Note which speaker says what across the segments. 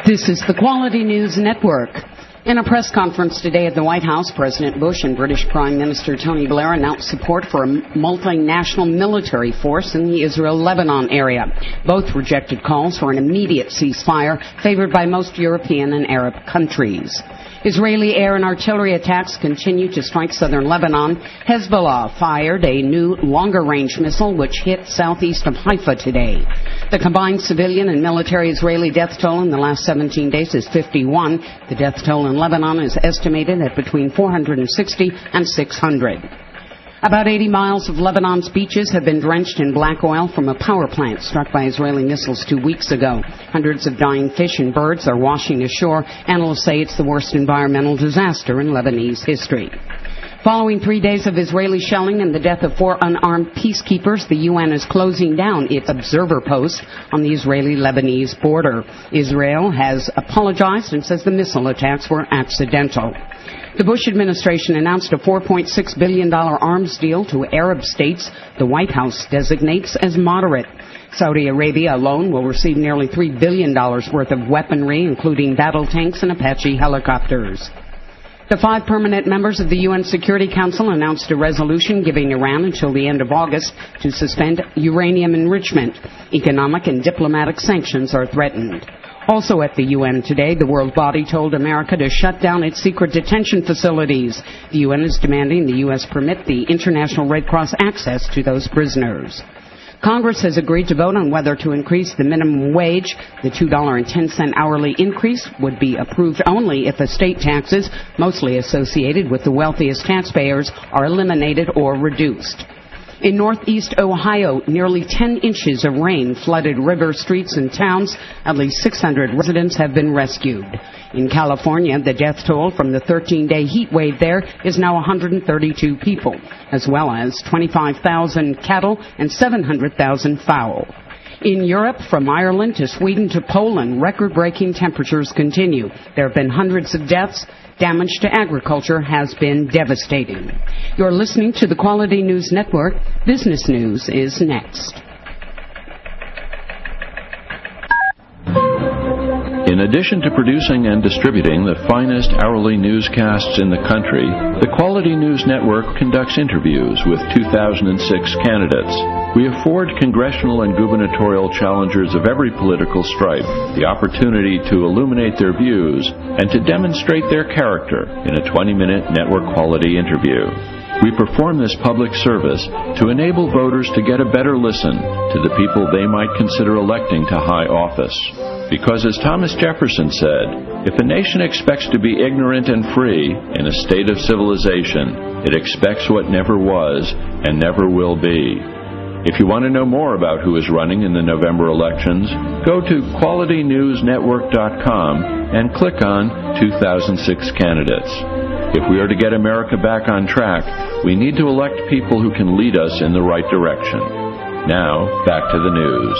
Speaker 1: This is the Quality News Network. In a press conference today at the White House, President Bush and British Prime Minister Tony Blair announced support for a multinational military force in the Israel-Lebanon area. Both rejected calls for an immediate ceasefire favored by most European and Arab countries. Israeli air and artillery attacks continue to strike southern Lebanon. Hezbollah fired a new longer-range missile which hit southeast of Haifa today. The combined civilian and military Israeli death toll in the last 17 days is 51. The death toll in Lebanon is estimated at between 460 and 600. About 80 miles of Lebanon's beaches have been drenched in black oil from a power plant struck by Israeli missiles 2 weeks ago. Hundreds of dying fish and birds are washing ashore. Analysts say it's the worst environmental disaster in Lebanese history. Following 3 days of Israeli shelling and the death of 4 unarmed peacekeepers, the UN is closing down its observer post on the Israeli-Lebanese border. Israel has apologized and says the missile attacks were accidental. The Bush administration announced a $4.6 billion arms deal to Arab states the White House designates as moderate. Saudi Arabia alone will receive nearly $3 billion worth of weaponry, including battle tanks and Apache helicopters. The 5 permanent members of the UN Security Council announced a resolution giving Iran until the end of August to suspend uranium enrichment. Economic and diplomatic sanctions are threatened. Also at the UN today, the world body told America to shut down its secret detention facilities. The UN is demanding the U.S. permit the International Red Cross access to those prisoners. Congress has agreed to vote on whether to increase the minimum wage. The $2.10 hourly increase would be approved only if estate taxes, mostly associated with the wealthiest taxpayers, are eliminated or reduced. In northeast Ohio, nearly 10 inches of rain flooded rivers, streets, and towns. At least 600 residents have been rescued. In California, the death toll from the 13-day heat wave there is now 132 people, as well as 25,000 cattle and 700,000 fowl. In Europe, from Ireland to Sweden to Poland, record-breaking temperatures continue. There have been hundreds of deaths. Damage to agriculture has been devastating. You're listening to the Quality News Network. Business News is next.
Speaker 2: In addition to producing and distributing the finest hourly newscasts in the country, the Quality News Network conducts interviews with 2006 candidates. We afford congressional and gubernatorial challengers of every political stripe the opportunity to illuminate their views and to demonstrate their character in a 20-minute network quality interview. We perform this public service to enable voters to get a better listen to the people they might consider electing to high office. Because as Thomas Jefferson said, if a nation expects to be ignorant and free in a state of civilization, it expects what never was and never will be. If you want to know more about who is running in the November elections, go to QualityNewsNetwork.com and click on 2006 candidates. If we are to get America back on track, we need to elect people who can lead us in the right direction. Now, back to the news.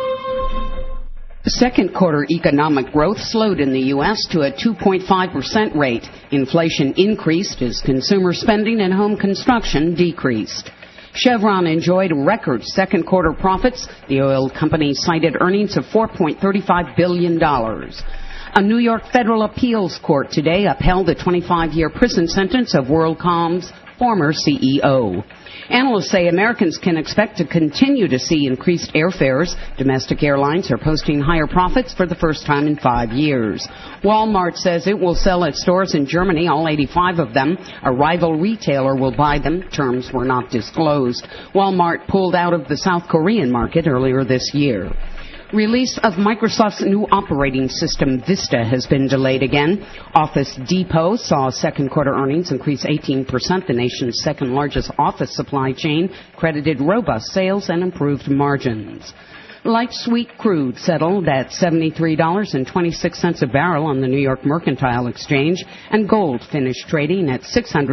Speaker 1: Second quarter economic growth slowed in the U.S. to a 2.5% rate. Inflation increased as consumer spending and home construction decreased. Chevron enjoyed record second quarter profits. The oil company cited earnings of $4.35 billion. A New York federal appeals court today upheld the 25-year prison sentence of WorldCom's former CEO. Analysts say Americans can expect to continue to see increased airfares. Domestic airlines are posting higher profits for the first time in 5 years. Walmart says it will sell its stores in Germany, all 85 of them. A rival retailer will buy them. Terms were not disclosed. Walmart pulled out of the South Korean market earlier this year. Release of Microsoft's new operating system, Vista, has been delayed again. Office Depot saw second quarter earnings increase 18%. The nation's second largest office supply chain credited robust sales and improved margins. Light sweet crude settled at $73.26 a barrel on the New York Mercantile Exchange, and gold finished trading at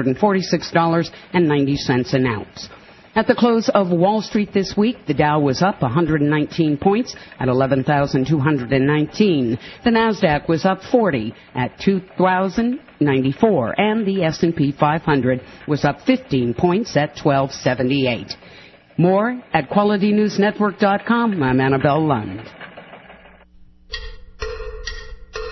Speaker 1: $646.90 an ounce. At the close of Wall Street this week, the Dow was up 119 points at 11,219. The Nasdaq was up 40 at 2,094, and the S&P 500 was up 15 points at 1278. More at QualityNewsNetwork.com. I'm Annabelle Lund.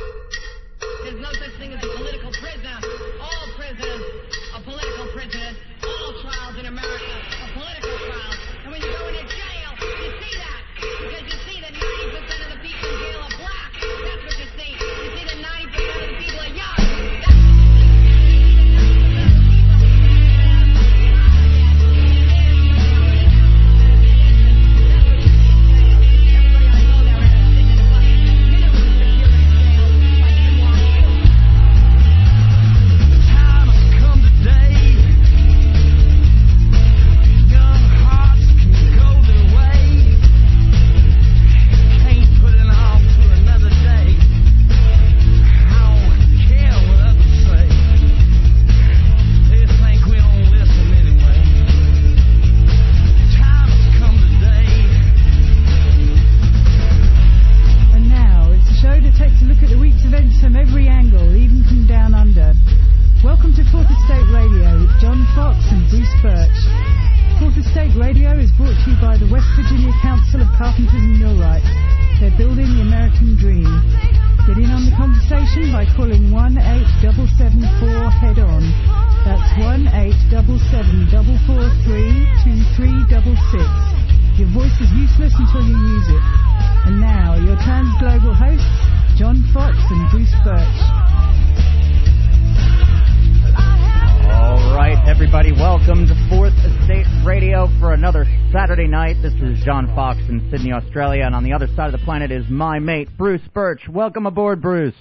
Speaker 3: another Saturday night. This is John Fox in Sydney, Australia, and on the other side of the planet is my mate, Bruce Birch. Welcome aboard, Bruce.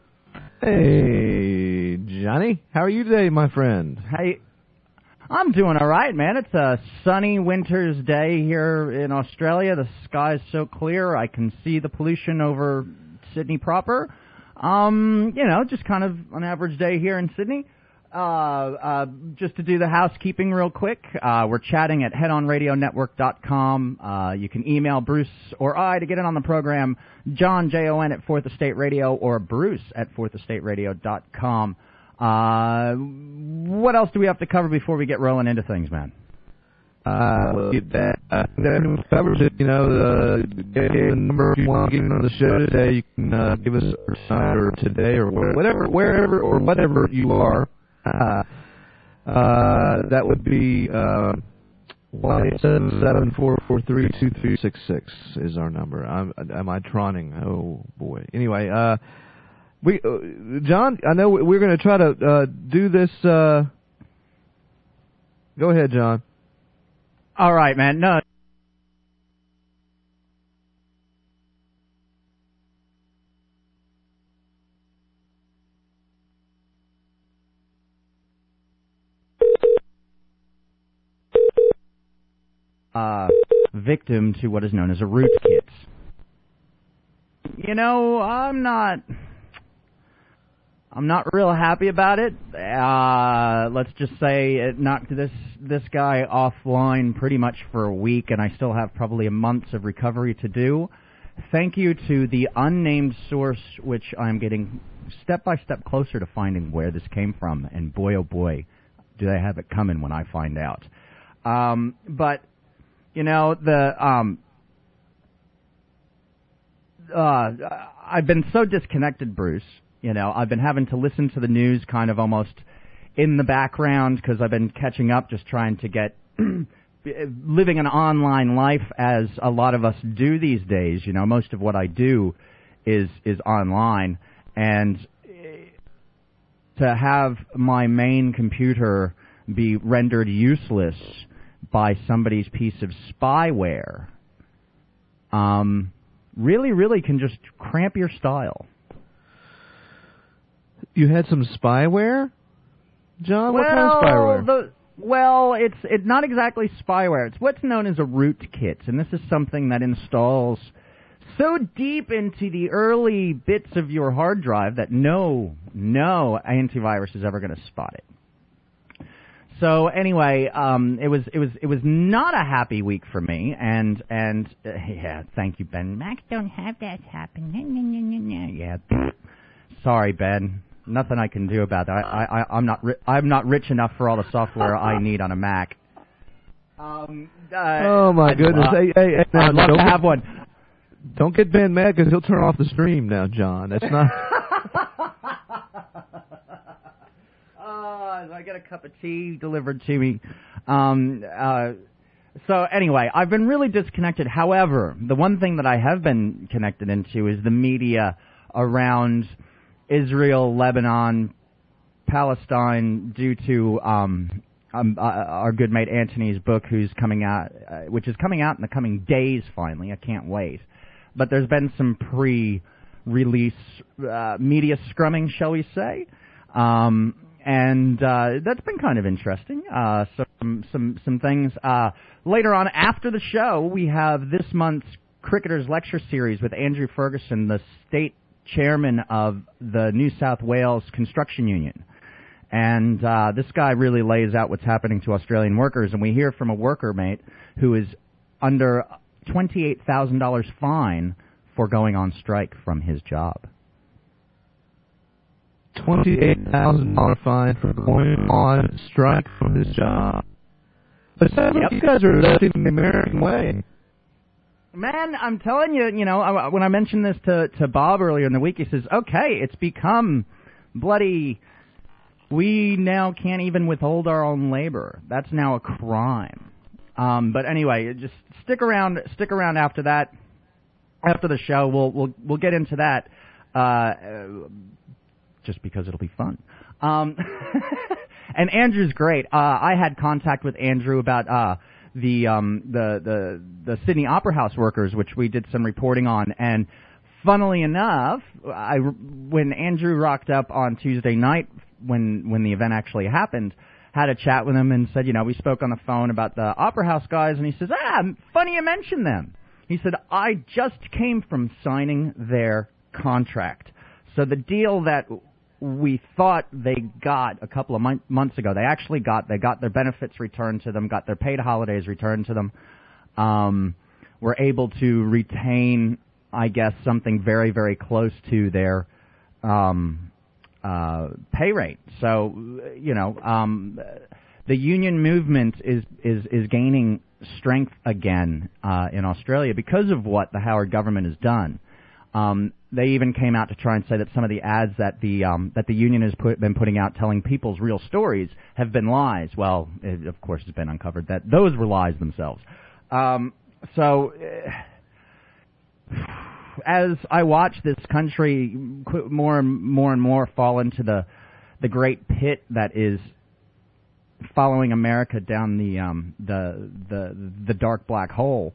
Speaker 4: Hey, Johnny. How are you today, my friend?
Speaker 3: Hey, I'm doing all right, man. It's a sunny winter's day here in Australia. The sky's so clear, I can see the pollution over Sydney proper. Just kind of an average day here in Sydney. Just to do the housekeeping real quick, we're chatting at headonradionetwork.com. You can email Bruce or I to get in on the program, John, Jon, at 4th Estate Radio, or Bruce at 4thestateradio.com. What else do we have to cover before we get rolling into things, man?
Speaker 4: We'll get that. That covers it. The number if you want to get on the show today, you can give us a sign or today or whatever, wherever or whatever you are. That would be 1-877-443-2366 is our number. Am I troning? Oh boy. Anyway, John, I know we're going to try to do this. Go ahead, John.
Speaker 3: All right, man. No. Victim to what is known as a rootkit. I'm not real happy about it. Let's just say it knocked this guy offline pretty much for a week, and I still have probably a month of recovery to do. Thank you to the unnamed source, which I'm getting step by step closer to finding where this came from, and boy oh boy, do they have it coming when I find out. I've been so disconnected, Bruce. I've been having to listen to the news kind of almost in the background because I've been catching up, just trying to get living an online life as a lot of us do these days. Most of what I do is online, and to have my main computer be rendered useless by somebody's piece of spyware really can just cramp your style.
Speaker 4: You had some spyware, John? What kind of spyware?
Speaker 3: It's not exactly spyware. It's what's known as a rootkit, and this is something that installs so deep into the early bits of your hard drive that no antivirus is ever going to spot it. So anyway, it was not a happy week for me, and yeah, thank you, Ben. Macs don't have that happen. Yeah, sorry, Ben. Nothing I can do about that. I'm not rich enough for all the software I need on a Mac.
Speaker 4: Oh my goodness! Hey, now,
Speaker 3: I'd love to have one.
Speaker 4: Don't get Ben mad because he'll turn off the stream now, John. That's not.
Speaker 3: I get a cup of tea delivered to me. So anyway, I've been really disconnected. However, the one thing that I have been connected into is the media around Israel, Lebanon, Palestine, due to our good mate Anthony's book, which is coming out in the coming days. Finally, I can't wait. But there's been some pre-release media scrumming, shall we say? And that's been kind of interesting. Some things. Later on, after the show, we have this month's Cricketers Lecture Series with Andrew Ferguson, the state chairman of the New South Wales Construction Union. And this guy really lays out what's happening to Australian workers. And we hear from a worker mate who is under $28,000 fine for going on strike from his job.
Speaker 4: $28,000 fine for going on strike from his job. But you guys are living the American way.
Speaker 3: Man, I'm telling you, when I mentioned this to Bob earlier in the week, he says, okay, it's become bloody, we now can't even withhold our own labor. That's now a crime. But anyway, just stick around after that. After the show, we'll get into that. Just because it'll be fun. And Andrew's great. I had contact with Andrew about the Sydney Opera House workers, which we did some reporting on. And funnily enough, when Andrew rocked up on Tuesday night, when the event actually happened, had a chat with him and said, we spoke on the phone about the Opera House guys, and he says, funny you mentioned them. He said, I just came from signing their contract. So the deal that we thought they got a couple of months ago, they actually got their benefits returned to them, got their paid holidays returned to them, were able to retain, I guess, something very, very close to their pay rate. So, the union movement is gaining strength again in Australia because of what the Howard government has done. They even came out to try and say that some of the ads that the union has been putting out telling people's real stories have been lies. Well, of course, it's been uncovered that those were lies themselves. As I watch this country more and more fall into the great pit that is following America down the dark black hole,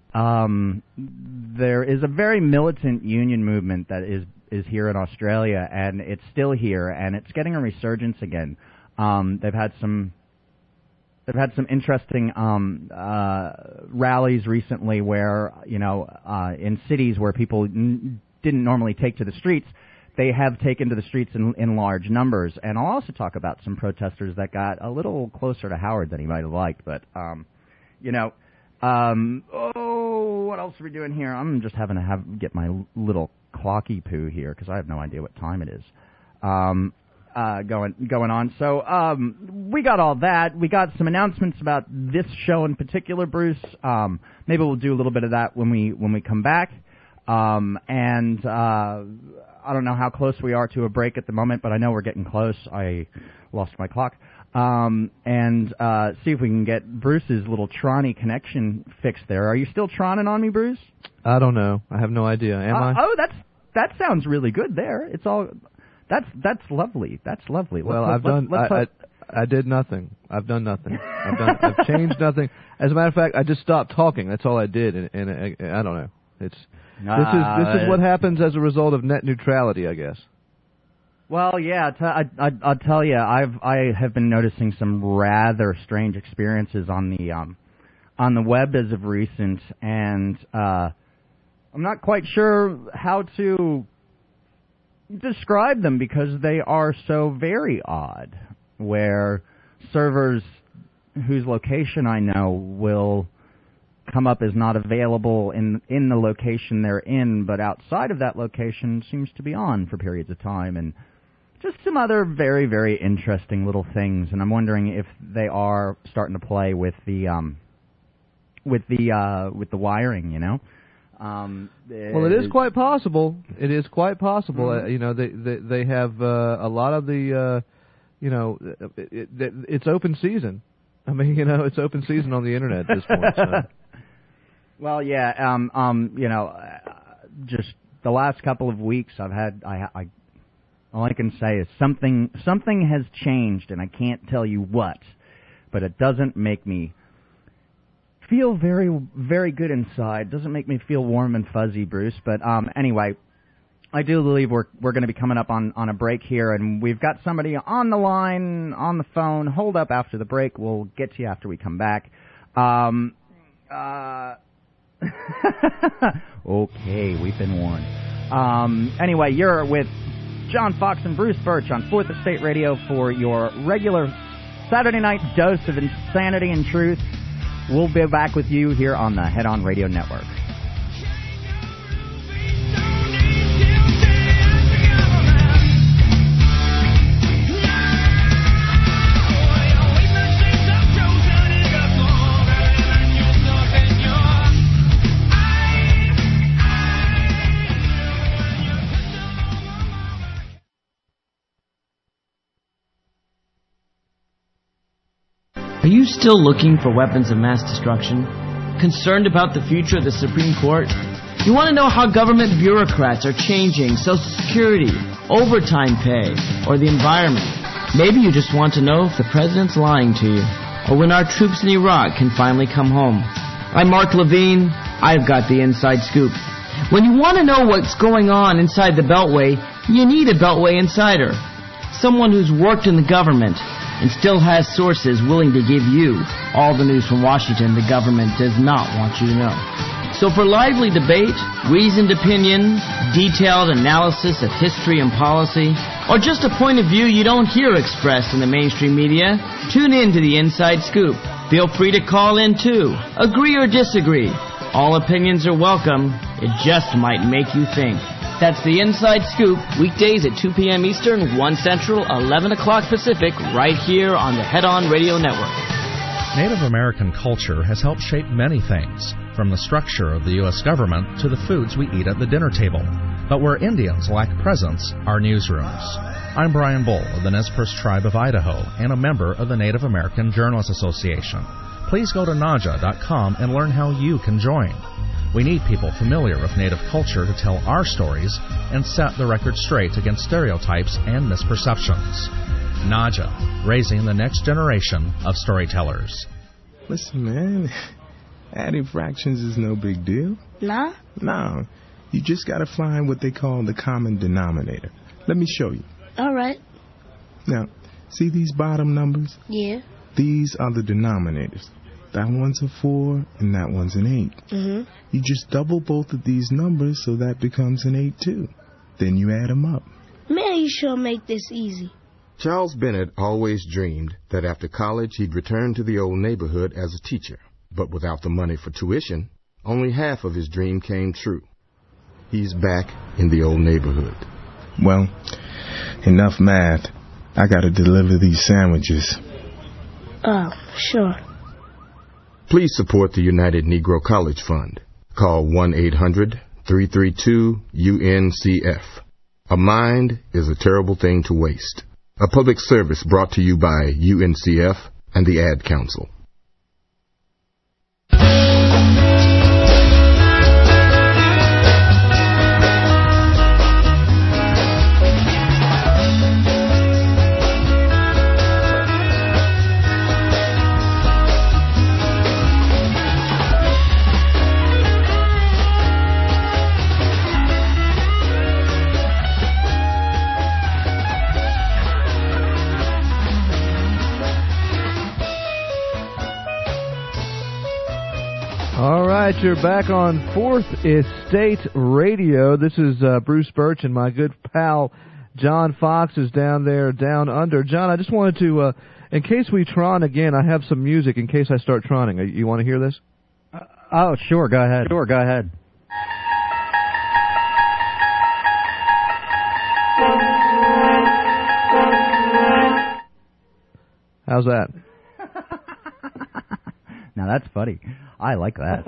Speaker 3: there is a very militant union movement that is here in Australia, and it's still here, and it's getting a resurgence again. They've had some interesting rallies recently where, in cities where people didn't normally take to the streets, they have taken to the streets in large numbers. And I'll also talk about some protesters that got a little closer to Howard than he might have liked. But, what else are we doing here? I'm just having to get my little clocky poo here because I have no idea what time it is. Going on. So, we got all that. We got some announcements about this show in particular, Bruce. Maybe we'll do a little bit of that when we come back. I don't know how close we are to a break at the moment, but I know we're getting close. I lost my clock. See if we can get Bruce's little Tronny connection fixed there. Are you still Tronning on me, Bruce?
Speaker 4: I don't know. I have no idea. Am I?
Speaker 3: Oh, that sounds really good there. It's all... That's lovely. That's lovely.
Speaker 4: I did nothing. I've done nothing. I've changed nothing. As a matter of fact, I just stopped talking. That's all I did, and I don't know. This is what happens as a result of net neutrality, I guess.
Speaker 3: Well, yeah. I'll tell you, I have been noticing some rather strange experiences on the web as of recent, and I'm not quite sure how to describe them because they are so very odd, where servers whose location I know will come up as not available in the location they're in, but outside of that location seems to be on for periods of time, and just some other very, very interesting little things. And I'm wondering if they are starting to play with the wiring,
Speaker 4: Well, it is quite possible. It is quite possible. Mm-hmm. They have a lot of the, it's open season. I mean, it's open season on the internet at this point. So.
Speaker 3: Well, yeah. Just the last couple of weeks, I've had. All I can say is something has changed, and I can't tell you what, but it doesn't make me feel very, very good inside. Doesn't make me feel warm and fuzzy, Bruce. But anyway, I do believe we're going to be coming up on a break here, and we've got somebody on the line, on the phone. Hold up after the break. We'll get to you after we come back. Okay, we've been warned. Anyway, you're with John Fox and Bruce Birch on 4th Estate Radio for your regular Saturday night dose of insanity and truth. We'll be back with you here on the Head On Radio Network.
Speaker 5: Are you still looking for weapons of mass destruction? Concerned about the future of the Supreme Court? You want to know how government bureaucrats are changing Social Security, overtime pay, or the environment? Maybe you just want to know if the president's lying to you. or when our troops in Iraq can finally come home. I'm Mark Levine. I've got the inside scoop. When you want to know what's going on inside the Beltway, you need a Beltway insider. Someone who's worked in the government and still has sources willing to give you all the news from Washington the government does not want you to know. So for lively debate, reasoned opinion, detailed analysis of history and policy, or just a point of view you don't hear expressed in the mainstream media, tune in to the Inside Scoop. Feel free to call in too. Agree or disagree. All opinions are welcome. It just might make you think. That's the Inside Scoop, weekdays at 2 p.m. Eastern, 1 Central, 11 o'clock Pacific, right here on the Head On Radio Network.
Speaker 6: Native American culture has helped shape many things, from the structure of the U.S. government to the foods we eat at the dinner table. But where Indians lack presence are newsrooms. I'm Brian Bull of the Nez Perce Tribe of Idaho and a member of the Native American Journalists Association. Please go to naja.com and learn how you can join. We need people familiar with Native culture to tell our stories and set the record straight against stereotypes and misperceptions. NAJA, raising the next generation of storytellers.
Speaker 7: Listen, man, adding fractions is no big deal.
Speaker 8: Nah?
Speaker 7: No, you just got to find what they call the common denominator. Let me show you.
Speaker 8: All right.
Speaker 7: Now, see these bottom numbers?
Speaker 8: Yeah.
Speaker 7: These are the denominators. That one's a 4 and that one's an 8.
Speaker 8: Mm-hmm.
Speaker 7: You just double both of these numbers so that becomes an 8 too. Then you add them up.
Speaker 8: Man, you sure make this easy.
Speaker 9: Charles Bennett always dreamed that after college he'd return to the old neighborhood as a teacher. But without the money for tuition, only half of his dream came true. He's back in the old neighborhood.
Speaker 7: Well, enough math. I gotta deliver these sandwiches.
Speaker 8: Oh, sure.
Speaker 9: Please support the United Negro College Fund. Call 1-800-332-UNCF. A mind is a terrible thing to waste. A public service brought to you by UNCF and the Ad Council.
Speaker 4: All right, you're back on Fourth Estate Radio. This is Bruce Birch, and my good pal John Fox is down there, down under. John, I just wanted to, in case we tron again, I have some music in case I start troning. You want to hear this?
Speaker 3: Oh, sure, go ahead. Sure, go ahead.
Speaker 4: How's that?
Speaker 3: Now that's funny. I like that.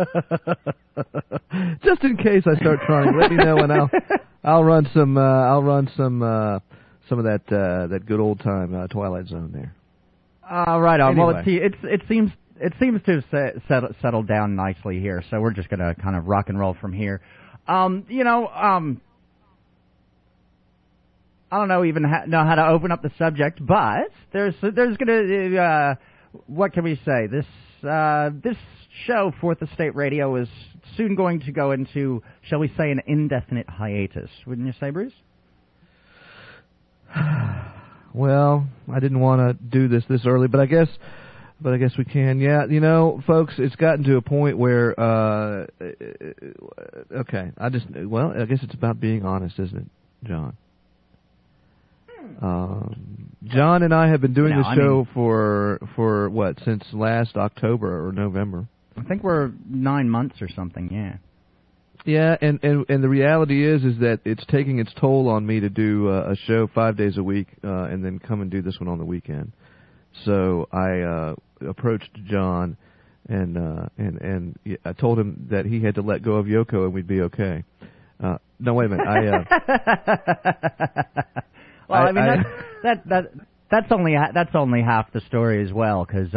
Speaker 4: Just in case I start trying, let me know, and I'll run some some of that good old time Twilight Zone there.
Speaker 3: Right on.
Speaker 4: Anyway.
Speaker 3: Well, it seems to have settled down nicely here, so we're just gonna kind of rock and roll from here. I don't know even know how to open up the subject, but there's gonna what can we say? This show, Fourth Estate Radio, is soon going to go into, shall we say, an indefinite hiatus. Wouldn't you say, Bruce?
Speaker 4: Well, I didn't want to do this early, but I guess we can. Yeah, folks, it's gotten to a point where okay, I guess it's about being honest, isn't it, John? John and I have been doing the show for what, since last October or November.
Speaker 3: I think we're 9 months or something, yeah.
Speaker 4: Yeah, and the reality is that it's taking its toll on me to do a show 5 days a week and then come and do this one on the weekend. So I approached John and I told him that he had to let go of Yoko and we'd be okay. No, wait a minute.
Speaker 3: Well, I mean that's only half the story as well, because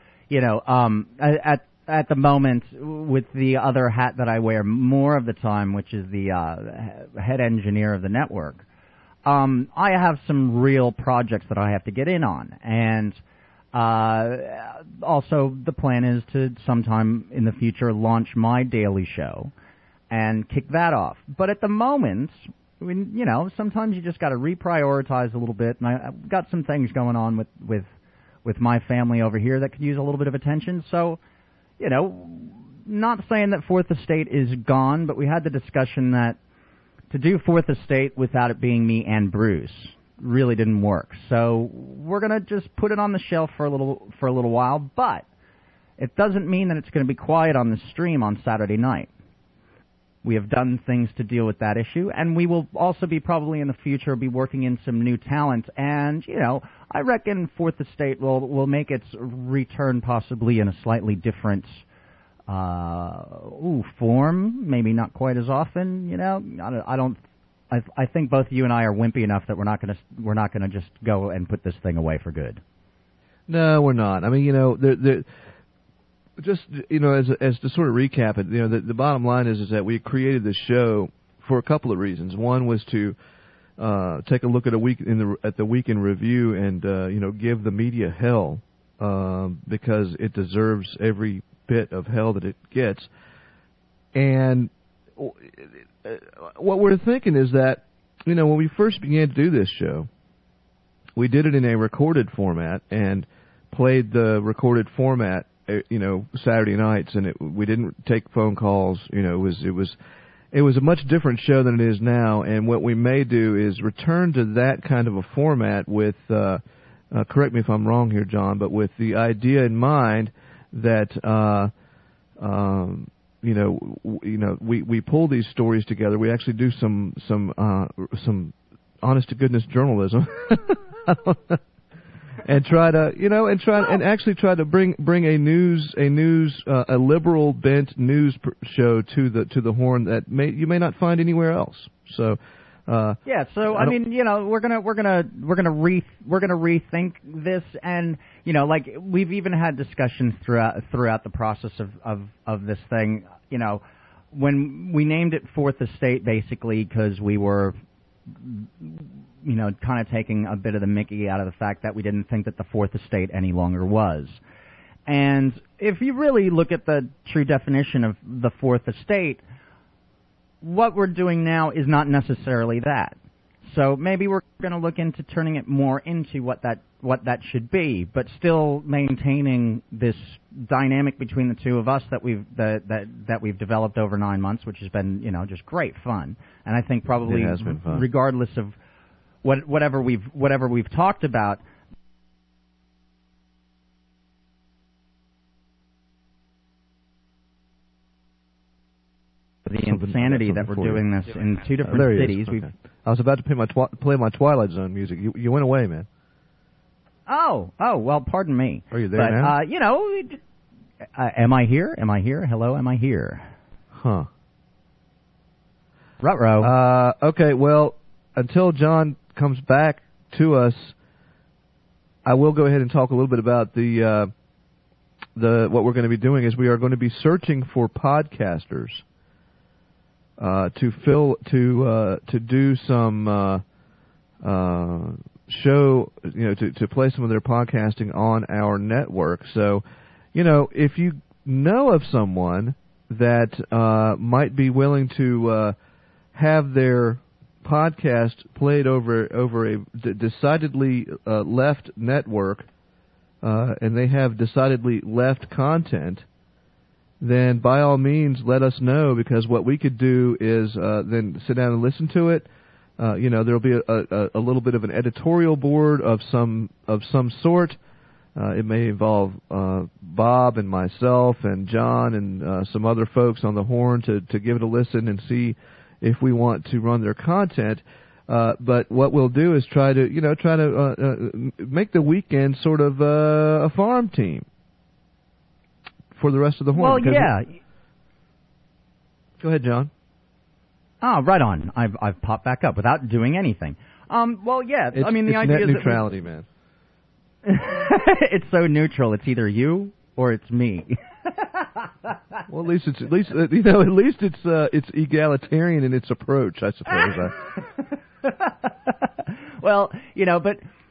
Speaker 3: at the moment, with the other hat that I wear more of the time, which is the head engineer of the network, I have some real projects that I have to get in on, and Also, the plan is to sometime in the future launch my daily show and kick that off. But at the moment, I mean, you know, sometimes you just got to reprioritize a little bit. And I've got some things going on with my family over here that could use a little bit of attention. So, you know, not saying that Fourth Estate is gone, but we had the discussion that to do Fourth Estate without it being me and Bruce really didn't work. So we're going to just put it on the shelf for a little while, but it doesn't mean that it's going to be quiet on the stream on Saturday night. We have done things to deal with that issue, and we will also be probably in the future be working in some new talent. And, you know, I reckon Fourth Estate will make its return possibly in a slightly different form, maybe not quite as often. You know, I think both you and I are wimpy enough that we're not gonna just go and put this thing away for good.
Speaker 4: No, we're not. I mean, you know, just, you know, as to sort of recap it, you know, the bottom line is that we created this show for a couple of reasons. One was to take a look at the week in review and you know, give the media hell because it deserves every bit of hell that it gets. And what we're thinking is that, you know, when we first began to do this show, we did it in a recorded format and played the recorded format, you know, Saturday nights, and we didn't take phone calls. You know, it was a much different show than it is now. And what we may do is return to that kind of a format with, correct me if I'm wrong here, John, but with the idea in mind that, you know, we pull these stories together. We actually do some honest to goodness journalism, and try to bring a liberal bent news show to the Horn that you may not find anywhere else. So.
Speaker 3: Yeah, so I mean, you know, we're gonna rethink this, and you know, like we've even had discussions throughout the process of this thing. You know, when we named it Fourth Estate, basically because we were, you know, kind of taking a bit of the mickey out of the fact that we didn't think that the Fourth Estate any longer was. And if you really look at the true definition of the Fourth Estate, what we're doing now is not necessarily that. So maybe we're going to look into turning it more into what that should be, but still maintaining this dynamic between the two of us that we've developed over 9 months, which has been, you know, just great fun. And I think probably
Speaker 4: it has been fun.
Speaker 3: Regardless of whatever we've talked about, the insanity that we're doing this in two different cities.
Speaker 4: Okay. I was about to play my Twilight Zone music. You went away, man.
Speaker 3: Oh, well, pardon me.
Speaker 4: Are you there now?
Speaker 3: You know, am I here? Am I here? Hello, am I here?
Speaker 4: Huh.
Speaker 3: Ruh-roh.
Speaker 4: Okay, well, until John comes back to us, I will go ahead and talk a little bit about what we're going to be doing is we are going to be searching for podcasters to do some show, you know, to play some of their podcasting on our network. So, you know, if you know of someone that might be willing to have their podcast played over a decidedly left network, and they have decidedly left content, then by all means let us know, because what we could do is then sit down and listen to it. You know, there'll be a little bit of an editorial board of some sort. It may involve Bob and myself and John and some other folks on the Horn to give it a listen and see if we want to run their content. But what we'll do is try to make the weekend sort of a farm team for the rest of the Horn.
Speaker 3: Well, yeah.
Speaker 4: Go ahead, John.
Speaker 3: Oh, right on. I've popped back up without doing anything. Well, yeah. I mean, the idea
Speaker 4: net
Speaker 3: is
Speaker 4: neutrality, man.
Speaker 3: It's so neutral. It's either you or it's me.
Speaker 4: Well, at least it's egalitarian in its approach, I suppose.
Speaker 3: Well, you know, but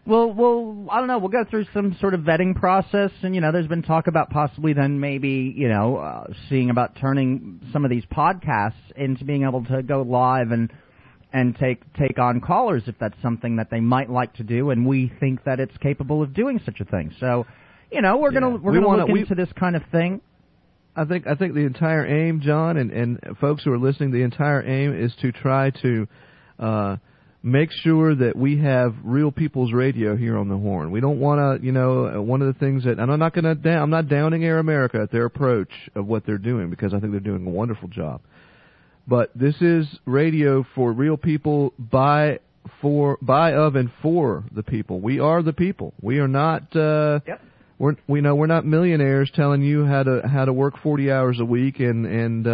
Speaker 3: Well, I don't know. We'll go through some sort of vetting process, and there's been talk about possibly then maybe seeing about turning some of these podcasts into being able to go live and take on callers if that's something that they might like to do, and we think that it's capable of doing such a thing. So, we're gonna look into this kind of thing.
Speaker 4: I think the entire aim, John, and folks who are listening, the entire aim is to try to make sure that we have real people's radio here on the Horn. We don't want to, one of the things that, and I'm not downing Air America at their approach of what they're doing, because I think they're doing a wonderful job. But this is radio for real people, by, of, and for the people. We are the people. We are not. We're not millionaires telling you how to work 40 hours a week, and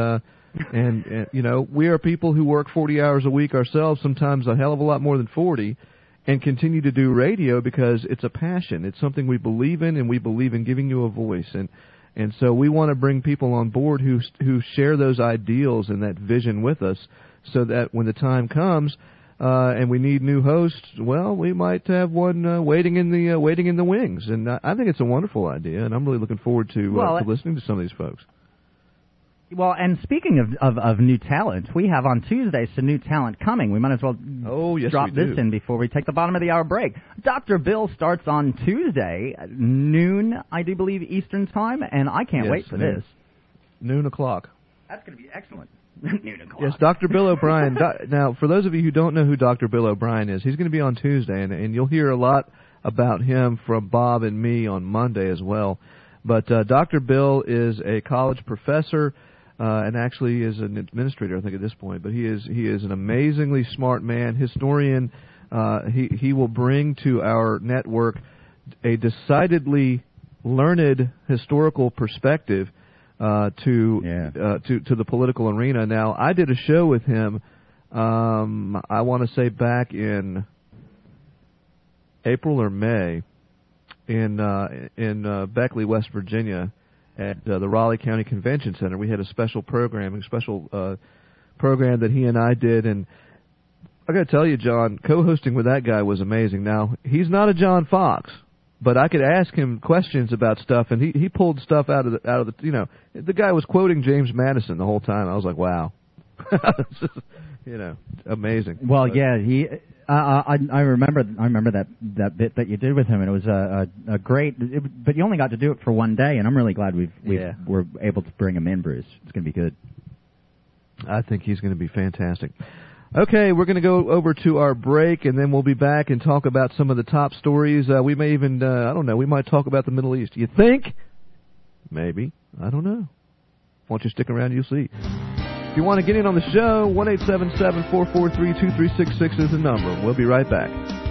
Speaker 4: we are people who work 40 hours a week ourselves, sometimes a hell of a lot more than 40, and continue to do radio because it's a passion. It's something we believe in, and we believe in giving you a voice. And so we want to bring people on board who share those ideals and that vision with us, so that when the time comes and we need new hosts, well, we might have one waiting in the wings. And I think it's a wonderful idea, and I'm really looking forward to listening to some of these folks.
Speaker 3: Well, and speaking of new talent, we have on Tuesday some new talent coming. We might as well drop this in before we take the bottom of the hour break. Dr. Bill starts on Tuesday at noon, I do believe, Eastern Time, and I can't wait for this.
Speaker 4: Noon o'clock.
Speaker 3: That's going to be excellent. Noon o'clock.
Speaker 4: Yes, Dr. Bill O'Brien. Now, for those of you who don't know who Dr. Bill O'Brien is, he's going to be on Tuesday, and you'll hear a lot about him from Bob and me on Monday as well. But Dr. Bill is a college professor, and actually is an administrator, I think, at this point. But he is an amazingly smart man, historian. He will bring to our network a decidedly learned historical perspective to the political arena. Now, I did a show with him. I want to say back in April or May in Beckley, West Virginia, at the Raleigh County Convention Center. We had a special program that he and I did, and I got to tell you, John, co-hosting with that guy was amazing. Now, he's not a John Fox, but I could ask him questions about stuff, and he pulled stuff out of the the guy was quoting James Madison the whole time. I was like, wow. Amazing.
Speaker 3: Well, yeah, I remember that bit that you did with him, and it was a great. But you only got to do it for one day, and I'm really glad we're able to bring him in, Bruce. It's going to be good.
Speaker 4: I think he's going to be fantastic. Okay, we're going to go over to our break, and then we'll be back and talk about some of the top stories. We may even, I don't know, we might talk about the Middle East. You think? Maybe. I don't know. Why don't you stick around, you'll see. If you want to get in on the show, 1-877-443-2366 is the number. We'll be right back.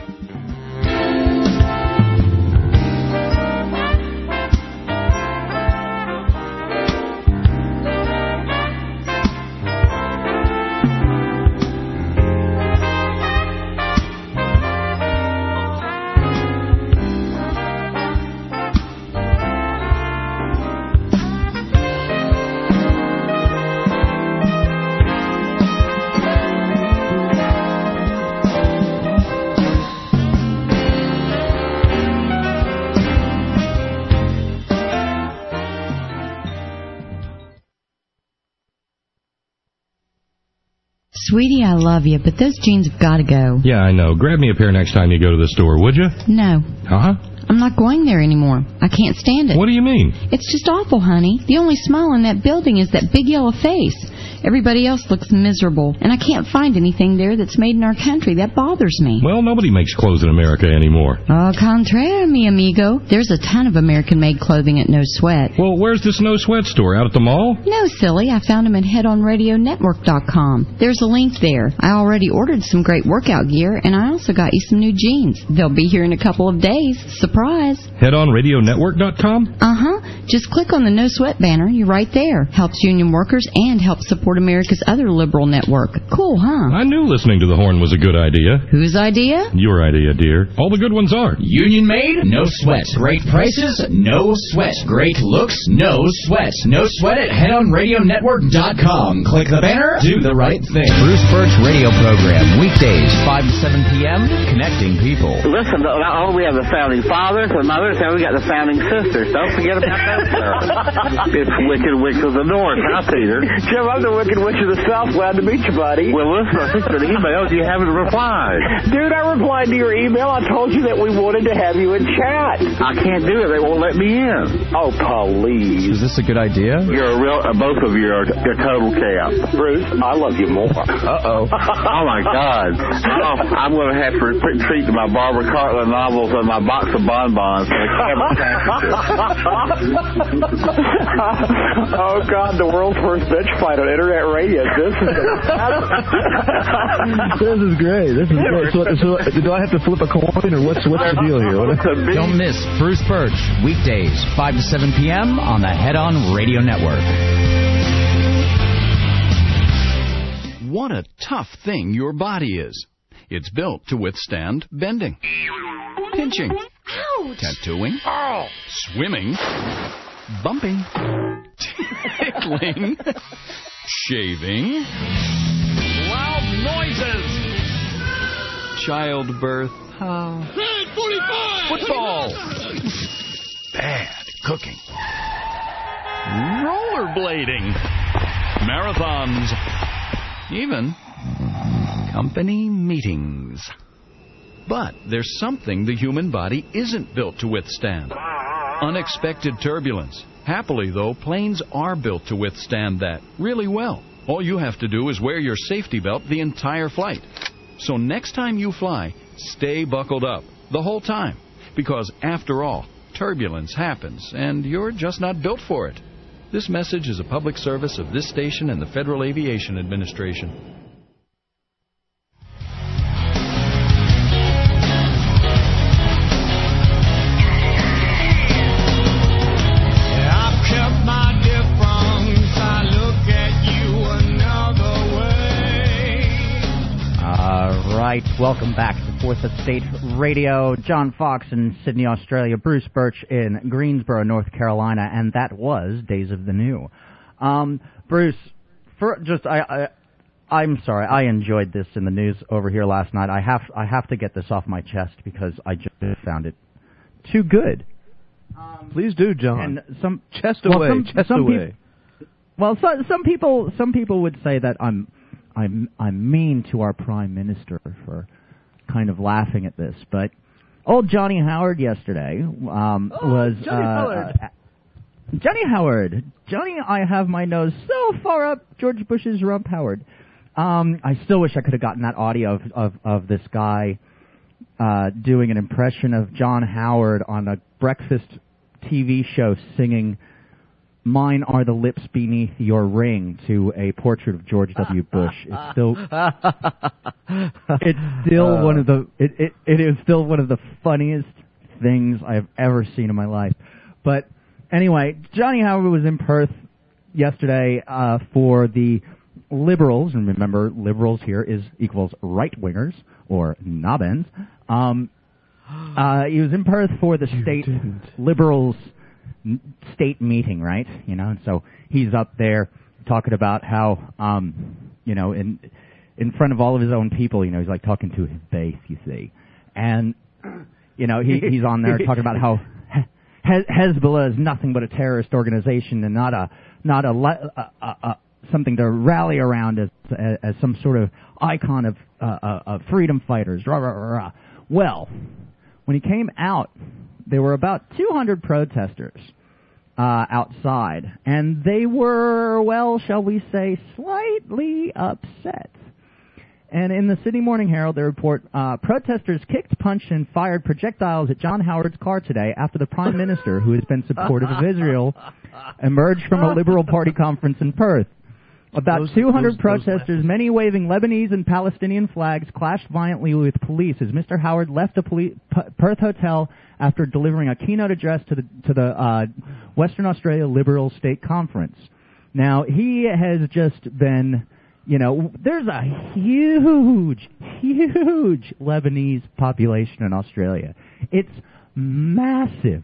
Speaker 10: Sweetie, I love you, but those jeans have got to go.
Speaker 11: Yeah, I know. Grab me a pair next time you go to the store, would you?
Speaker 10: No.
Speaker 11: Huh?
Speaker 10: I'm not going there anymore. I can't stand it.
Speaker 11: What do you mean?
Speaker 10: It's just awful, honey. The only smile in that building is that big yellow face. Everybody else looks miserable, and I can't find anything there that's made in our country. That bothers me.
Speaker 11: Well, nobody makes clothes in America anymore.
Speaker 10: Au contraire, mi amigo. There's a ton of American-made clothing at No Sweat.
Speaker 11: Well, where's this No Sweat store? Out at the mall?
Speaker 10: No, silly. I found them at headonradionetwork.com. There's a link there. I already ordered some great workout gear, and I also got you some new jeans. They'll be here in a couple of days. Surprise.
Speaker 11: Headonradionetwork.com?
Speaker 10: Uh-huh. Just click on the No Sweat banner. You're right there. Helps union workers and helps support support America's other liberal network. Cool, huh?
Speaker 11: I knew listening to the Horn was a good idea.
Speaker 10: Whose idea?
Speaker 11: Your idea, dear. All the good ones are.
Speaker 12: Union made, no sweat. Great prices, no sweat. Great looks, no sweat. No sweat at headonradionetwork.com. Click the banner, do the right thing.
Speaker 13: Bruce Birch radio program, weekdays, 5 to 7 p.m., connecting people.
Speaker 14: Listen, not only we have the founding fathers and mothers, now we got the founding sisters. Don't forget about those. It's Wicked Witch of the North, huh, Peter?
Speaker 15: Jim, I'm the Wicked Witch of the South. Glad to meet you, buddy.
Speaker 14: Well, listen, I think the emails you haven't replied.
Speaker 15: Dude, I replied to your email. I told you that we wanted to have you in chat.
Speaker 14: I can't do it. They won't let me in.
Speaker 15: Oh, please.
Speaker 13: Is this a good idea?
Speaker 14: You're a real, both of you are a total cap.
Speaker 15: Bruce, I love you more.
Speaker 13: Uh-oh.
Speaker 14: Oh, my God. Oh, I'm going to have to retreat to my Barbara Cartland novels and my box of bonbons.
Speaker 15: Oh, God, the world's first bitch fight on internet radio. This is
Speaker 4: great. This is great. So, do I have to flip a coin, or what's the deal here?
Speaker 13: Don't miss Bruce Birch, weekdays, 5 to 7 p.m. on the Head On Radio Network.
Speaker 16: What a tough thing your body is. It's built to withstand bending, pinching, tattooing, swimming, bumping, tickling, shaving, loud noises, childbirth, football, bad cooking, rollerblading, marathons, even company meetings. But there's something the human body isn't built to withstand. Unexpected turbulence. Happily, though, planes are built to withstand that really well. All you have to do is wear your safety belt the entire flight. So next time you fly, stay buckled up the whole time. Because after all, turbulence happens, and you're just not built for it. This message is a public service of this station and the Federal Aviation Administration.
Speaker 3: Right, welcome back to Fourth Estate Radio. John Fox in Sydney, Australia. Bruce Birch in Greensboro, North Carolina, and that was Days of the New. Bruce, I'm sorry, I enjoyed this in the news over here last night. I have to get this off my chest because I just found it too good.
Speaker 4: Please do, John.
Speaker 3: And some
Speaker 4: chest away.
Speaker 3: Some people would say that I'm mean to our Prime Minister for kind of laughing at this, but old Johnny Howard yesterday was Johnny Howard. Johnny, I have my nose so far up George Bush's rump, Howard. I still wish I could have gotten that audio of this guy doing an impression of John Howard on a breakfast TV show singing "Mine Are the Lips Beneath Your Ring" to a portrait of George W. Bush. It's still it is still one of the funniest things I've ever seen in my life. But anyway, Johnny Howard was in Perth yesterday for the Liberals, and remember, Liberals here equals right-wingers or knob-ends. He was in Perth for the state Liberals state meeting, right? You know, and so he's up there talking about how, you know, in front of all of his own people, you know, he's like talking to his base, you see, and you know, he's on there talking about how Hezbollah is nothing but a terrorist organization and not a something to rally around as some sort of icon of freedom fighters. Rah, rah, rah, rah. Well, when he came out, there were about 200 protesters outside, and they were, well, shall we say, slightly upset. And in the Sydney Morning Herald, they report protesters kicked, punched, and fired projectiles at John Howard's car today after the Prime Minister, who has been supportive of Israel, emerged from a Liberal Party conference in Perth. About 200 protesters, many waving Lebanese and Palestinian flags, clashed violently with police as Mr. Howard left a Perth hotel after delivering a keynote address to the Western Australia Liberal State Conference. Now, he has just been, there's a huge Lebanese population in Australia. It's massive.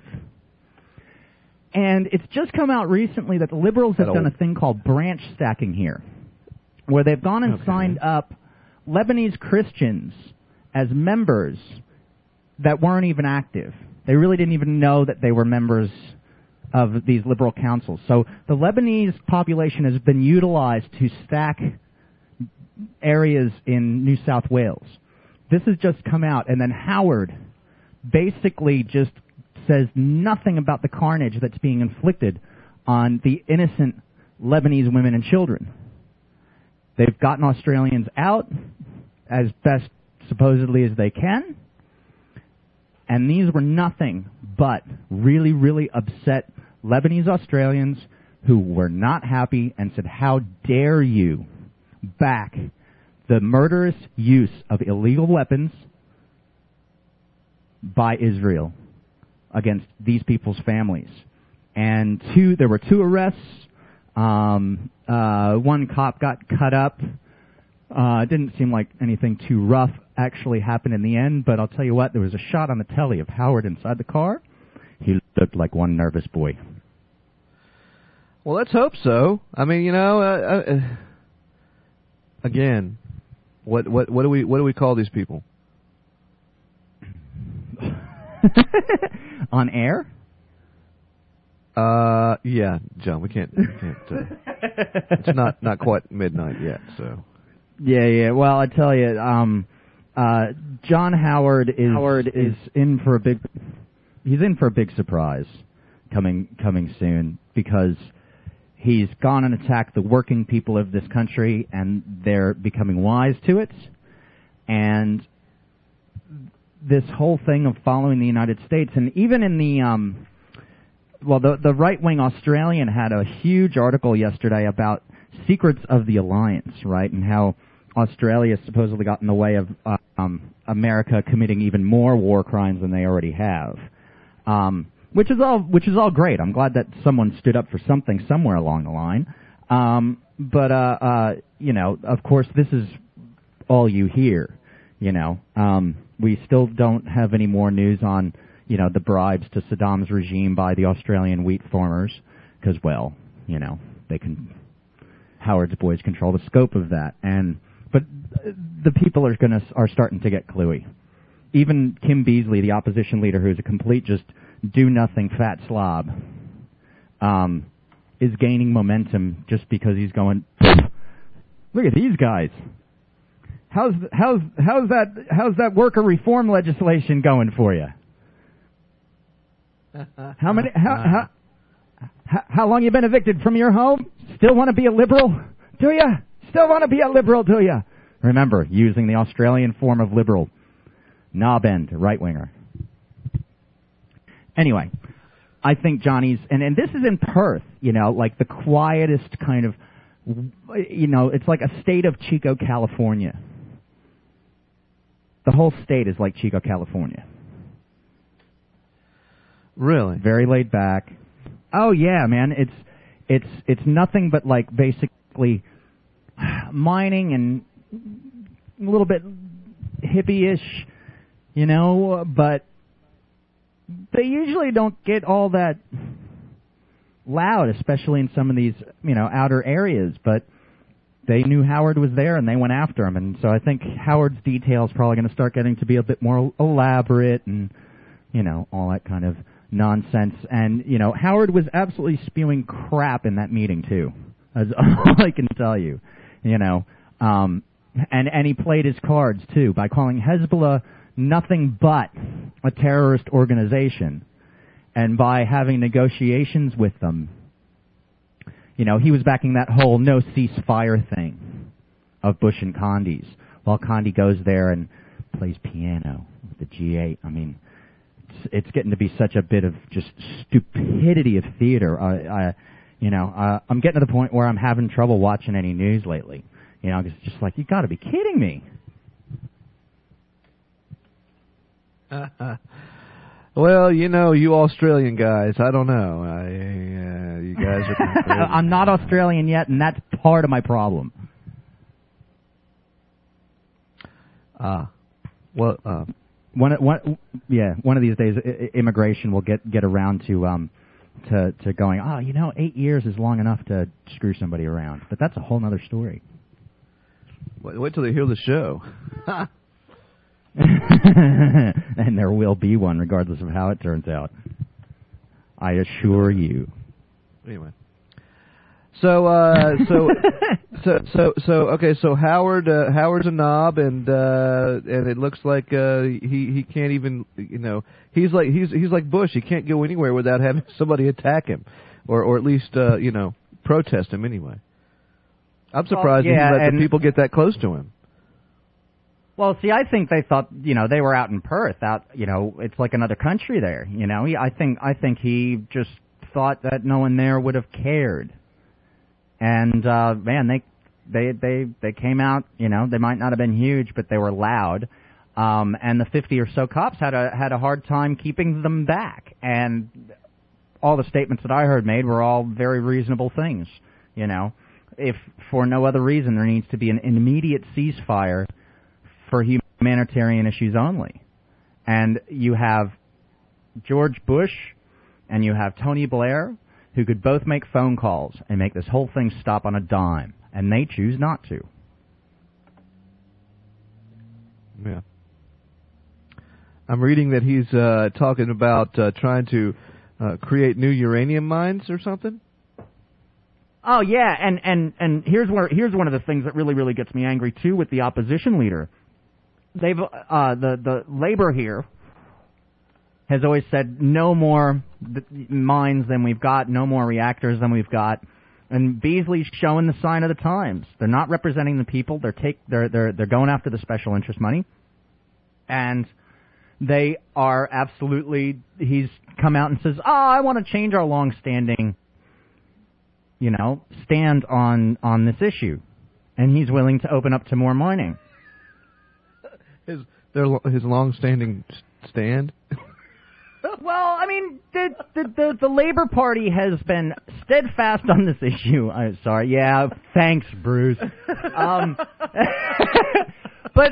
Speaker 3: And it's just come out recently that the Liberals have done a thing called branch stacking here, where they've gone and signed up Lebanese Christians as members that weren't even active. They really didn't even know that they were members of these liberal councils. So the Lebanese population has been utilized to stack areas in New South Wales. This has just come out, and then Howard basically just says nothing about the carnage that's being inflicted on the innocent Lebanese women and children. They've gotten Australians out as best supposedly as they can, and these were nothing but really, really upset Lebanese Australians who were not happy and said, how dare you back the murderous use of illegal weapons by Israel against these people's families. And there were 2 arrests. One cop got cut up. It didn't seem like anything too rough actually happened in the end, but I'll tell you what, there was a shot on the telly of Howard inside the car. He looked like one nervous boy.
Speaker 4: Well, let's hope so. I mean, again, what do we call these people?
Speaker 3: On air?
Speaker 4: Yeah, John, we can't it's not quite midnight yet, so.
Speaker 3: Yeah. Well, I tell you, John Howard is in for a big surprise coming soon, because he's gone and attacked the working people of this country, and they're becoming wise to it. And this whole thing of following the United States, and even in the right-wing Australian had a huge article yesterday about secrets of the alliance, right, and how Australia supposedly got in the way of America committing even more war crimes than they already have, which is all great. I'm glad that someone stood up for something somewhere along the line. But of course, this is all you hear. We still don't have any more news on, the bribes to Saddam's regime by the Australian wheat farmers, because, Howard's boys control the scope of that. But the people are starting to get cluey. Even Kim Beazley, the opposition leader, who's a complete just do-nothing fat slob, is gaining momentum just because he's going, look at these guys. How's that worker reform legislation going for you? How long you been evicted from your home? Still want to be a liberal? Do you? Still want to be a liberal, do you? Remember, using the Australian form of liberal. Knob end, right-winger. Anyway, I think Johnny's, and this is in Perth, like the quietest kind of, it's like a state of Chico, California. The whole state is like Chico, California.
Speaker 4: Really?
Speaker 3: Very laid back. Oh yeah, man. It's nothing but like basically mining and a little bit hippie-ish, but they usually don't get all that loud, especially in some of these, outer areas, but they knew Howard was there and they went after him, and so I think Howard's details probably going to start getting to be a bit more elaborate and, all that kind of nonsense. And, Howard was absolutely spewing crap in that meeting, too. That's all I can tell you, and he played his cards, too, by calling Hezbollah nothing but a terrorist organization, and by having negotiations with them. He was backing that whole no ceasefire thing of Bush and Condi's, while Condi goes there and plays piano with the G8. I mean, it's getting to be such a bit of just stupidity of theater. I'm getting to the point where I'm having trouble watching any news lately. It's just like, you got to be kidding me.
Speaker 4: Well, you Australian guys, I don't know. You guys are crazy.
Speaker 3: I'm not Australian yet, and that's part of my problem.
Speaker 4: One
Speaker 3: of these days, immigration will get around to going. 8 years is long enough to screw somebody around, but that's a whole other story.
Speaker 4: Wait till they hear the show.
Speaker 3: And there will be one, regardless of how it turns out. I assure you.
Speaker 4: Anyway. So Howard's a knob, and it looks like he can't even, he's like Bush. He can't go anywhere without having somebody attack him, or at least protest him anyway. I'm surprised that he let the people get that close to him.
Speaker 3: Well, see, I think they thought, they were out in Perth, it's like another country there, I think he just thought that no one there would have cared. And, they came out, they might not have been huge, but they were loud. And the 50 or so cops had a hard time keeping them back. And all the statements that I heard made were all very reasonable things, If for no other reason, there needs to be an immediate ceasefire for humanitarian issues only. And you have George Bush and you have Tony Blair, who could both make phone calls and make this whole thing stop on a dime, and they choose not to.
Speaker 4: Yeah. I'm reading that he's talking about trying to create new uranium mines or something.
Speaker 3: Oh yeah, and here's one of the things that really gets me angry too with the opposition leader. They've the labor here has always said no more mines than we've got, no more reactors than we've got, and Beasley's showing the sign of the times. They're not representing the people. They're going after the special interest money, and they are absolutely. He's come out and says, I want to change our long-standing, stand on this issue, and he's willing to open up to more mining.
Speaker 4: His long-standing stand.
Speaker 3: Well, I mean, the Labor Party has been steadfast on this issue. I'm sorry. Yeah, thanks, Bruce. But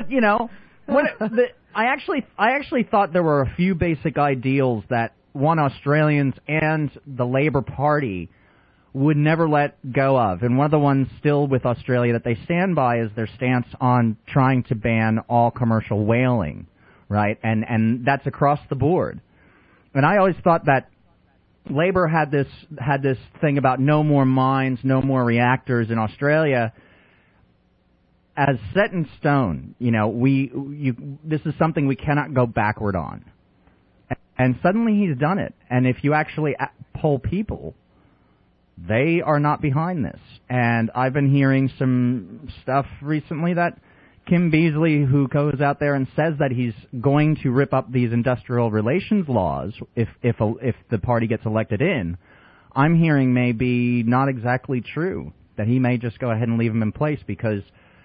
Speaker 3: I actually thought there were a few basic ideals that Australians and the Labor Party would never let go of. And one of the ones still with Australia that they stand by is their stance on trying to ban all commercial whaling, right? And that's across the board. And I always thought that Labor had this thing about no more mines, no more reactors in Australia as set in stone. This is something we cannot go backward on. And suddenly he's done it. And if you actually poll people, they are not behind this. And I've been hearing some stuff recently that Kim Beasley, who goes out there and says that he's going to rip up these industrial relations laws if the party gets elected in, I'm hearing may be not exactly true. That he may just go ahead and leave them in place because,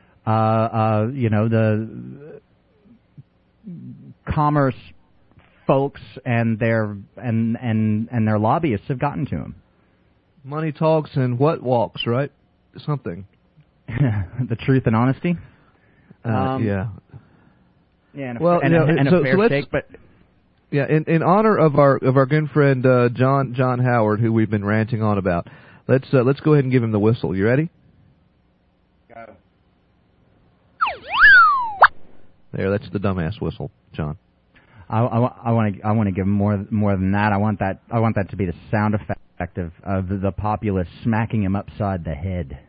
Speaker 3: the commerce folks and their lobbyists have gotten to him.
Speaker 4: Money talks and what walks, right? Something.
Speaker 3: The truth and honesty.
Speaker 4: Yeah.
Speaker 3: Yeah. And a fair shake, but
Speaker 4: yeah. In honor of our good friend John Howard, who we've been ranting on about, let's go ahead and give him the whistle. You ready?
Speaker 3: Go.
Speaker 4: There, that's the dumbass whistle, John.
Speaker 3: I want to give him more than that. I want that to be the sound effect of the populace smacking him upside the head.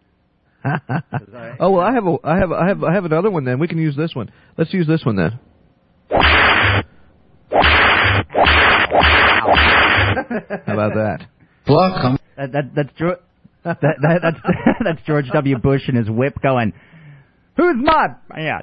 Speaker 4: Oh well, I have another one. Then we can use this one. Let's use this one then. How about that?
Speaker 3: Block 'em. That's George W. Bush and his whip going, "Who's my bitch?"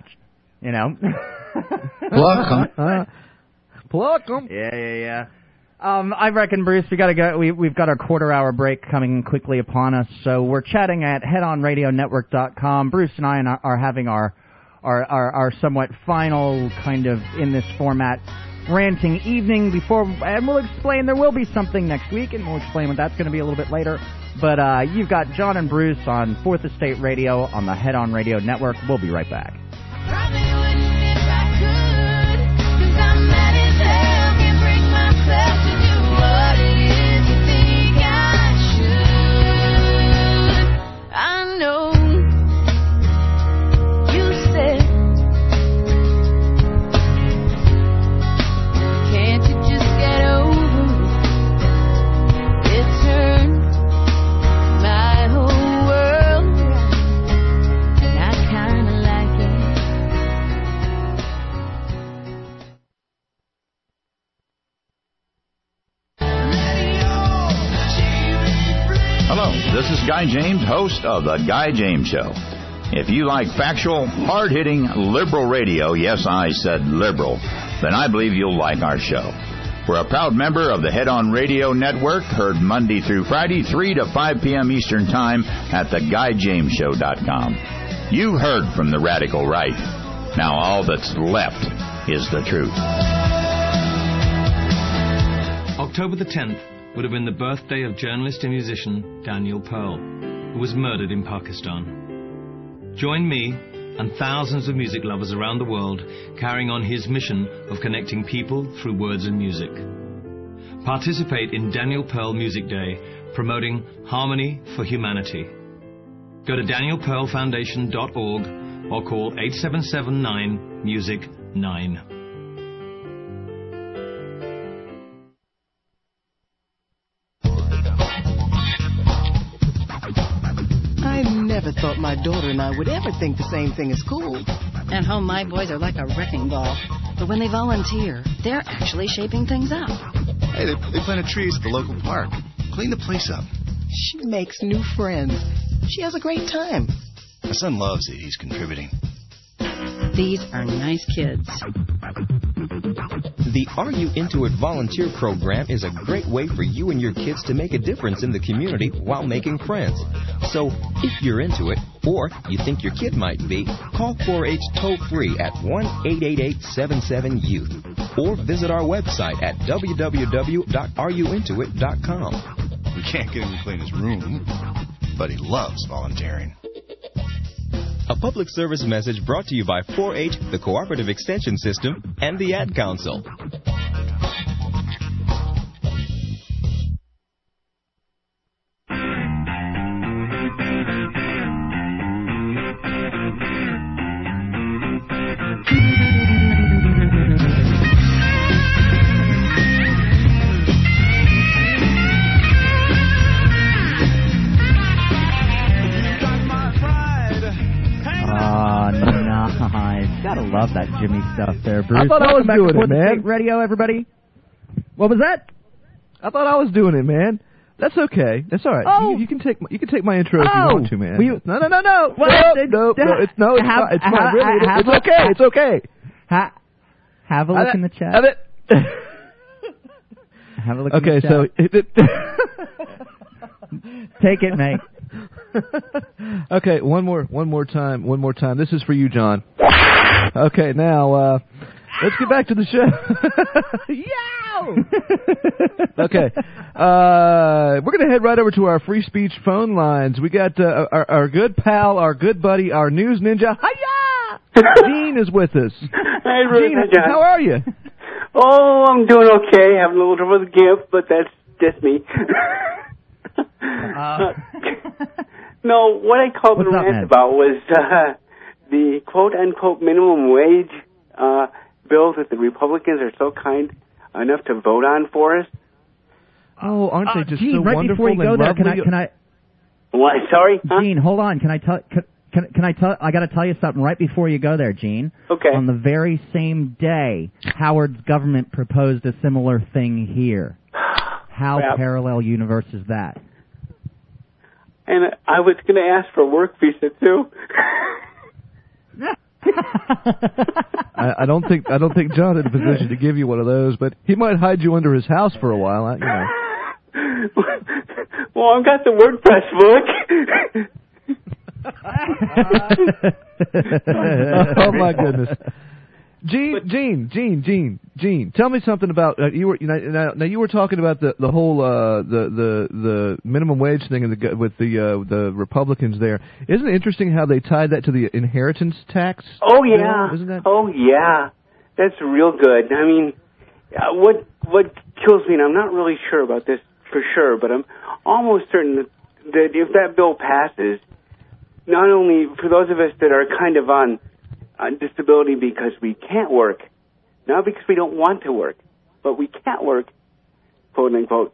Speaker 4: Block 'em. Block 'em.
Speaker 3: Yeah. I reckon, Bruce, we gotta go. We've got our quarter-hour break coming quickly upon us, so we're chatting at headonradionetwork.com. Bruce and I are having our somewhat final kind of in this format ranting evening and we'll explain. There will be something next week, and we'll explain what that's going to be a little bit later. But you've got John and Bruce on 4th Estate Radio on the Head On Radio Network. We'll be right back.
Speaker 17: This is Guy James, host of The Guy James Show. If you like factual, hard-hitting, liberal radio, yes, I said liberal, then I believe you'll like our show. We're a proud member of the Head On Radio Network, heard Monday through Friday, 3 to 5 p.m. Eastern Time at theguyjamesshow.com. You heard from the radical right. Now all that's left is the truth.
Speaker 18: October the 10th would have been the birthday of journalist and musician Daniel Pearl, who was murdered in Pakistan. Join me and thousands of music lovers around the world carrying on his mission of connecting people through words and music. Participate in Daniel Pearl Music Day, promoting harmony for humanity. Go to danielpearlfoundation.org or call 877-9-MUSIC-9.
Speaker 19: I never thought my daughter and I would ever think the same thing is cool.
Speaker 20: At home, my boys are like a wrecking ball. But when they volunteer, they're actually shaping things up.
Speaker 21: Hey, they planted trees at the local park. Clean the place up.
Speaker 19: She makes new friends. She has a great time.
Speaker 21: My son loves it. He's contributing.
Speaker 20: These are nice kids.
Speaker 22: The Are You Into It volunteer program is a great way for you and your kids to make a difference in the community while making friends. So, if you're into it, or you think your kid might be, call 4-H toll-free at 1-888-77-YOUTH or visit our website at www.areyouintoit.com.
Speaker 21: We can't get him to clean his room, but he loves volunteering.
Speaker 22: A public service message brought to you by 4-H, the Cooperative Extension System, and the Ad Council.
Speaker 3: Gotta love that Jimmy stuff there, Bruce.
Speaker 4: I thought I was doing it, man.
Speaker 3: Radio, everybody. What was that?
Speaker 4: I thought I was doing it, man. That's okay. That's all right.
Speaker 3: Oh.
Speaker 4: You can take my intro if you want to, man. No.
Speaker 3: No.
Speaker 4: It's not. It's okay. It's okay.
Speaker 3: Have a look in the chat. Have a look in the chat.
Speaker 4: Okay,
Speaker 3: so take it, mate.
Speaker 4: Okay, one more time. This is for you, John. Okay, now let's get back to the show. Okay, we're gonna head right over to our free speech phone lines. We got our good pal, our good buddy, our news ninja. Hiya! Gene is with us.
Speaker 23: Hey, Bruce.
Speaker 4: Gene, how are you?
Speaker 23: Oh, I'm doing okay. Having a little trouble with the gift, but that's just me. No, what I called the rant about was the quote-unquote minimum wage bills that the Republicans are so kind enough to vote on for us.
Speaker 4: Oh, aren't they just
Speaker 3: Gene,
Speaker 4: so
Speaker 3: right
Speaker 4: wonderful
Speaker 3: before you go there,
Speaker 4: lovely?
Speaker 3: can I?
Speaker 23: What? Sorry? Huh?
Speaker 3: Gene, hold on. Can I tell? Can I tell? I got to tell you something right before you go there, Gene.
Speaker 23: Okay.
Speaker 3: On the very same day, Howard's government proposed a similar thing here. How parallel universe is that?
Speaker 23: And I was going to ask for a work visa too.
Speaker 4: I don't think John's in a position to give you one of those, but he might hide you under his house for a while. You know.
Speaker 23: Well, I've got the WordPress book.
Speaker 4: Oh my goodness, Gene, tell me something about you were talking about the whole the minimum wage thing with the Republicans there. Isn't it interesting how they tied that to the inheritance tax?
Speaker 23: Oh yeah,
Speaker 4: isn't that?
Speaker 23: Oh yeah, that's real good. I mean, what kills me, and I'm not really sure about this for sure, but I'm almost certain that if that bill passes, not only for those of us that are kind of on disability because we can't work, not because we don't want to work, but we can't work, quote unquote,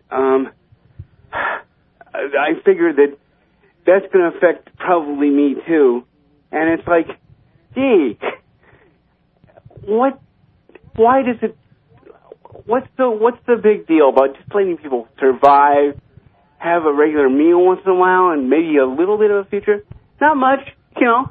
Speaker 23: I figure that that's going to affect probably me too. And it's like, gee, what's the big deal about just letting people survive, have a regular meal once in a while, and maybe a little bit of a future? Not much, you know.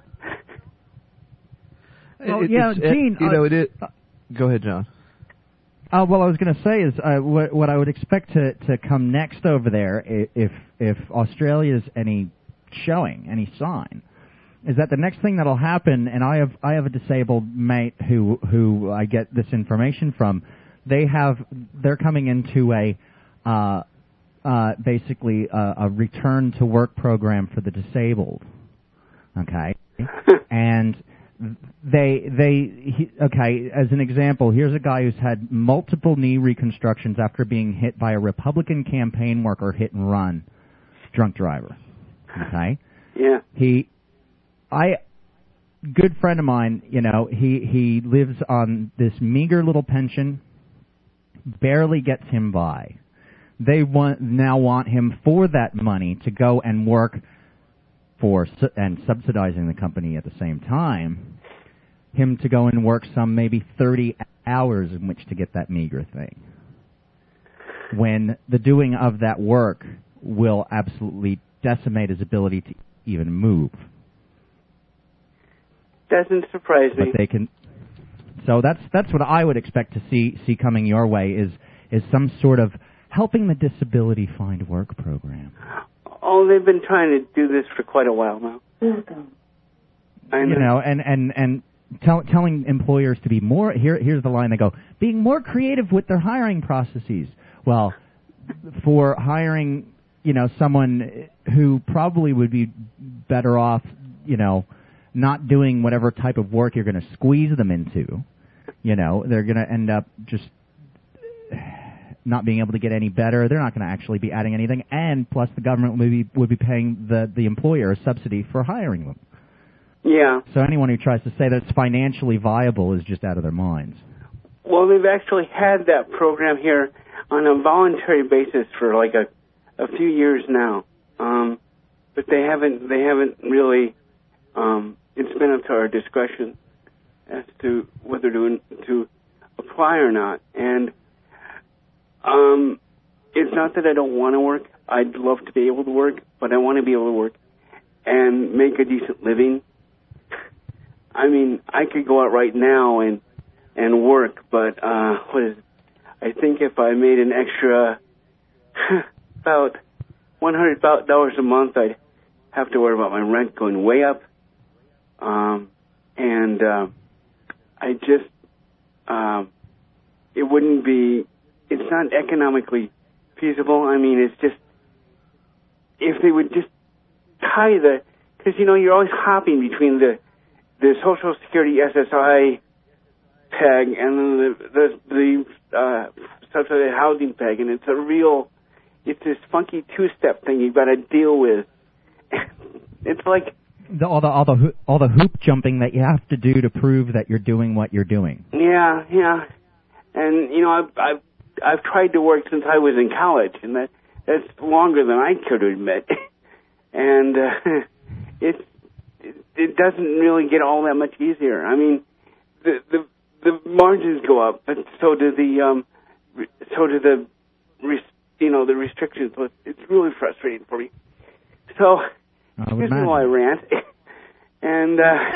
Speaker 3: Well, Gene,
Speaker 4: go ahead, John.
Speaker 3: Well, I was going to say is what I would expect to come next over there, if Australia's any sign, is that the next thing that'll happen. And I have a disabled mate who I get this information from. They're coming into basically a return to work program for the disabled. Okay, and as an example, here's a guy who's had multiple knee reconstructions after being hit by a Republican campaign worker hit and run drunk driver. Okay?
Speaker 23: Yeah.
Speaker 3: Good friend of mine, he lives on this meager little pension, barely gets him by. They now want him for that money to go and work and subsidizing the company at the same time, him to go and work some maybe 30 hours in which to get that meager thing. When the doing of that work will absolutely decimate his ability to even move.
Speaker 23: Doesn't surprise me.
Speaker 3: But they can. So that's what I would expect to see coming your way is some sort of helping the disability find work program.
Speaker 23: Oh, they've been trying to do this for quite a while now.
Speaker 3: And telling employers to be more. Here's the line they go: being more creative with their hiring processes. Well, for hiring, someone who probably would be better off, not doing whatever type of work you're going to squeeze them into. They're going to end up just not being able to get any better. They're not going to actually be adding anything, and plus the government would be paying the employer a subsidy for hiring them.
Speaker 23: Yeah.
Speaker 3: So anyone who tries to say that it's financially viable is just out of their minds.
Speaker 23: Well, they've actually had that program here on a voluntary basis for like a few years now, but they haven't really. It's been up to our discretion as to whether to apply or not, and it's not that I don't want to work. I'd love to be able to work, but I want to be able to work and make a decent living. I mean, I could go out right now and work, but I think if I made an extra about $100 a month, I'd have to worry about my rent going way up, and I just it wouldn't be. It's not economically feasible. I mean, it's just if they would just tie because you're always hopping between the Social Security SSI peg and the subsidized housing peg, and it's this funky two-step thing you've got to deal with. It's like
Speaker 3: all the hoop jumping that you have to do to prove that you're doing what you're doing.
Speaker 23: Yeah, and I've tried to work since I was in college, and that's longer than I care to admit, and it doesn't really get all that much easier. I mean, the margins go up, but so do the restrictions. It's really frustrating for me. So, excuse me while I rant. And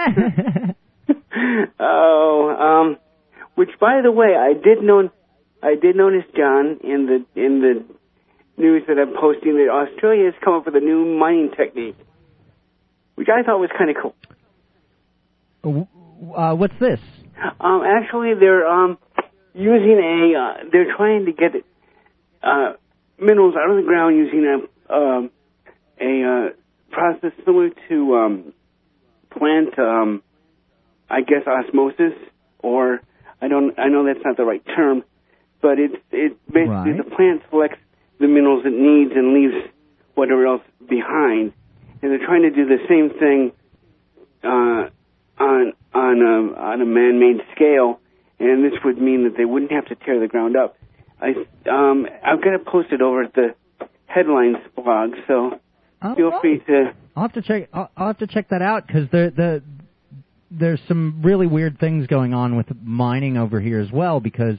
Speaker 23: which, by the way, I did notice, John, in the news that I'm posting that Australia has come up with a new mining technique, which I thought was kind of cool.
Speaker 3: What's this?
Speaker 23: Actually, they're using they're trying to get minerals out of the ground using a process similar to plant, I guess, osmosis, or I know that's not the right term, but it's basically the plant selects the minerals it needs and leaves whatever else behind, and they're trying to do the same thing on a man-made scale, and this would mean that they wouldn't have to tear the ground up. I've got it posted over at the Headlines blog, so feel free to.
Speaker 3: I'll have to check that out, because there's some really weird things going on with mining over here as well, because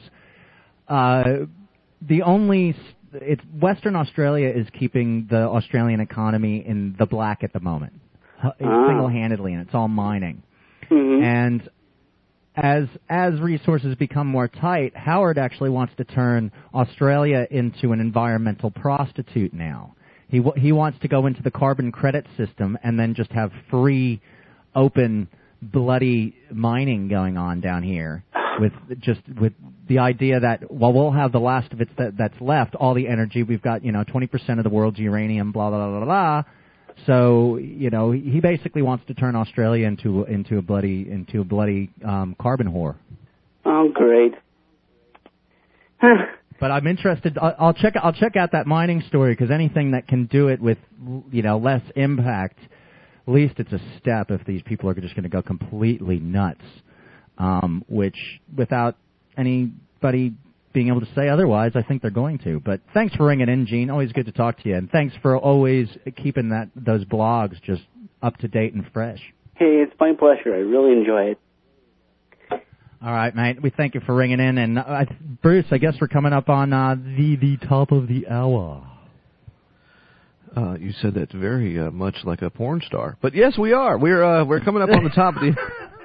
Speaker 3: Western Australia is keeping the Australian economy in the black at the moment, single-handedly, and it's all mining. Mm-hmm. And as resources become more tight, Howard actually wants to turn Australia into an environmental prostitute now. He wants to go into the carbon credit system and then just have free, open, bloody mining going on down here with the idea that, well, we'll have the last of it that's left, all the energy. We've got, 20% of the world's uranium, blah, blah, blah, blah, blah. So, he basically wants to turn Australia into a bloody carbon whore.
Speaker 23: Oh, great.
Speaker 3: But I'm interested. I'll check out that mining story, because anything that can do it with, less impact, at least it's a step if these people are just going to go completely nuts, which without anybody being able to say otherwise, I think they're going to. But thanks for ringing in, Gene. Always good to talk to you. And thanks for always keeping those blogs just up to date and fresh.
Speaker 23: Hey, it's my pleasure. I really enjoy it.
Speaker 3: All right, mate. We thank you for ringing in. And Bruce, I guess we're coming up on the top of the hour.
Speaker 4: You said that's very much like a porn star. But yes, we are. We're coming up on the top of the...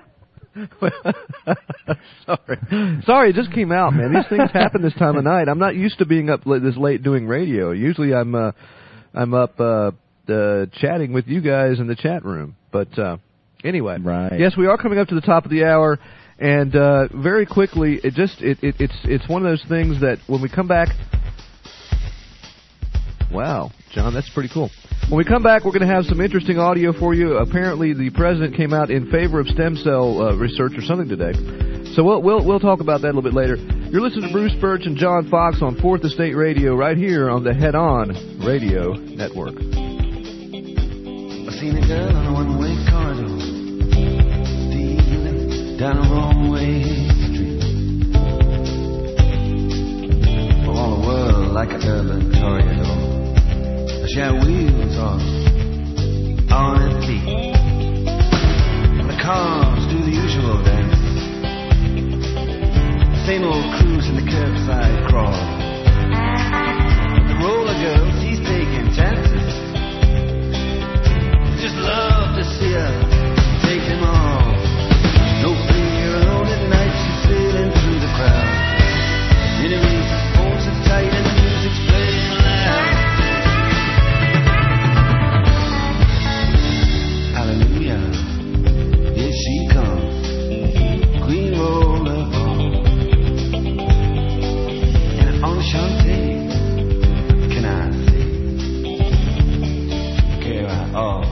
Speaker 4: Sorry, it just came out, man. These things happen this time of night. I'm not used to being up this late doing radio. Usually I'm up chatting with you guys in the chat room. But anyway, right. Yes, we are coming up to the top of the hour, and very quickly, it's one of those things that when we come back. Wow, John, that's pretty cool. When we come back, we're going to have some interesting audio for you. Apparently, the president came out in favor of stem cell research or something today. So we'll talk about that a little bit later. You're listening to Bruce Birch and John Fox on 4th Estate Radio right here on the Head On Radio Network.
Speaker 1: I seen a girl on a one-way corridor, stealing down a wrong-way street. For all the world like an urban toreador. She had wheels on her feet. The cars do the usual dance. Same old cruise in the curbside crawl. The roller girl, she's taking chances. Just love to see her take them all. No fear alone at night, she's sailing through the crowd. Enemies, phones are tight and the music's playing loud. Hallelujah, here she comes, Queen Roller Ball, and Enchante, can I say, care at all.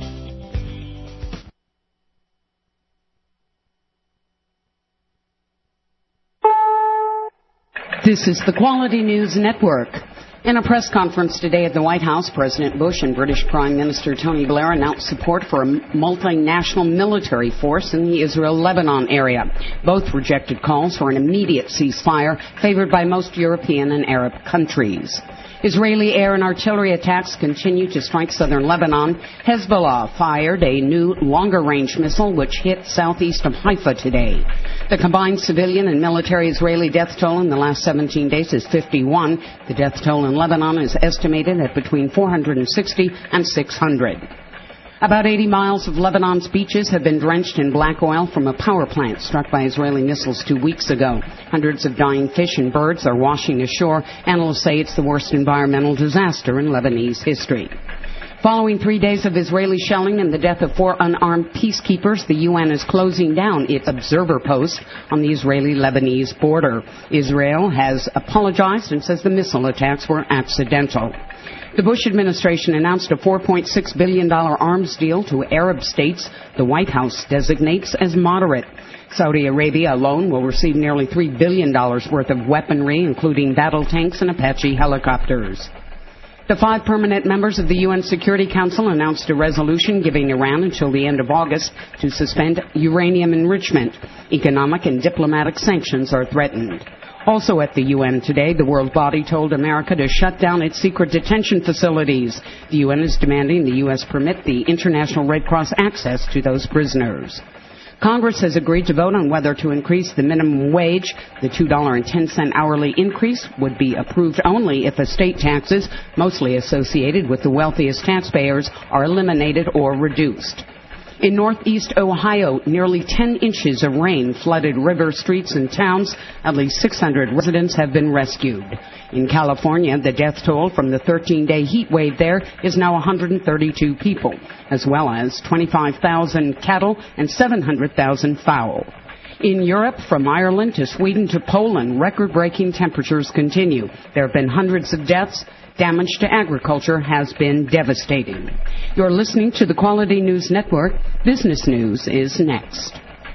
Speaker 2: This is the Quality News Network. In a press conference today at the White House, President Bush and British Prime Minister Tony Blair announced support for a multinational military force in the Israel-Lebanon area. Both rejected calls for an immediate ceasefire, favored by most European and Arab countries. Israeli air and artillery attacks continue to strike southern Lebanon. Hezbollah fired a new longer-range missile which hit southeast of Haifa today. The combined civilian and military Israeli death toll in the last 17 days is 51. The death toll in Lebanon is estimated at between 460 and 600. About 80 miles of Lebanon's beaches have been drenched in black oil from a power plant struck by Israeli missiles 2 weeks ago. Hundreds of dying fish and birds are washing ashore. Analysts say it's the worst environmental disaster in Lebanese history. Following 3 days of Israeli shelling and the death of 4 unarmed peacekeepers, the UN is closing down its observer post on the Israeli-Lebanese border. Israel has apologized and says the missile attacks were accidental. The Bush administration announced a $4.6 billion arms deal to Arab states the White House designates as moderate. Saudi Arabia alone will receive nearly $3 billion worth of weaponry, including battle tanks and Apache helicopters. The 5 permanent members of the UN Security Council announced a resolution giving Iran until the end of August to suspend uranium enrichment. Economic and diplomatic sanctions are threatened. Also at the UN today, the world body told America to shut down its secret detention facilities. The UN is demanding the U.S. permit the International Red Cross access to those prisoners. Congress has agreed to vote on whether to increase the minimum wage. The $2.10 hourly increase would be approved only if estate taxes, mostly associated with the wealthiest taxpayers, are eliminated or reduced. In northeast Ohio, nearly 10 inches of rain flooded river streets and towns. At least 600 residents have been rescued. In California, the death toll from the 13-day heat wave there is now 132 people, as well as 25,000 cattle and 700,000 fowl. In Europe, from Ireland to Sweden to Poland, record-breaking temperatures continue. There have been hundreds of deaths. Damage to agriculture has been devastating. You're listening to the Quality News Network. Business News is next.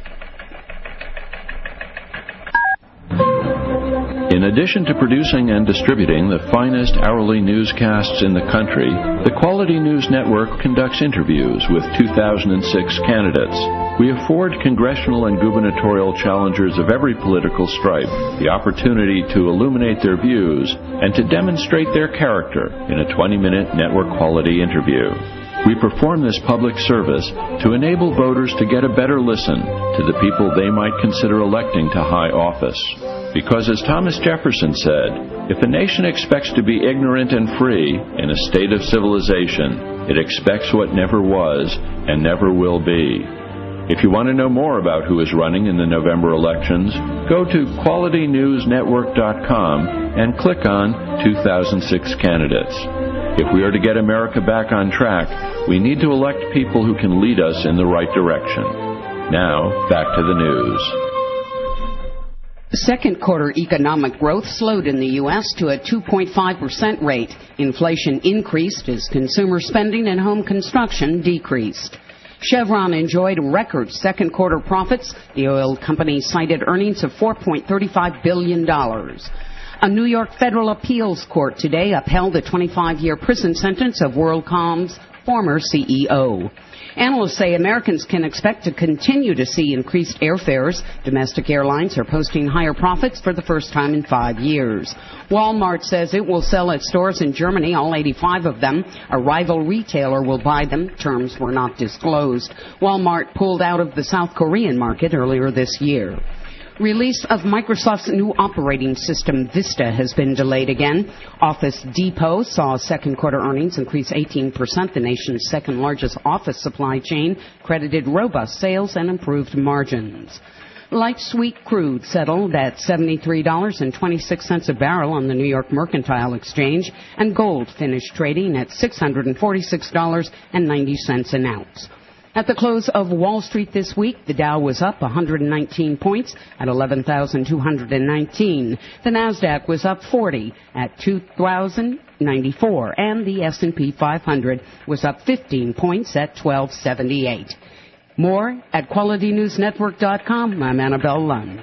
Speaker 5: In addition to producing and distributing the finest hourly newscasts in the country, the Quality News Network conducts interviews with 2006 candidates. We afford congressional and gubernatorial challengers of every political stripe the opportunity to illuminate their views and to demonstrate their character in a 20-minute network-quality interview. We perform this public service to enable voters to get a better listen to the people they might consider electing to high office. Because as Thomas Jefferson said, if a nation expects to be ignorant and free in a state of civilization, it expects what never was and never will be. If you want to know more about who is running in the November elections, go to QualityNewsNetwork.com and click on 2006 candidates. If we are to get America back on track, we need to elect people who can lead us in the right direction. Now, back to the news.
Speaker 2: Second quarter economic growth slowed in the U.S. to a 2.5% rate. Inflation increased as consumer spending and home construction decreased. Chevron enjoyed record second quarter profits. The oil company cited earnings of $4.35 billion. A New York federal appeals court today upheld the 25-year prison sentence of WorldCom's former CEO. Analysts say Americans can expect to continue to see increased airfares. Domestic airlines are posting higher profits for the first time in 5 years. Walmart says it will sell its stores in Germany, all 85 of them. A rival retailer will buy them. Terms were not disclosed. Walmart pulled out of the South Korean market earlier this year. Release of Microsoft's new operating system, Vista, has been delayed again. Office Depot saw second quarter earnings increase 18%. The nation's second largest office supply chain credited robust sales and improved margins. Light sweet crude settled at $73.26 a barrel on the New York Mercantile Exchange, and gold finished trading at $646.90 an ounce. At the close of Wall Street this week, the Dow was up 119 points at 11,219. The Nasdaq was up 40 at 2,094, and the S&P 500 was up 15 points at 1278. More at QualityNewsNetwork.com. I'm Annabelle Lund.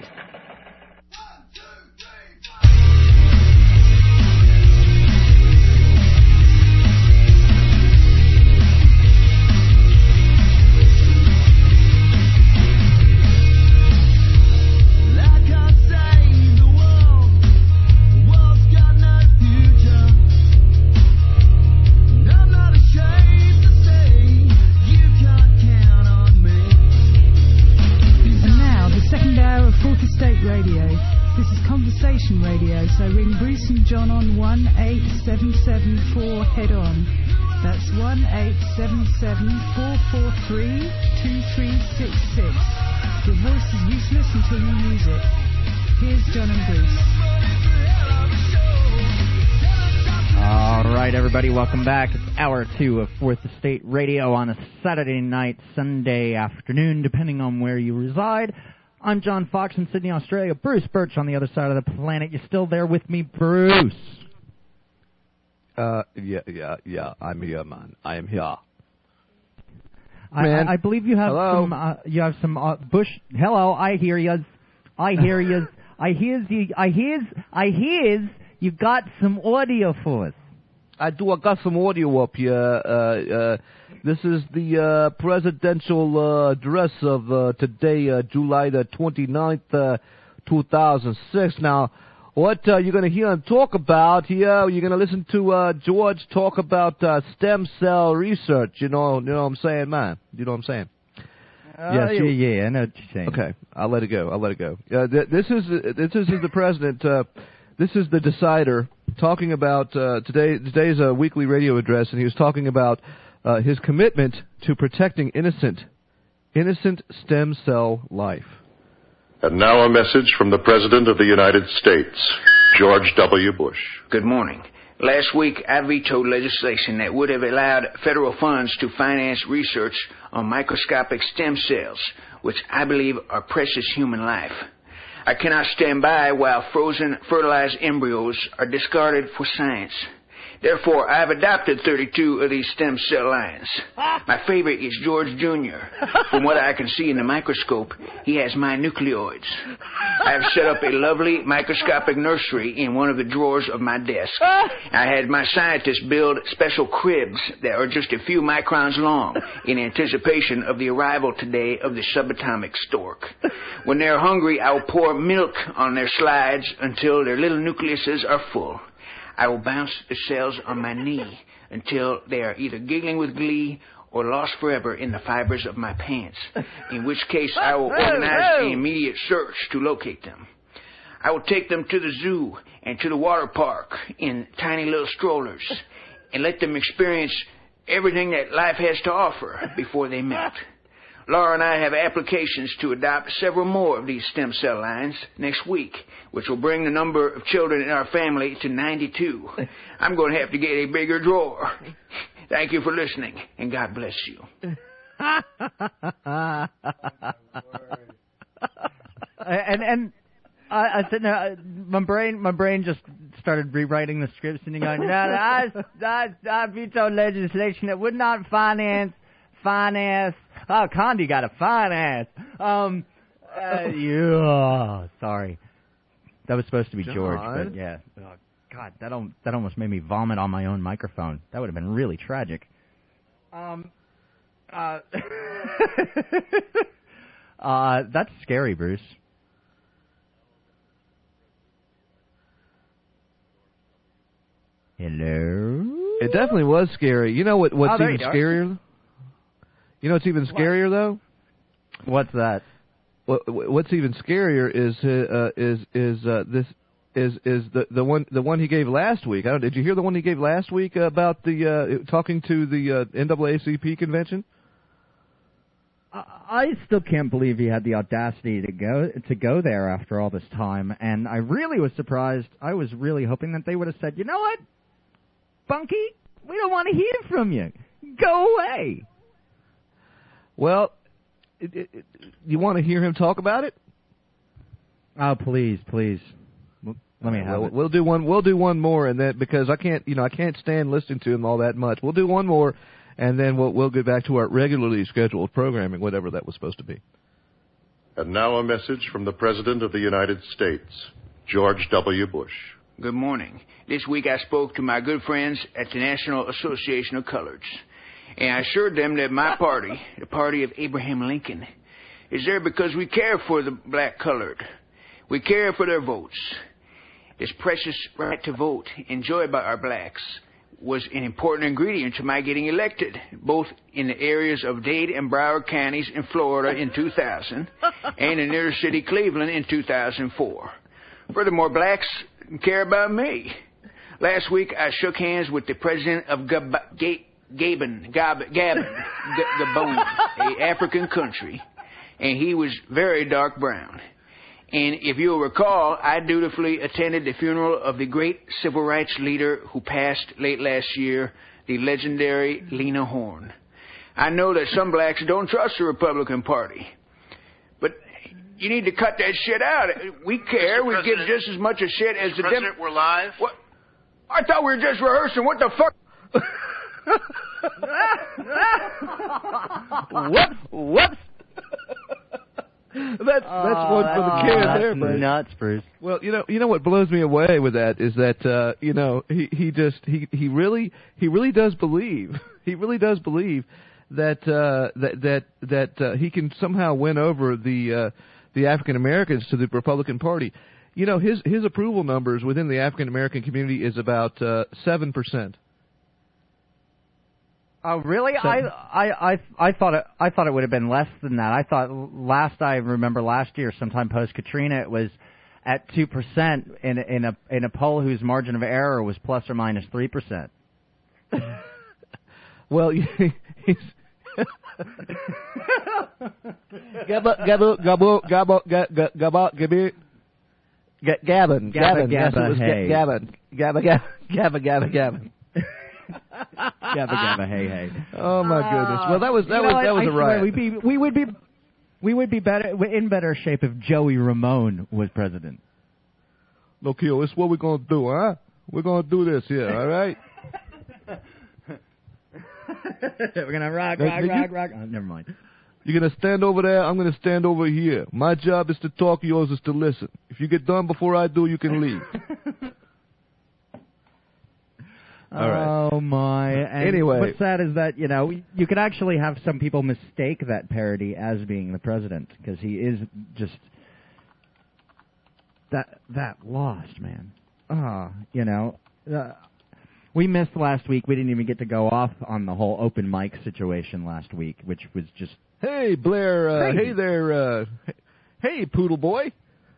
Speaker 6: Radio, so ring Bruce and John on 18774 head on. That's 18774432366. Your voice is useless until you use it. Here's John and Bruce.
Speaker 3: All right. right, everybody, welcome back. It's hour 2 of Fourth Estate Radio on a Saturday night, Sunday afternoon, depending on where you reside. I'm John Fox in Sydney, Australia. Bruce Birch on the other side of the planet. You still there with me, Bruce?
Speaker 4: Yeah, I'm here, man. I am here.
Speaker 3: I believe you have some Bush. Hello, I hear yous. I hears you got some audio for us.
Speaker 4: I got some audio up here. This is the presidential address of today, July the 29th, 2006. Now, what you're going to hear him talk about here, you're going to listen to George talk about stem cell research. You know what I'm saying, man? You know what I'm saying?
Speaker 3: Yes, yeah, I know what you're saying.
Speaker 4: Okay, I'll let it go. This is the president. This is the decider talking about today's weekly radio address, and he was talking about his commitment to protecting innocent stem cell life.
Speaker 7: And now a message from the President of the United States, George W. Bush.
Speaker 8: Good morning. Last week, I vetoed legislation that would have allowed federal funds to finance research on microscopic stem cells, which I believe are precious human life. I cannot stand by while frozen, fertilized embryos are discarded for science. Therefore, I have adopted 32 of these stem cell lines. My favorite is George Jr. From what I can see in the microscope, he has my nucleoids. I have set up a lovely microscopic nursery in one of the drawers of my desk. I had my scientists build special cribs that are just a few microns long in anticipation of the arrival today of the subatomic stork. When they're hungry, I will pour milk on their slides until their little nucleuses are full. I will bounce the cells on my knee until they are either giggling with glee or lost forever in the fibers of my pants, in which case I will organize an immediate search to locate them. I will take them to the zoo and to the water park in tiny little strollers and let them experience everything that life has to offer before they melt. Laura and I have applications to adopt several more of these stem cell lines next week, which will bring the number of children in our family to 92. I'm going to have to get a bigger drawer. Thank you for listening, and God bless you.
Speaker 3: I said, no, my brain just started rewriting the scripts and going, no, I vetoed legislation that would not finance. Oh, Condi got a fine ass. Sorry. That was supposed to be George, but yeah. Oh, God, that almost made me vomit on my own microphone. That would have been really tragic. That's scary, Bruce. Hello?
Speaker 4: It definitely was scary. You know what's even scarier? You know what's even scarier though?
Speaker 3: What's that?
Speaker 4: What's even scarier is the one he gave last week. Did you hear the one he gave last week about the talking to the NAACP convention?
Speaker 3: I still can't believe he had the audacity to go there after all this time, and I really was surprised. I was really hoping that they would have said, you know what, Bunky, we don't want to hear from you. Go away.
Speaker 4: Well, you want to hear him talk about it?
Speaker 3: Oh, please. Let me have it.
Speaker 4: We'll do one more, and then because I can't stand listening to him all that much. We'll do one more, and then we'll get back to our regularly scheduled programming, whatever that was supposed to be.
Speaker 7: And now a message from the President of the United States, George W. Bush.
Speaker 8: Good morning. This week I spoke to my good friends at the National Association of Coloreds, and I assured them that my party, the party of Abraham Lincoln, is there because we care for the black colored. We care for their votes. This precious right to vote enjoyed by our blacks was an important ingredient to my getting elected, both in the areas of Dade and Broward counties in Florida in 2000 and in inner city Cleveland in 2004. Furthermore, blacks care about me. Last week, I shook hands with the president of Gabon, an African country, and he was very dark brown. And if you'll recall, I dutifully attended the funeral of the great civil rights leader who passed late last year, the legendary Lena Horne. I know that some blacks don't trust the Republican Party. But you need to cut that shit out. We care. We give just as much a shit as the
Speaker 21: President, we're live.
Speaker 8: What? I thought we were just rehearsing. What the fuck?
Speaker 3: Whoops.
Speaker 4: That's one for the kids there, Bruce.
Speaker 3: Nuts, Bruce.
Speaker 4: Well, you know what blows me away with that is that he really does believe that he can somehow win over the African Americans to the Republican Party. You know, his approval numbers within the African American community is about 7%.
Speaker 3: Oh, really? I thought it would have been less than that. I thought I remember last year, sometime post Katrina, it was at 2% in a poll whose margin of error was plus or minus 3%.
Speaker 4: Well, he's Gavin.
Speaker 3: Gabba, hey.
Speaker 4: Oh my goodness! Well, that was a riot.
Speaker 3: We would be in better shape if Joey Ramone was president.
Speaker 4: Look here, this is what we're gonna do, huh? We're gonna do this here, all right?
Speaker 3: We're gonna rock. Oh, never mind.
Speaker 4: You're gonna stand over there. I'm gonna stand over here. My job is to talk. Yours is to listen. If you get done before I do, you can leave. All right.
Speaker 3: Oh, my. And
Speaker 4: anyway.
Speaker 3: What's sad is that, you could actually have some people mistake that parody as being the president, because he is just that lost, man. We missed last week. We didn't even get to go off on the whole open mic situation last week, which was just...
Speaker 4: Hey, Blair. Hey there. Hey, poodle boy.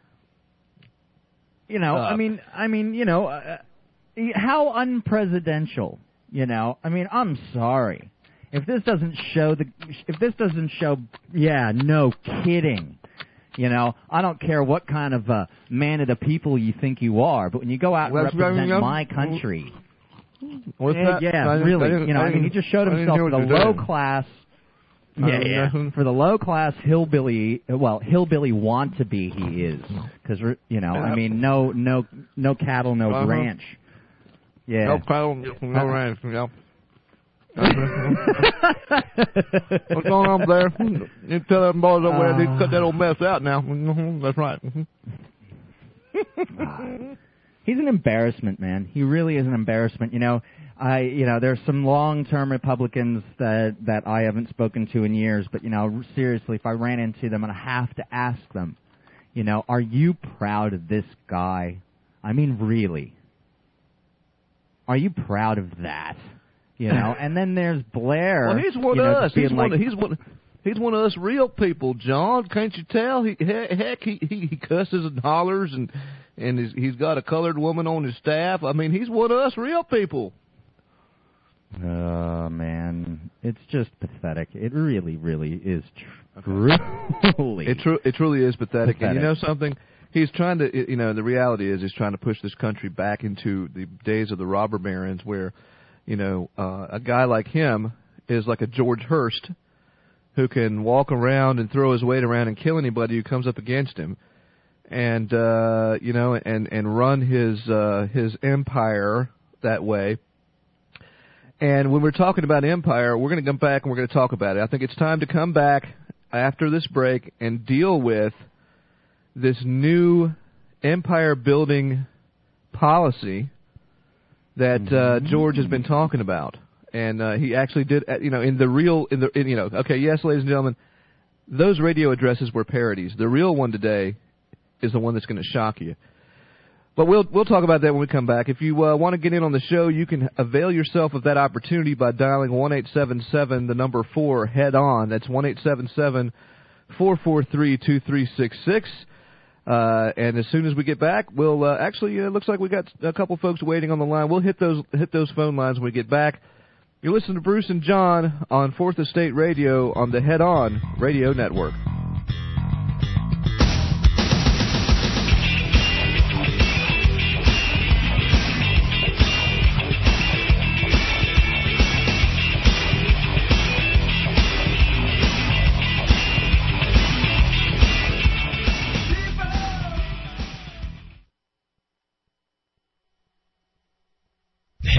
Speaker 3: How unpresidential, I'm sorry. If this doesn't show, no kidding. I don't care what kind of man of the people you think you are, but when you go out and represent my country,
Speaker 4: what's that?
Speaker 3: Yeah, really. He just showed himself for the low class. For the low class hillbilly want-to-be he is, because no cattle, no ranch. Yeah.
Speaker 4: No cattle, no ranch. Yeah. What's going on there? You tell them boys over there to cut that old mess out now. That's right.
Speaker 3: He's an embarrassment, man. He really is an embarrassment. There's some long-term Republicans that I haven't spoken to in years, but seriously, if I ran into them, and I have to ask them, are you proud of this guy? I mean, really? Are you proud of that? And then there's Blair.
Speaker 4: Well, he's one of us. He's one of us real people, John. Can't you tell? He cusses and hollers, and he's got a colored woman on his staff. I mean, he's one of us real people.
Speaker 3: Oh, man. It's just pathetic. It really, really is truly.
Speaker 4: It truly is pathetic. And you know something? He's trying to, the reality is he's trying to push this country back into the days of the robber barons where, a guy like him is like a George Hurst who can walk around and throw his weight around and kill anybody who comes up against him. And, and run his empire that way. And when we're talking about empire, we're going to come back and we're going to talk about it. I think it's time to come back after this break and deal with this new empire-building policy that George has been talking about. And he actually did, okay, yes, ladies and gentlemen, those radio addresses were parodies. The real one today is the one that's going to shock you. But we'll talk about that when we come back. If you want to get in on the show, you can avail yourself of that opportunity by dialing 1-877, the number 4, head on. That's 1-877-443-2366. And as soon as we get back, we'll actually it looks like we got a couple folks waiting on the line. We'll hit those phone lines when we get back. You're listening to Bruce and John on 4th Estate Radio on the Head On Radio Network.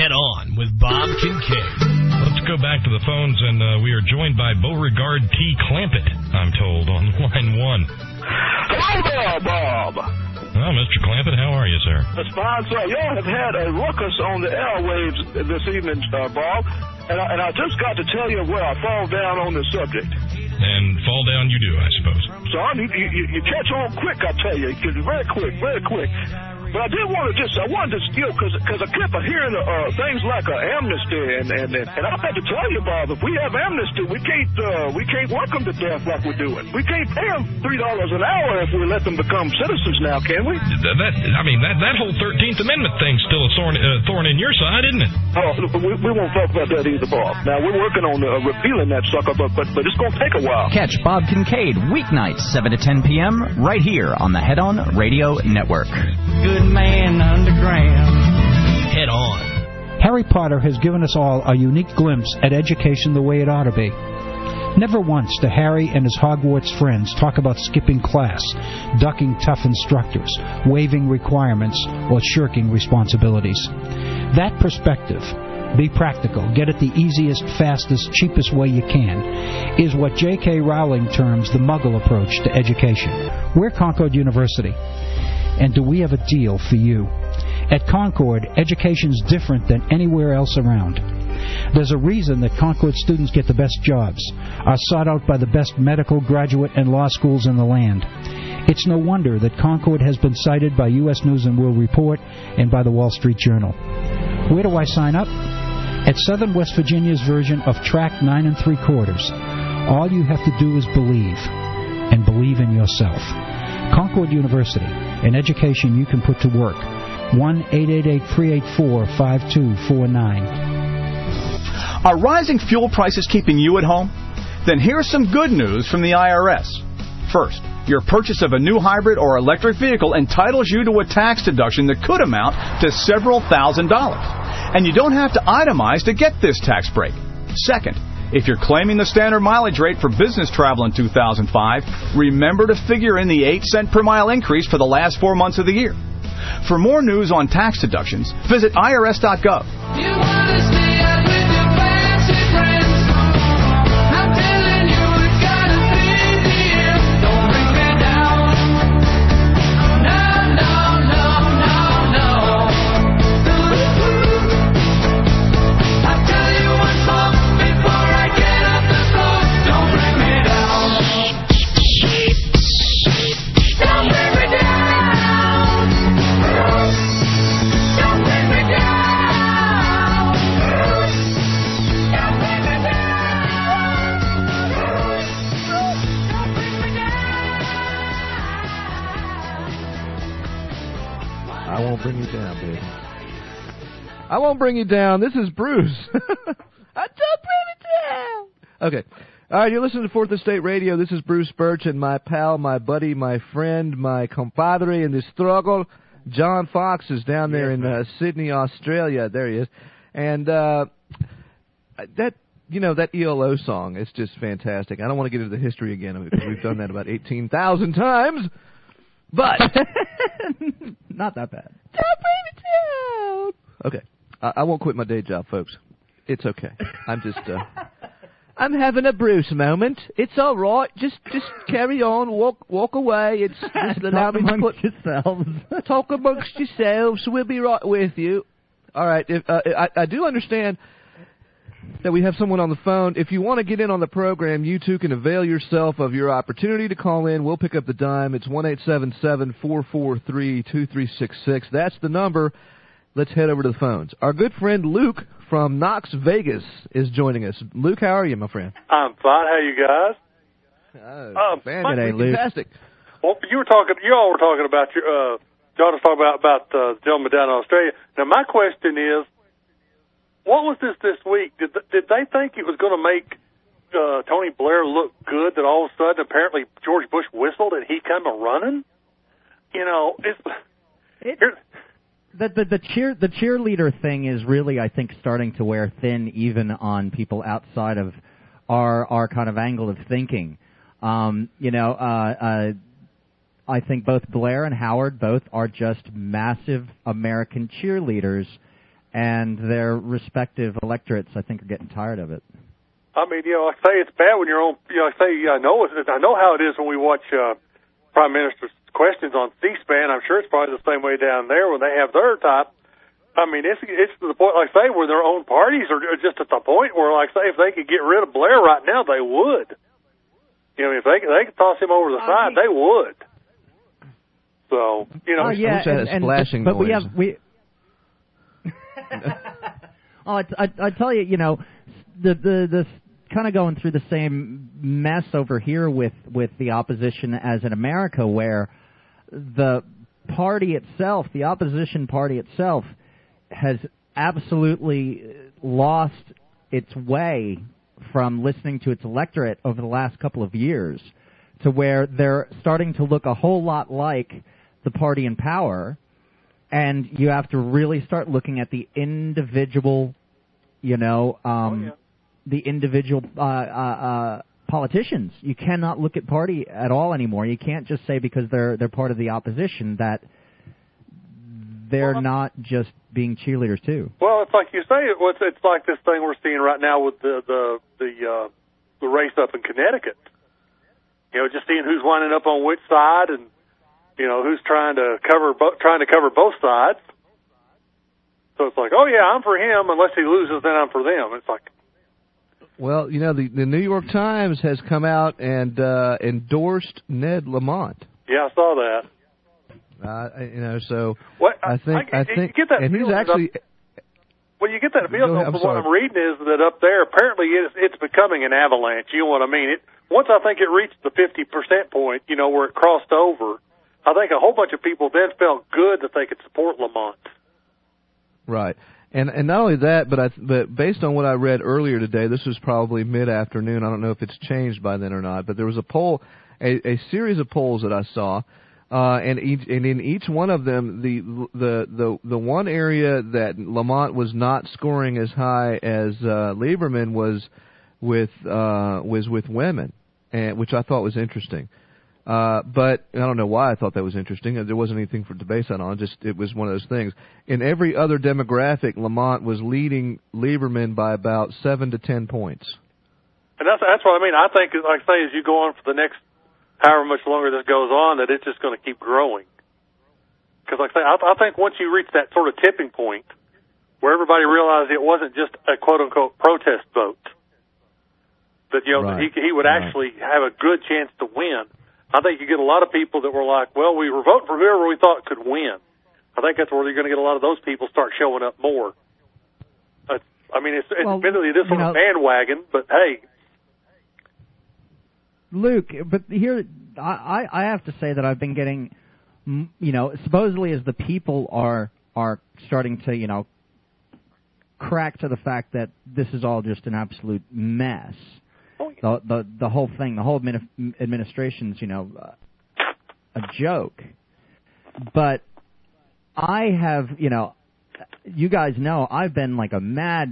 Speaker 9: Head On with Bob Kincaid.
Speaker 10: Let's go back to the phones, and we are joined by Beauregard T. Clampett, I'm told, on line 1.
Speaker 11: Hi there, Bob.
Speaker 10: Well, Mr. Clampett, how are you, sir?
Speaker 11: That's fine, sir. Y'all have had a ruckus on the airwaves this evening, Bob, and I just got to tell you where I fall down on the subject.
Speaker 10: And fall down you do, I suppose.
Speaker 11: Son, you catch on quick, I tell you. Very quick, very quick. But I did want to I wanted to, because I kept hearing things like amnesty, and I had to tell you, Bob, if we have amnesty, we can't work them to death like we're doing. We can't pay them $3 an hour if we let them become citizens now, can we?
Speaker 10: That whole 13th Amendment thing's still a thorn in your side, isn't it?
Speaker 11: Oh, we won't talk about that either, Bob. Now, we're working on repealing that sucker, but it's going to take a while.
Speaker 13: Catch Bob Kincaid weeknights 7 to 10 p.m. right here on the Head On Radio Network.
Speaker 9: Good man underground. Head On.
Speaker 24: Harry Potter has given us all a unique glimpse at education the way it ought to be. Never once do Harry and his Hogwarts friends talk about skipping class, ducking tough instructors, waiving requirements, or shirking responsibilities. That perspective, be practical, get it the easiest, fastest, cheapest way you can, is what J.K. Rowling terms the Muggle approach to education. We're Concord University, and do we have a deal for you? At Concord, education's different than anywhere else around. There's a reason that Concord students get the best jobs, are sought out by the best medical, graduate, and law schools in the land. It's no wonder that Concord has been cited by U.S. News & World Report and by the Wall Street Journal. Where do I sign up? At Southern West Virginia's version of Track 9 3/4. All you have to do is believe, and believe in yourself. Concord University, an education you can put to work. 1-888-384-5249.
Speaker 25: Are rising fuel prices keeping you at home? Then here's some good news from the IRS. First, your purchase of a new hybrid or electric vehicle entitles you to a tax deduction that could amount to several $1,000s. And you don't have to itemize to get this tax break. Second, if you're claiming the standard mileage rate for business travel in 2005, remember to figure in the 8 cent per mile increase for the last 4 months of the year. For more news on tax deductions, visit irs.gov.
Speaker 4: Bring you down, baby. I won't bring you down. This is Bruce. I don't bring it down. Okay. All right, you're listening to Fourth Estate Radio. This is Bruce Birch and my pal, my buddy, my friend, my compadre in this struggle. John Fox is down there in Sydney, Australia. There he is. And that ELO song is just fantastic. I don't want to get into the history again because we've done that about 18,000 times. But
Speaker 3: not that bad.
Speaker 4: Don't bring it down. Okay. I won't quit my day job, folks. It's okay. I'm just I'm having a Bruce moment. It's all right. Just carry on. Walk away. It's just allow me to put
Speaker 3: yourselves.
Speaker 4: Talk amongst yourselves. We'll be right with you. All right. I do understand that we have someone on the phone. If you want to get in on the program, you too can avail yourself of your opportunity to call in. We'll pick up the dime. It's 1-877-443-2366. That's the number. Let's head over to the phones. Our good friend Luke from Knox Vegas is joining us. Luke, how are you, my friend?
Speaker 26: I'm fine. How you guys?
Speaker 4: Fantastic.
Speaker 26: Well, you all were talking about y'all was talking about the gentleman down in Australia. Now, my question is, what was this week? Did they think it was going to make Tony Blair look good that all of a sudden apparently George Bush whistled and he come a-running? You know,
Speaker 3: the cheerleader thing is really, I think, starting to wear thin even on people outside of our kind of angle of thinking. I think both Blair and Howard both are just massive American cheerleaders. and their respective electorates, I think, are getting tired of it.
Speaker 26: I mean, like I say, it's bad when you're on. Like I say, I know how it is when we watch Prime Minister's questions on C-SPAN. I'm sure it's probably the same way down there when they have their type. I mean, it's to the point, like I say, where their own parties are just at the point where, like I say, if they could get rid of Blair right now, they would. If they could toss him over the side, they would. So,
Speaker 3: yeah, but we I tell you, the kind of going through the same mess over here with the opposition as in America, where the party itself, the opposition party itself, has absolutely lost its way from listening to its electorate over the last couple of years, to where they're starting to look a whole lot like the party in power, and you have to really start looking at the individual, the individual politicians. You cannot look at party at all anymore. You can't just say because they're part of the opposition that they're not just being cheerleaders too.
Speaker 26: Well, it's like you say. It's like this thing we're seeing right now with the race up in Connecticut. Just seeing who's winding up on which side, and who's trying to cover both sides. So it's like, oh yeah, I'm for him. Unless he loses, then I'm for them. It's like.
Speaker 4: Well, the New York Times has come out and endorsed Ned Lamont.
Speaker 26: Yeah, I saw that.
Speaker 4: So
Speaker 26: what,
Speaker 4: I think,
Speaker 26: you get that,
Speaker 4: and he's actually.
Speaker 26: Well, you get that feeling from what I'm reading is that up there, apparently it's becoming an avalanche. You know what I mean? Once I think it reached the 50% point, where it crossed over, I think a whole bunch of people then felt good that they could support Lamont. Right.
Speaker 4: And not only that, but based on what I read earlier today, this was probably mid-afternoon. I don't know if it's changed by then or not, but there was a poll, a series of polls that I saw, and in each one of them, the one area that Lamont was not scoring as high as Lieberman was with women, which I thought was interesting. But I don't know why I thought that was interesting. There wasn't anything for debate on. It was one of those things. In every other demographic, Lamont was leading Lieberman by about 7 to 10 points.
Speaker 26: And that's what I mean. I think, like I say, as you go on for the next however much longer this goes on, that it's just going to keep growing. Because, like I say, I think once you reach that sort of tipping point where everybody realized it wasn't just a quote-unquote protest vote, that that he would actually have a good chance to win. I think you get a lot of people that were like, well, we were voting for whoever we thought could win. I think that's where you're going to get a lot of those people start showing up more. I mean, it's admittedly this on a bandwagon, but hey.
Speaker 3: Luke, but here, I have to say that I've been getting, supposedly as the people are starting to, crack to the fact that this is all just an absolute mess. The whole thing, the whole administration's, a joke. But I have, you guys know I've been like a mad,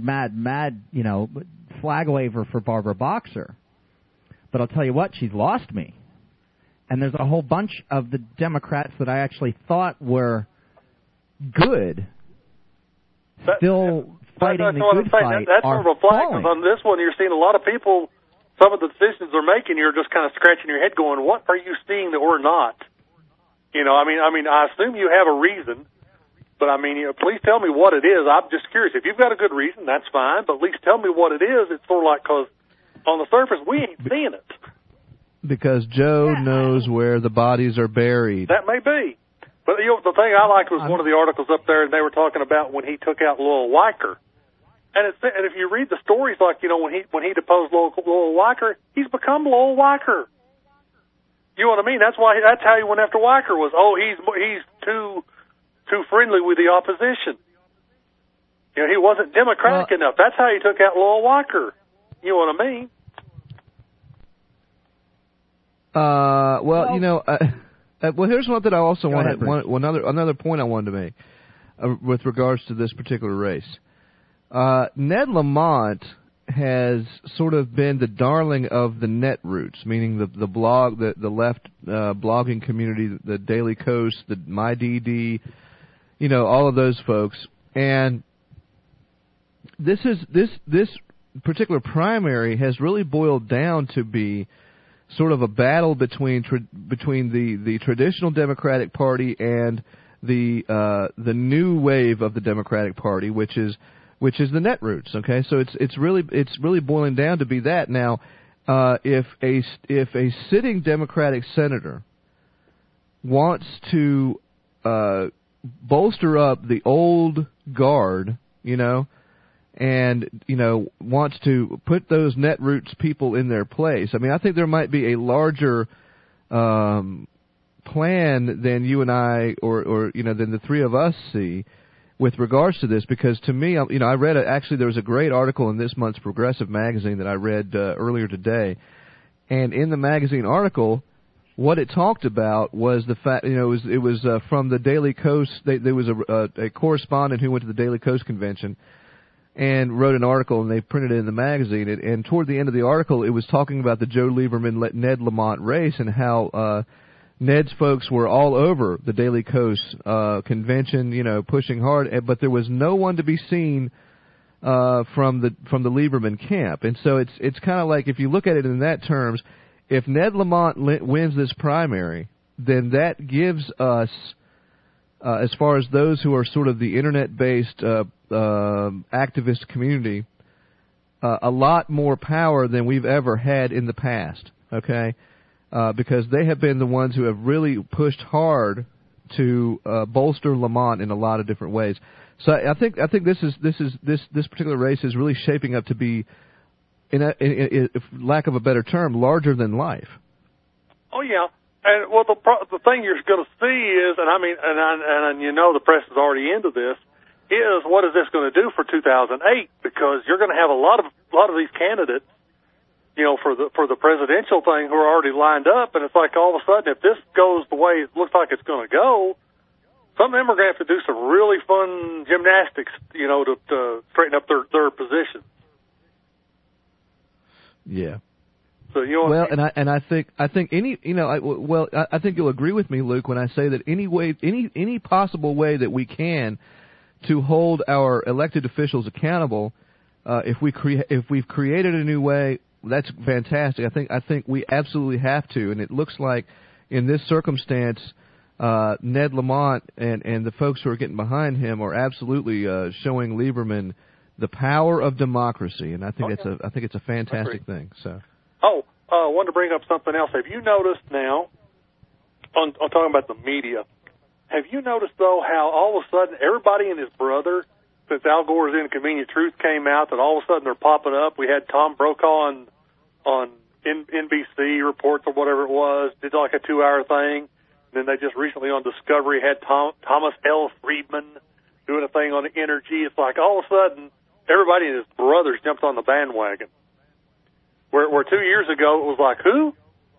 Speaker 3: flag waver for Barbara Boxer. But I'll tell you what, she's lost me. And there's a whole bunch of the Democrats that I actually thought were good still fighting the good fight.
Speaker 26: That's sort of a flag, because on this one you're seeing a lot of people. Some of the decisions they're making, you're just kind of scratching your head going, what are you seeing that we're not? I mean, I assume you have a reason, but please tell me what it is. I'm just curious. If you've got a good reason, that's fine, but at least tell me what it is. It's sort of like, because on the surface, we ain't seeing it.
Speaker 4: Because Joe knows where the bodies are buried.
Speaker 26: That may be. But the thing I liked was one of the articles up there, and they were talking about when he took out Lowell Weicker. And if you read the stories, like, when he deposed Lowell Weicker, he's become Lowell Weicker. You know what I mean? That's how he went after Weicker was, he's too friendly with the opposition. He wasn't democratic enough. That's how he took out Lowell Weicker. You know what I mean?
Speaker 4: Well, here's one that I also another point I wanted to make with regards to this particular race. Ned Lamont has sort of been the darling of the netroots, meaning the left blogging community, the Daily Kos, the MyDD, all of those folks. And this particular primary has really boiled down to be sort of a battle between the traditional Democratic Party and the new wave of the Democratic Party, which is the Netroots. Okay, so it's really boiling down to be that. Now, if a sitting Democratic senator wants to bolster up the old guard, and wants to put those Netroots people in their place, I mean, I think there might be a larger plan than you and I, or than the three of us see with regards to this. Because to me, I read actually there was a great article in this month's Progressive magazine that I read earlier today, and in the magazine article, what it talked about was the fact, it was from the Daily Kos. There was a correspondent who went to the Daily Kos convention and wrote an article, and they printed it in the magazine. And toward the end of the article, it was talking about the Joe Lieberman Ned Lamont race and how Ned's folks were all over the Daily Kos convention, pushing hard, but there was no one to be seen from the Lieberman camp. And so it's kind of like, if you look at it in that terms, if Ned Lamont wins this primary, then that gives us, as far as those who are sort of the internet-based activist community, a lot more power than we've ever had in the past. Okay, because they have been the ones who have really pushed hard to bolster Lamont in a lot of different ways. So I think this particular race is really shaping up to be, in lack of a better term, larger than life.
Speaker 26: Oh yeah, and well, the thing you're going to see is, and I mean, and the press is already into this, is what is this going to do for 2008? Because you're going to have a lot of these candidates, for the presidential thing, who are already lined up, and it's like all of a sudden, if this goes the way it looks like it's going to go, some of them are going to have to do some really fun gymnastics, to straighten up their position.
Speaker 4: Yeah.
Speaker 26: So
Speaker 4: I think any I think you'll agree with me, Luke, when I say that any possible way that we can to hold our elected officials accountable, if we've created a new way, that's fantastic. I think we absolutely have to, and it looks like in this circumstance, Ned Lamont and the folks who are getting behind him are absolutely showing Lieberman the power of democracy, and I think it's a fantastic thing. So.
Speaker 26: I wanted to bring up something else. Have you noticed now, on talking about the media, have you noticed, though, how all of a sudden everybody and his brother, since Al Gore's Inconvenient Truth came out, that all of a sudden they're popping up? We had Tom Brokaw on NBC Reports or whatever it was, did like a 2-hour thing. And then they just recently on Discovery had Thomas L. Friedman doing a thing on energy. It's like all of a sudden everybody and his brothers jumped on the bandwagon. Where 2 years ago it was like, who?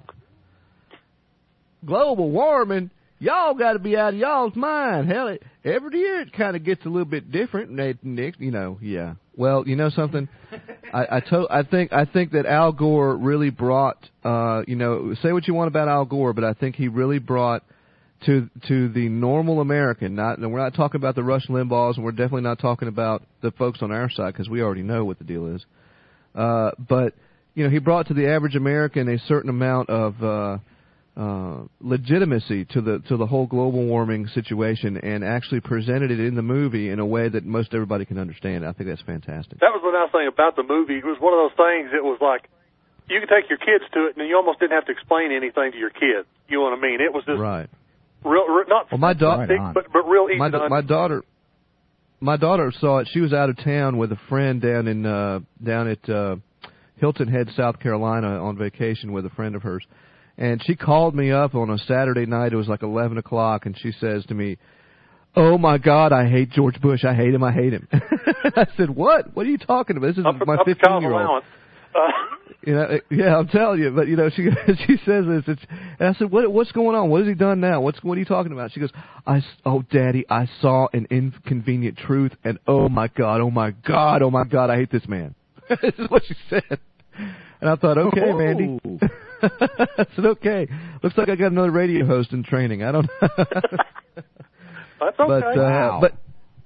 Speaker 4: Global warming? Y'all got to be out of y'all's mind. Hell, every year it kind of gets a little bit different. Nick, yeah. Well, you know something? I think that Al Gore really brought, say what you want about Al Gore, but I think he really brought to the normal American. We're not talking about the Rush Limbaughs, and we're definitely not talking about the folks on our side, because we already know what the deal is. But he brought to the average American a certain amount of legitimacy to the whole global warming situation, and actually presented it in the movie in a way that most everybody can understand. I think that's fantastic.
Speaker 26: That was what I was saying about the movie. It was one of those things. It was like you could take your kids to it, and you almost didn't have to explain anything to your kids. You know what I mean? It was just
Speaker 4: right.
Speaker 26: Real not
Speaker 4: well, my daughter,
Speaker 26: but real easy.
Speaker 4: My daughter saw it. She was out of town with a friend down at Hilton Head, South Carolina, on vacation with a friend of hers. And she called me up on a Saturday night. It was like 11 o'clock, and she says to me, "Oh, my God, I hate George Bush. I hate him. I hate him." I said, What are you talking about? This is my 15-year-old. Yeah, I'm telling you. But, she says this. And I said, what's going on? What has he done now? What are you talking about? She goes, Daddy, I saw an Inconvenient Truth, and oh, my God, I hate this man. This is what she said. And I thought, okay, Mandy. I said, okay. Looks like I got another radio host in training. I don't know.
Speaker 26: That's okay.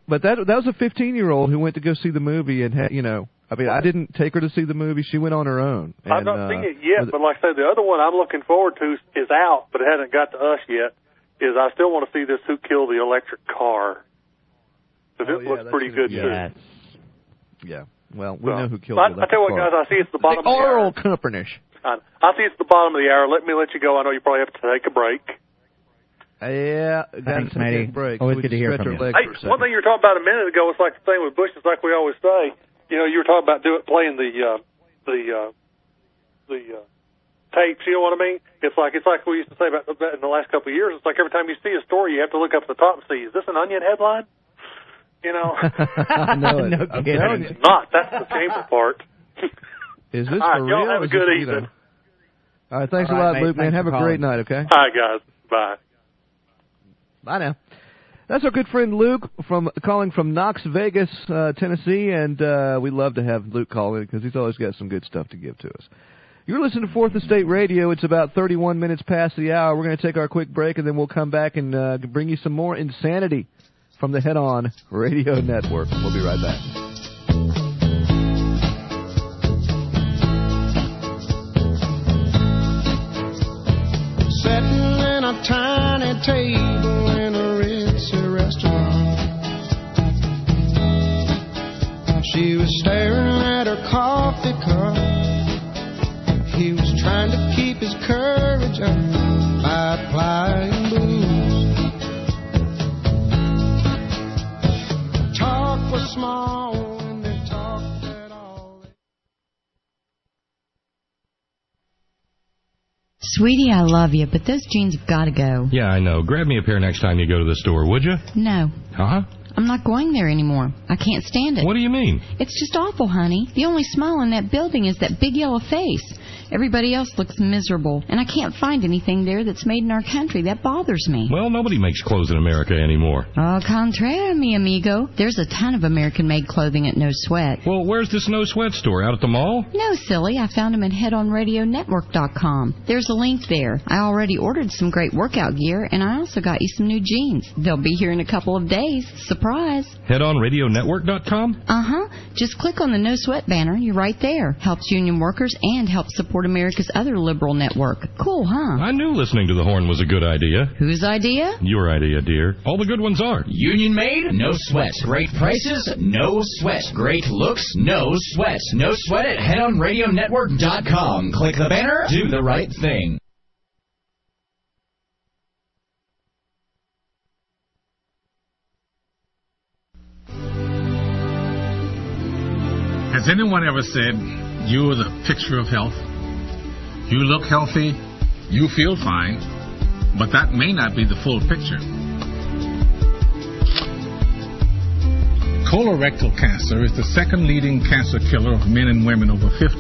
Speaker 4: But that was a 15-year-old who went to go see the movie and had, I didn't take her to see the movie. She went on her own. And,
Speaker 26: I've not seen it yet, but like I said, the other one I'm looking forward to is out, but it hasn't got to us yet. I still want to see this Who Killed the Electric Car. Because it looks pretty good, too.
Speaker 4: Yeah. Well, we know who killed the electric car.
Speaker 26: I tell you what, guys, I see it's the bottom of the hour.
Speaker 4: Oral Company.
Speaker 26: I see it's the bottom of the hour. Let me let you go. I know you probably have to take a break.
Speaker 3: Yeah, thanks, matey. Always good to hear from you.
Speaker 26: Hey, one thing you were talking about a minute ago, it's like the thing with Bush. It's like we always say. You were talking about playing the tapes. You know what I mean? It's like we used to say about that in the last couple of years. It's like every time you see a story, you have to look up at the top and see, is this an Onion headline?
Speaker 4: I know it.
Speaker 3: No kidding.
Speaker 26: It's not. That's the shameful part.
Speaker 4: Is this
Speaker 26: all right,
Speaker 4: for real?
Speaker 26: Y'all have a good evening.
Speaker 4: All right, thanks a lot, Luke, man. Have a great night, okay?
Speaker 26: All right, guys. Bye.
Speaker 4: Bye now. That's our good friend Luke calling from Knox Vegas, Tennessee, and we love to have Luke call in because he's always got some good stuff to give to us. You're listening to Fourth Estate Radio. It's about 31 minutes past the hour. We're going to take our quick break, and then we'll come back and bring you some more insanity from the Head On Radio Network. We'll be right back.
Speaker 1: Sitting in a tiny table in a ritzy restaurant, she was staring at her coffee cup. He was trying to keep his courage up by applying booze. Talk was small when they talked at all.
Speaker 12: Sweetie, I love you, but those jeans have got to go.
Speaker 10: Yeah, I know. Grab me a pair next time you go to the store, would you?
Speaker 12: No.
Speaker 10: Huh?
Speaker 12: I'm not going there anymore. I can't stand it.
Speaker 10: What do you mean?
Speaker 12: It's just awful, honey. The only smile in that building is that big yellow face. Everybody else looks miserable, and I can't find anything there that's made in our country. That bothers me.
Speaker 10: Well, nobody makes clothes in America anymore.
Speaker 12: Au contraire, mi amigo. There's a ton of American-made clothing at No Sweat.
Speaker 10: Well, where's this No Sweat store? Out at the mall?
Speaker 12: No, silly. I found them at headonradionetwork.com. There's a link there. I already ordered some great workout gear, and I also got you some new jeans. They'll be here in a couple of days. Surprise.
Speaker 10: Headonradionetwork.com?
Speaker 12: Uh-huh. Just click on the No Sweat banner. You're right there. Helps union workers and helps support America's other liberal network. Cool, huh?
Speaker 10: I knew listening to the horn was a good idea.
Speaker 12: Whose idea?
Speaker 10: Your idea, dear. All the good ones are.
Speaker 13: Union made? No sweat. Great prices? No sweat. Great looks? No sweat. No sweat at headonradionetwork.com. Click the banner. Do the right thing.
Speaker 14: Has anyone ever said, you're the picture of health? You look healthy, you feel fine, but that may not be the full picture. Colorectal cancer is the second leading cancer killer of men and women over 50.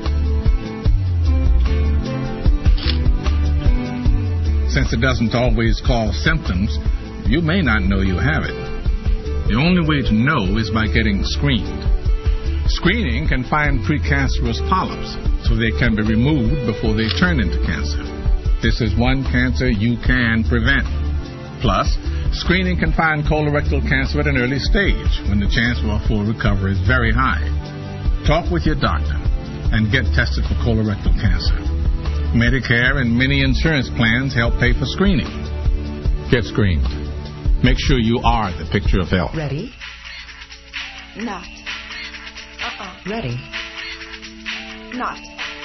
Speaker 14: Since it doesn't always cause symptoms, you may not know you have it. The only way to know is by getting screened. Screening can find precancerous polyps so they can be removed before they turn into cancer. This is one cancer you can prevent. Plus, screening can find colorectal cancer at an early stage when the chance for a full recovery is very high. Talk with your doctor and get tested for colorectal cancer. Medicare and many insurance plans help pay for screening. Get screened. Make sure you are the picture of health.
Speaker 15: Ready? Not. Ready? Not.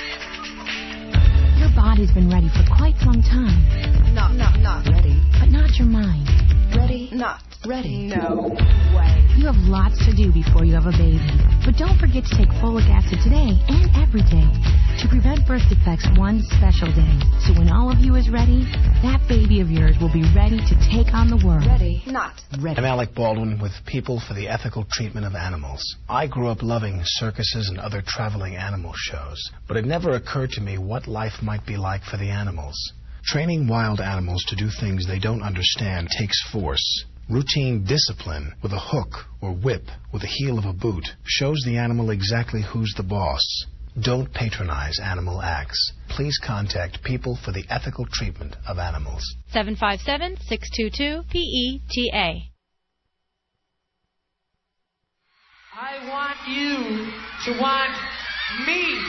Speaker 6: Your body's been ready for quite some time.
Speaker 15: Not. Ready?
Speaker 6: But not your mind.
Speaker 15: Ready? Not. Ready? No way.
Speaker 6: You have lots to do before you have a baby. But don't forget to take folic acid today and every day to prevent birth defects one special day. So when all of you is ready, that baby of yours will be ready to take on the world.
Speaker 15: Ready? Not. Ready.
Speaker 16: I'm Alec Baldwin with People for the Ethical Treatment of Animals. I grew up loving circuses and other traveling animal shows, but it never occurred to me what life might be like for the animals. Training wild animals to do things they don't understand takes force. Routine discipline with a hook or whip with the heel of a boot shows the animal exactly who's the boss. Don't patronize animal acts. Please contact People for the Ethical Treatment of Animals.
Speaker 17: 757-622-PETA. I want you to want me.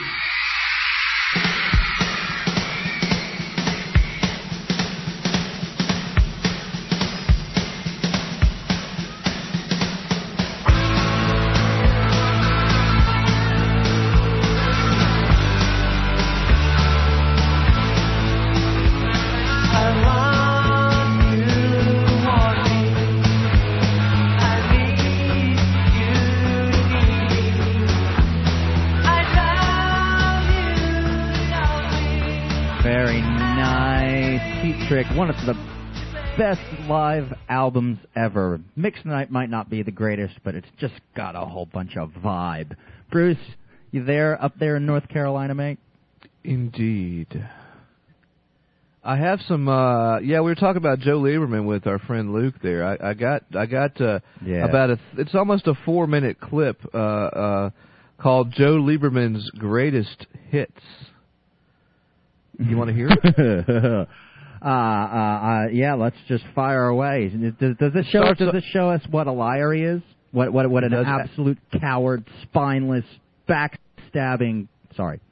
Speaker 3: Trick, one of the best live albums ever. Mixed Night might not be the greatest, but it's just got a whole bunch of vibe. Bruce, you there, up there in North Carolina, mate?
Speaker 4: Indeed. I have some, we were talking about Joe Lieberman with our friend Luke there. I got about it's almost a 4-minute clip, called Joe Lieberman's Greatest Hits. You want to hear it?
Speaker 3: Yeah, let's just fire away. Does this show us what a liar he is? What an absolute coward, spineless, backstabbing. Sorry.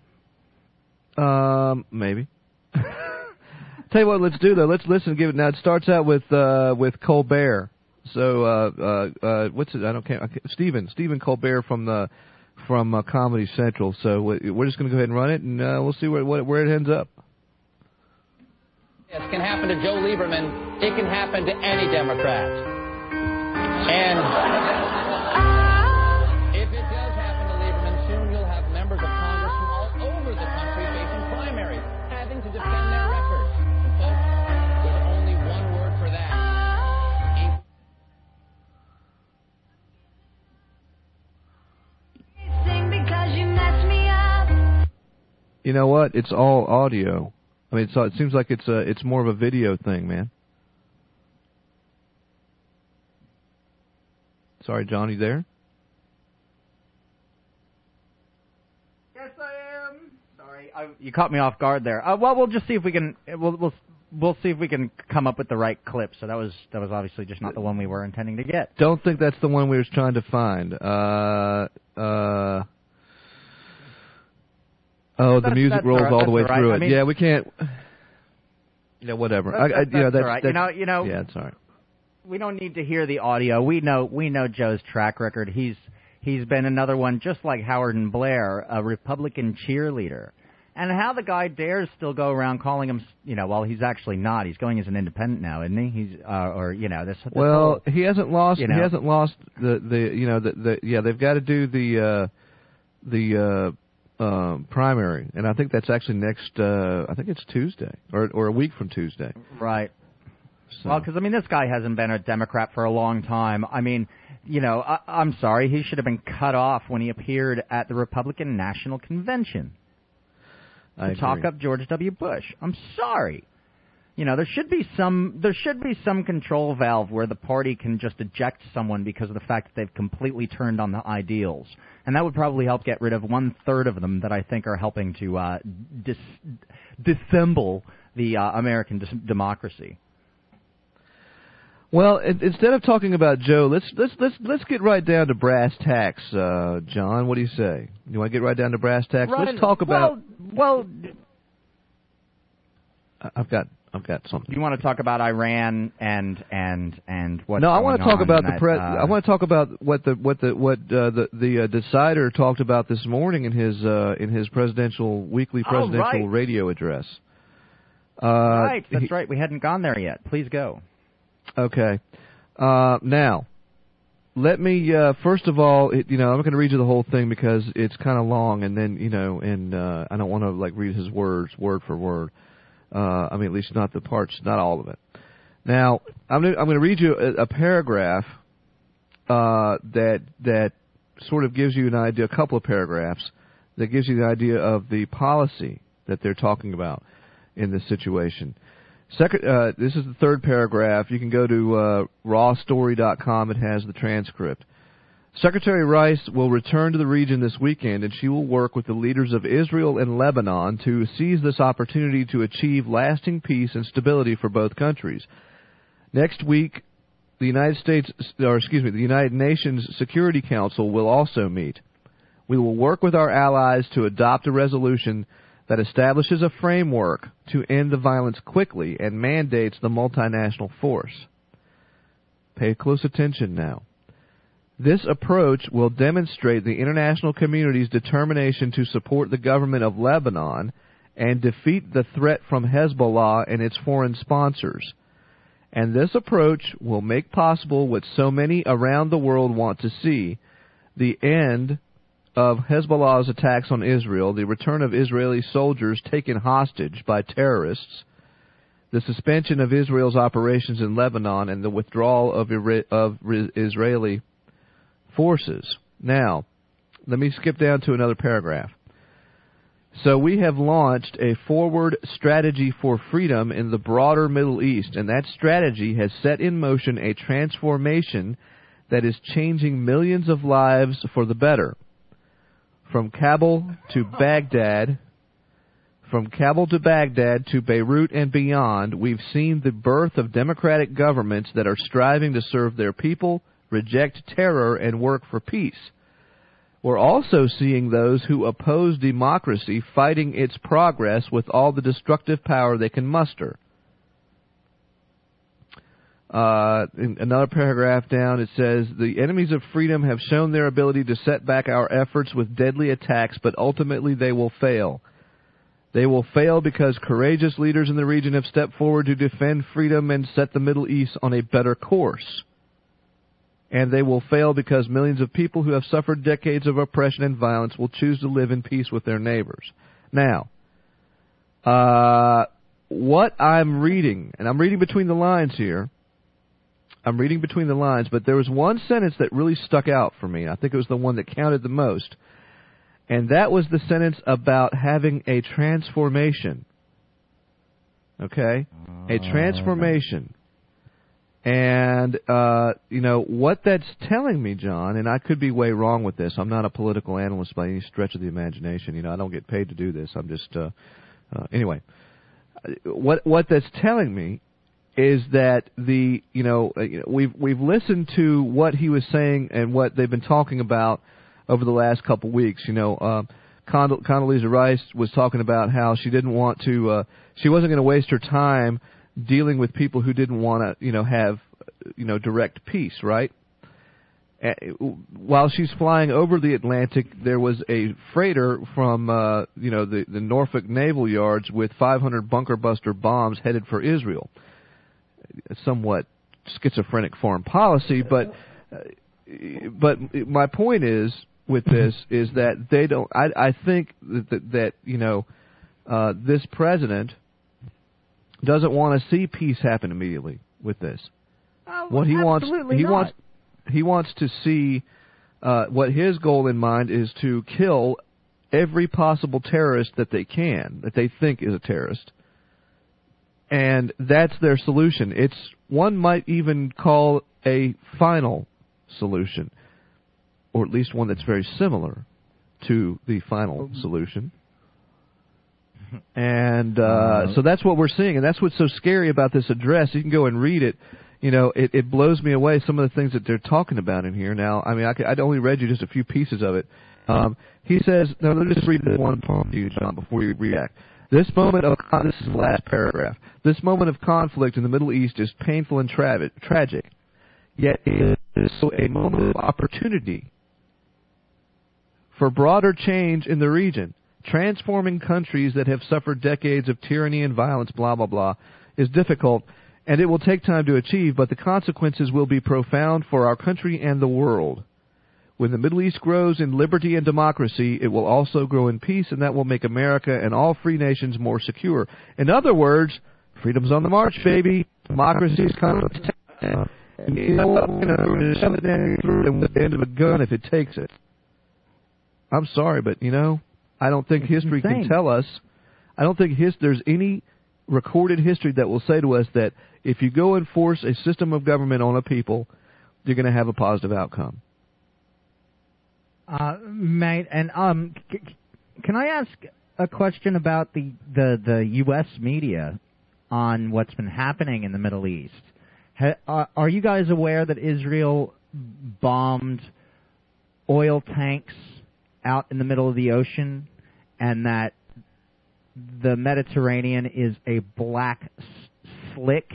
Speaker 4: Maybe. Tell you what, let's do though. Let's listen. Give it now. It starts out with Colbert. So what's it? I don't care. Stephen Colbert from Comedy Central. So we're just going to go ahead and run it, and we'll see where it ends up.
Speaker 18: It can happen to Joe Lieberman. It can happen to any Democrat. And if it does happen to Lieberman, soon you'll have members of Congress from all over the country facing primaries, having to defend their records. And folks, there's only one word for that.
Speaker 19: Because you messed me up.
Speaker 4: You know what? It's all audio. I mean, it seems like it's more of a video thing, man. Sorry, John, you there?
Speaker 3: Yes, I am. Sorry, you caught me off guard there. Well, we'll just see if we can. We'll see if we can come up with the right clip. So that was obviously just not the one we were intending to get.
Speaker 4: Don't think that's the one we were trying to find. Oh, the music rolls all the way through it. I mean, yeah, we can't. Yeah, whatever.
Speaker 3: That's all right. You know.
Speaker 4: Yeah, it's all right.
Speaker 3: We don't need to hear the audio. We know Joe's track record. He's been another one, just like Howard and Blair, a Republican cheerleader. And how the guy dares still go around calling him, well, he's actually not. He's going as an independent now, isn't he? He's this
Speaker 4: well,
Speaker 3: whole,
Speaker 4: he hasn't lost. He hasn't lost they've got to do the primary, and I think that's actually next. I think it's Tuesday or a week from Tuesday.
Speaker 3: Right.
Speaker 4: So.
Speaker 3: Well, because this guy hasn't been a Democrat for a long time. I mean, I'm sorry, he should have been cut off when he appeared at the Republican National Convention to talk up George W. Bush. I'm sorry. There should be some control valve where the party can just eject someone because of the fact that they've completely turned on the ideals, and that would probably help get rid of 1/3 of them that I think are helping to dissemble the American democracy.
Speaker 4: Well, instead of talking about Joe, let's get right down to brass tacks, John. What do you say? You want to get right down to brass tacks?
Speaker 3: Right.
Speaker 4: Let's talk about.
Speaker 3: Well,
Speaker 4: I've got something.
Speaker 3: You want to talk about Iran and what?
Speaker 4: No, I want to talk about I want to talk about what the Decider talked about this morning in his weekly presidential radio address.
Speaker 3: Right, that's right. We hadn't gone there yet. Please go.
Speaker 4: Okay. Now, let me first of all, I'm not going to read you the whole thing because it's kind of long, and then I don't want to read his words word for word. At least not the parts, not all of it. Now, I'm going to read you a paragraph that sort of gives you an idea, a couple of paragraphs that gives you the idea of the policy that they're talking about in this situation. This is the third paragraph. You can go to rawstory.com. It has the transcript. Secretary Rice will return to the region this weekend, and she will work with the leaders of Israel and Lebanon to seize this opportunity to achieve lasting peace and stability for both countries. Next week, the United Nations Security Council will also meet. We will work with our allies to adopt a resolution that establishes a framework to end the violence quickly and mandates the multinational force. Pay close attention now. This approach will demonstrate the international community's determination to support the government of Lebanon and defeat the threat from Hezbollah and its foreign sponsors. And this approach will make possible what so many around the world want to see, the end of Hezbollah's attacks on Israel, the return of Israeli soldiers taken hostage by terrorists, the suspension of Israel's operations in Lebanon, and the withdrawal of Israeli forces. Now, let me skip down to another paragraph. So we have launched a forward strategy for freedom in the broader Middle East, and that strategy has set in motion a transformation that is changing millions of lives for the better. From Kabul to Baghdad to Beirut and beyond, we've seen the birth of democratic governments that are striving to serve their people, reject terror, and work for peace. We're also seeing those who oppose democracy fighting its progress with all the destructive power they can muster. In another paragraph down, it says, the enemies of freedom have shown their ability to set back our efforts with deadly attacks, but ultimately they will fail. They will fail because courageous leaders in the region have stepped forward to defend freedom and set the Middle East on a better course. And they will fail because millions of people who have suffered decades of oppression and violence will choose to live in peace with their neighbors. Now, what I'm reading, and I'm reading between the lines here, but there was one sentence that really stuck out for me. I think it was the one that counted the most. And that was the sentence about having a transformation. Okay? A transformation. And, what that's telling me, John, and I could be way wrong with this. I'm not a political analyst by any stretch of the imagination. I don't get paid to do this. I'm just, anyway. What that's telling me is that we've listened to what he was saying and what they've been talking about over the last couple weeks. Condoleezza Rice was talking about how she didn't want to, she wasn't going to waste her time dealing with people who didn't want to, have, direct peace, right? While she's flying over the Atlantic, there was a freighter from, the Norfolk Naval Yards with 500 bunker buster bombs headed for Israel. Somewhat schizophrenic foreign policy, but my point is with this is that they don't. I think that this president doesn't want to see peace happen immediately with this. What he wants to see. What his goal in mind is to kill every possible terrorist that they think is a terrorist. And that's their solution. One might even call a final solution, or at least one that's very similar to the final solution. And so that's what we're seeing, and that's what's so scary about this address. You can go and read it. It blows me away, some of the things that they're talking about in here. Now, I mean, I'd only read you just a few pieces of it. He says, now let me just read this one poem to you, John, before you react. This is the last paragraph. This moment of conflict in the Middle East is painful and tragic, yet it is also a moment of opportunity for broader change in the region. Transforming countries that have suffered decades of tyranny and violence, blah, blah, blah, is difficult, and it will take time to achieve, but the consequences will be profound for our country and the world. When the Middle East grows in liberty and democracy, it will also grow in peace, and that will make America and all free nations more secure. In other words, freedom's on the march, baby. Democracy's coming. And you know what? We're going to shove it down your throat with the end of a gun if it takes it. I'm sorry, but, I don't think history can tell us. I don't think there's any recorded history that will say to us that if you go and force a system of government on a people, you're going to have a positive outcome.
Speaker 3: Mate, and can I ask a question about the U.S. media on what's been happening in the Middle East? Are you guys aware that Israel bombed oil tanks out in the middle of the ocean, and that the Mediterranean is a black slick?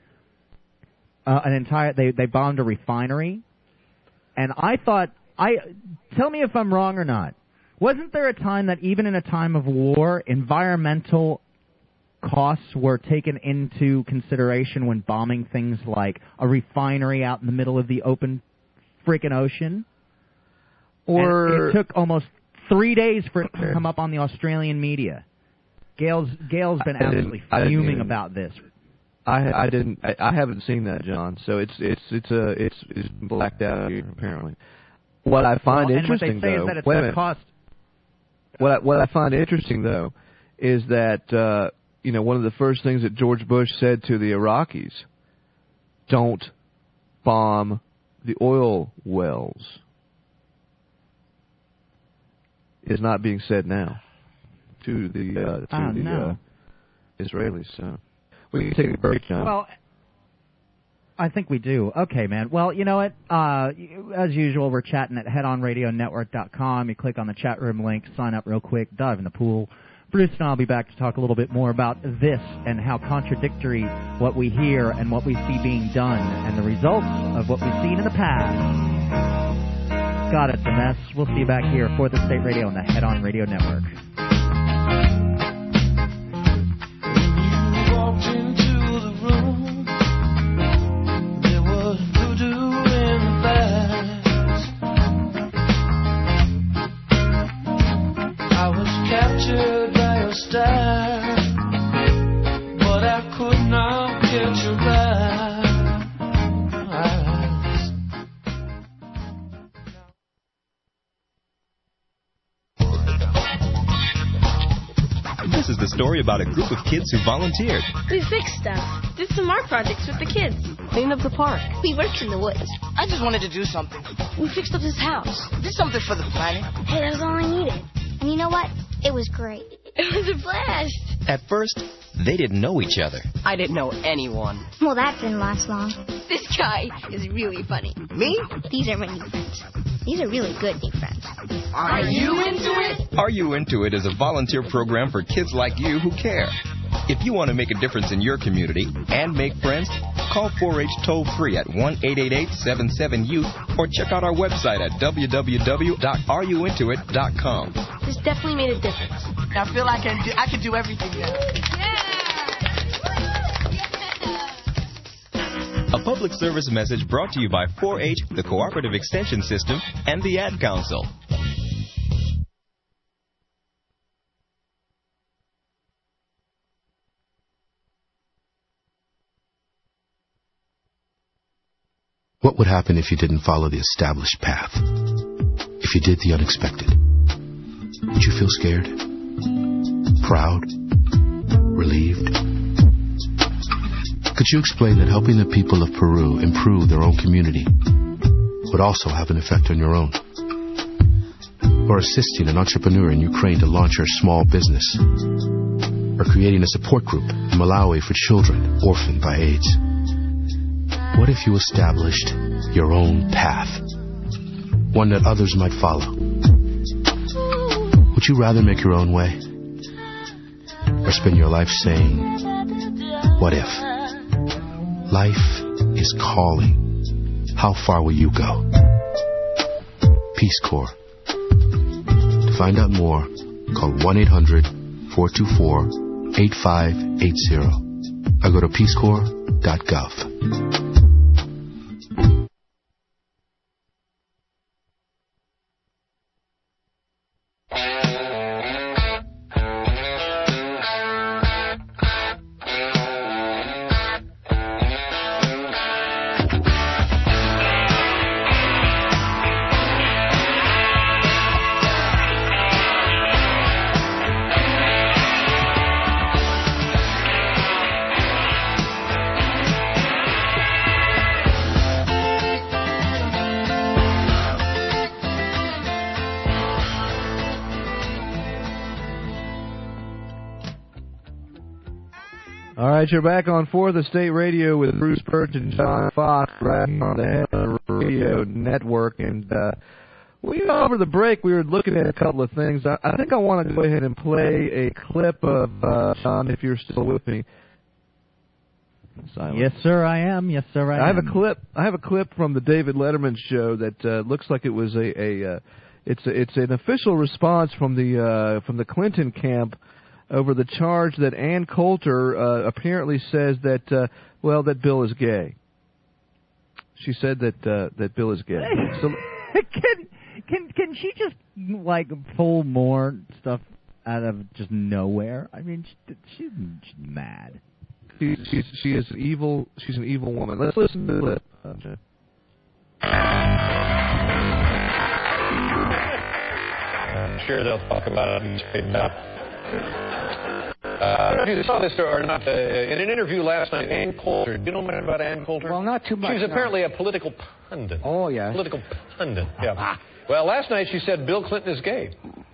Speaker 3: They bombed a refinery, and I thought, tell me if I'm wrong or not. Wasn't there a time that even in a time of war, environmental costs were taken into consideration when bombing things like a refinery out in the middle of the open freaking ocean? Or it took almost 3 days for it to come up on the Australian media. Gail's been absolutely fuming about this.
Speaker 4: I haven't seen that, John. So it's blacked out here apparently. What I find interesting, though, what I find interesting though is that one of the first things that George Bush said to the Iraqis, don't bomb the oil wells, is not being said now to the Israelis. So we can take a break, John.
Speaker 3: Well, I think we do. Okay, man. Well, you know what? As usual, we're chatting at headonradionetwork.com. You click on the chat room link, sign up real quick, dive in the pool. Bruce and I will be back to talk a little bit more about this and how contradictory what we hear and what we see being done and the results of what we've seen in the past. God, it's a mess. We'll see you back here for the State Radio on the Head On Radio Network.
Speaker 1: But I could not catch your eyes.
Speaker 2: This is the story about a group of kids who volunteered.
Speaker 5: We fixed stuff, did some art projects with the kids, cleaned up the park. We worked in the woods.
Speaker 7: I just wanted to do something.
Speaker 5: We fixed up this house.
Speaker 7: Did something for the planet.
Speaker 5: Hey, that was all I needed. And you know what? It was great. It was a blast.
Speaker 2: At first, they didn't know each other.
Speaker 7: I didn't know anyone.
Speaker 5: Well, that didn't last long. This guy is really funny.
Speaker 7: Me?
Speaker 5: These are my new friends. These are really good new friends.
Speaker 7: Are you into it?
Speaker 2: Are You Into It is a volunteer program for kids like you who care. If you want to make a difference in your community and make friends, call 4-H toll-free at 1-888-77-YOUTH or check out our website at www.areyouintoit.com.
Speaker 5: This definitely made a difference.
Speaker 7: I feel like I can do everything now.
Speaker 2: A public service message brought to you by 4-H, the Cooperative Extension System, and the Ad Council.
Speaker 20: What would happen if you didn't follow the established path? If you did the unexpected? Would you feel scared? Proud? Relieved? Could you explain that helping the people of Peru improve their own community would also have an effect on your own? Or assisting an entrepreneur in Ukraine to launch her small business? Or creating a support group in Malawi for children orphaned by AIDS? What if you established your own path? One that others might follow? Would you rather make your own way? Or spend your life saying, what if? Life is calling. How far will you go? Peace Corps. To find out more, call 1-800-424-8580 or go to peacecorps.gov.
Speaker 4: All right, you're back on 4th Estate Radio with Bruce Perch and John Fox right on the Head on Radio Network. And over the break, we were looking at a couple of things. I think I want to go ahead and play a clip of, John, if you're still with me. Silence.
Speaker 3: Yes, sir, I am. Yes, sir, I am.
Speaker 4: I have a clip from the David Letterman show that looks like it was it's an official response from the Clinton camp over the charge that Ann Coulter apparently says that that Bill is gay. She said that Bill is gay. So,
Speaker 3: can she just pull more stuff out of just nowhere? I mean, she's mad.
Speaker 4: She is evil. She's an evil woman. Let's listen to the clip.
Speaker 8: I'm sure they'll talk about it and straighten out. I don't know if you saw this or not. In an interview last night, Ann Coulter. Do you know much about Ann Coulter?
Speaker 9: Well, not too much.
Speaker 8: She's apparently a political pundit.
Speaker 9: Oh, yeah.
Speaker 8: Political pundit, yeah. Well, last night she said Bill Clinton is gay.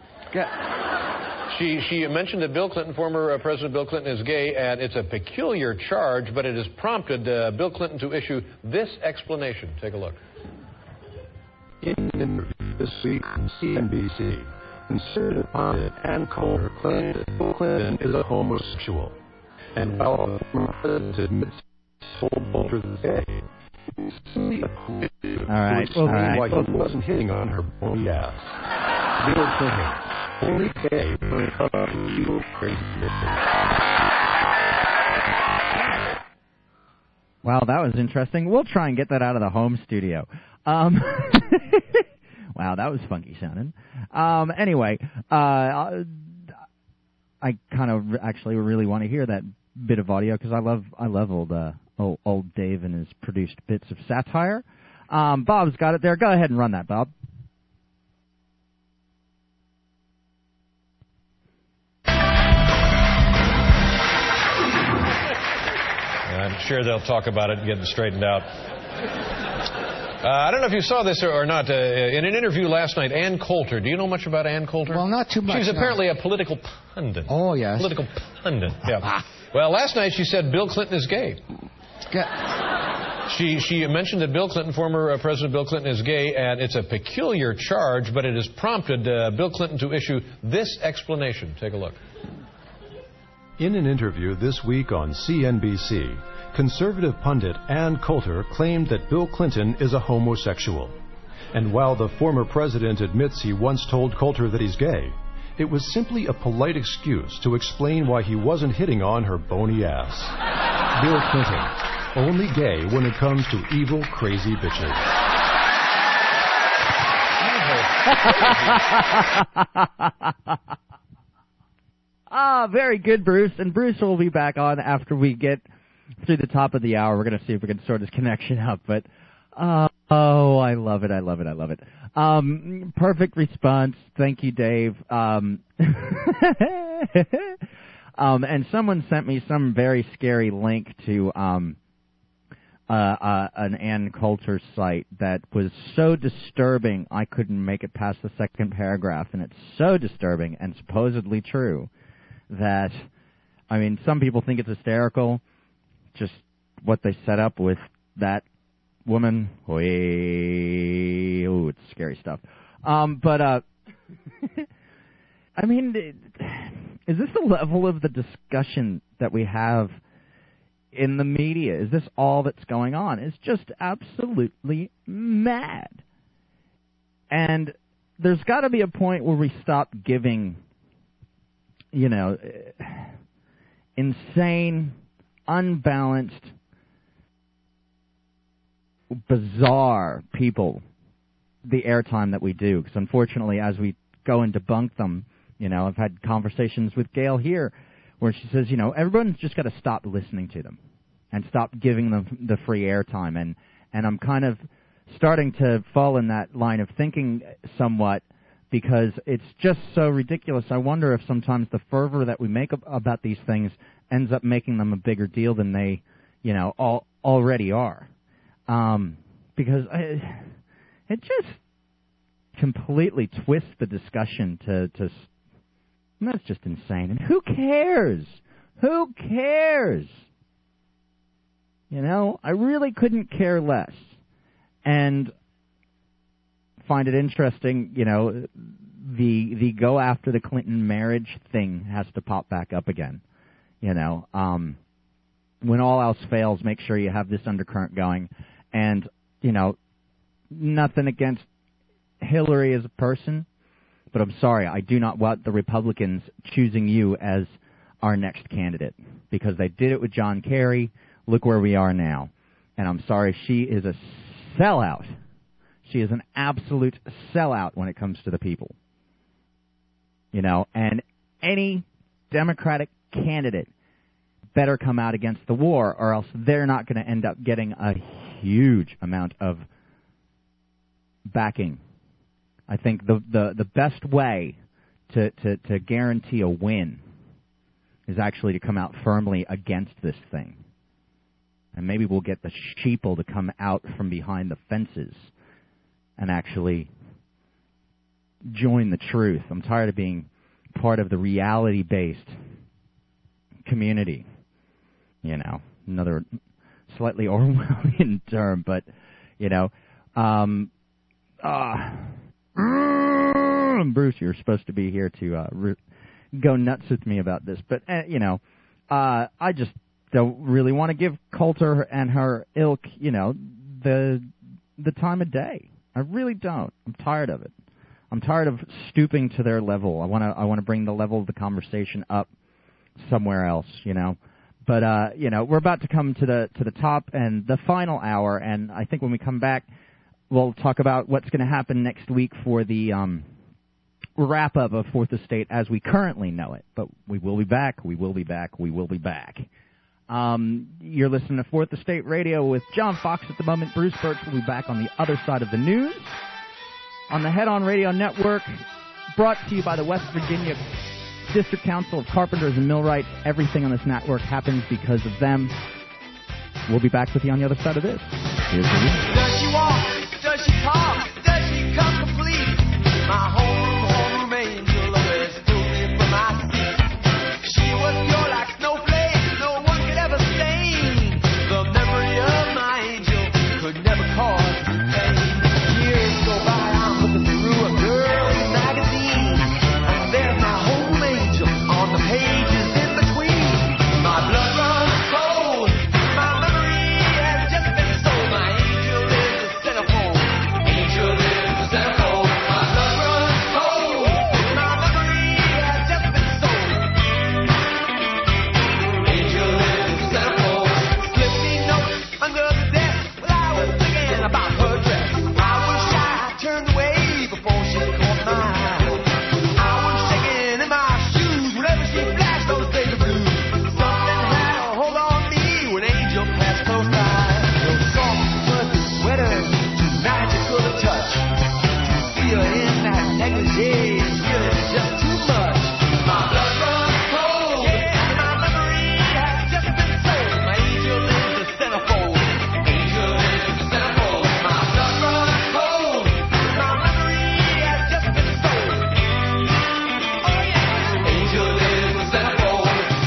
Speaker 8: She mentioned that Bill Clinton, former President Bill Clinton, is gay, and it's a peculiar charge, but it has prompted Bill Clinton to issue this explanation. Take a look.
Speaker 11: In an interview this week on CNBC, conservative pundit Ann Coulter claimed that Bill Clinton is a homosexual. And while the former president admits he told Coulter is gay, he's simply
Speaker 3: all right.
Speaker 11: Why he wasn't hitting on her bony ass. Bill Clinton, only gay when it comes to evil, crazy bitches.
Speaker 3: Wow, that was interesting. We'll try and get that out of the home studio. Wow, that was funky sounding. Anyway, I kind of actually really want to hear that bit of audio because I love old Dave and his produced bits of satire. Bob's got it there. Go ahead and run that, Bob.
Speaker 8: I'm sure they'll talk about it and get it straightened out. I don't know if you saw this or not. In an interview last night, Ann Coulter. Do you know much about Ann Coulter?
Speaker 9: Well, not too much.
Speaker 8: She's apparently a political pundit.
Speaker 9: Oh, yes.
Speaker 8: Political pundit, yeah. Well, last night she said Bill Clinton is gay. She mentioned that Bill Clinton, former President Bill Clinton, is gay, and it's a peculiar charge, but it has prompted Bill Clinton to issue this explanation. Take a look.
Speaker 21: In an interview this week on CNBC, conservative pundit Ann Coulter claimed that Bill Clinton is a homosexual. And while the former president admits he once told Coulter that he's gay, it was simply a polite excuse to explain why he wasn't hitting on her bony ass. Bill Clinton, only gay when it comes to evil, crazy bitches.
Speaker 3: Very good, Bruce. And Bruce will be back on after we get through the top of the hour. We're going to see if we can sort his connection up. But, I love it. I love it. I love it. Perfect response. Thank you, Dave. And someone sent me some very scary link to an Ann Coulter site that was so disturbing I couldn't make it past the second paragraph. And it's so disturbing and supposedly true that, I mean, some people think it's hysterical, just what they set up with that woman. Oh, it's scary stuff. I mean, is this the level of the discussion that we have in the media? Is this all that's going on? It's just absolutely mad. And there's got to be a point where we stop giving, insane, unbalanced, bizarre people the airtime that we do. Because unfortunately, as we go and debunk them, I've had conversations with Gail here where she says, everyone's just got to stop listening to them and stop giving them the free airtime. And I'm kind of starting to fall in that line of thinking somewhat because it's just so ridiculous. I wonder if sometimes the fervor that we make about these things ends up making them a bigger deal than they, already are. Because it just completely twists the discussion to that's just insane. And who cares? Who cares? You know, I really couldn't care less. And find it interesting, you know, the go after the Clinton marriage thing has to pop back up again. You know, when all else fails, make sure you have this undercurrent going. And, you know, nothing against Hillary as a person, but I'm sorry, I do not want the Republicans choosing you as our next candidate, because they did it with John Kerry. Look where we are now. And I'm sorry, she is a sellout. She is an absolute sellout when it comes to the people. You know, and any Democratic candidate better come out against the war, or else they're not going to end up getting a huge amount of backing. I think the best way to guarantee a win is actually to come out firmly against this thing. And maybe we'll get the sheeple to come out from behind the fences and actually join the truth. I'm tired of being part of the reality-based community. You know, another slightly Orwellian term, but, you know, Bruce, you're supposed to be here to go nuts with me about this, but, you know, I just don't really want to give Coulter and her ilk, you know, the time of day. I really don't. I'm tired of it. I'm tired of stooping to their level. I want to bring the level of the conversation up somewhere else, you know. But you know, we're about to come to the top and the final hour, and I think when we come back, we'll talk about what's going to happen next week for the wrap up of Fourth Estate as we currently know it. But we will be back. We will be back. We will be back. You're listening to Fourth Estate Radio with John Fox at the moment. Bruce Birch will be back on the other side of the news on the Head On Radio Network, brought to you by the West Virginia District Council of Carpenters and Millwrights. Everything on this network happens because of them. We'll be back with you on the other side of this. Here's the news.
Speaker 1: Does she walk? Does she talk? Does she come complete? My homeroom angel always took me from my seat. She was pure like snowflakes, no one could ever stain. The memory of my angel could never cause pain. Years go by, I'm looking through a girl's magazine, and there's my home angel on the pages in between. My blood runs cold, my memory has just been sold. My angel is a centerfold. Angel is a centerfold. My blood runs cold, my memory has just been sold. Angel is a centerfold. Slip me notes under the desk while I was thinking about her dress. I was shy, turned away before she caught my eye. I was shaking in my shoes whenever she flashed those days of blue. Something had a hold on me when Angel passed close by. Those soft, fuzzy sweaters, too magical to touch. To see her in that negligee is really just too much. My blood runs cold, and my memory has just been sold. My angel is a centerfold. Angel is a centerfold. My blood runs cold, my memory has just been sold. Oh yeah, angel is a centerfold.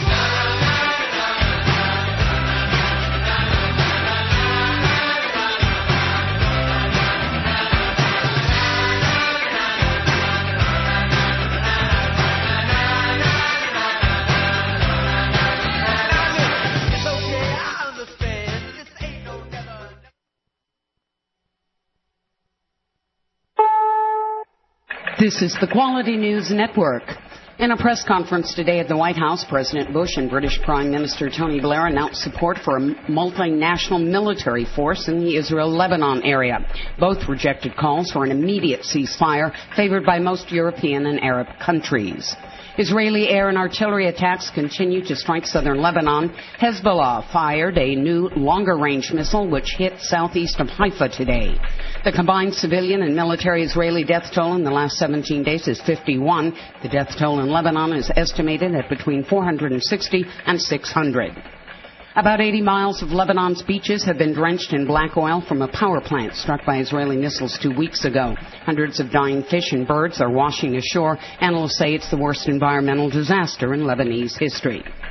Speaker 1: It's okay, I understand. This ain't no never.
Speaker 9: This is the Quality News Network. In a press conference today at the White House, President Bush and British Prime Minister Tony Blair announced support for a multinational military force in the Israel-Lebanon area. Both rejected calls for an immediate ceasefire favored by most European and Arab countries. Israeli air and artillery attacks continue to strike southern Lebanon. Hezbollah fired a new longer-range missile which hit southeast of Haifa today. The combined civilian and military Israeli death toll in the last 17 days is 51. The death toll in Lebanon is estimated at between 460 and 600. About 80 miles of Lebanon's beaches have been drenched in black oil from a power plant struck by Israeli missiles 2 weeks ago. Hundreds of dying fish and birds are washing ashore. Analysts say it's the worst environmental disaster in Lebanese history.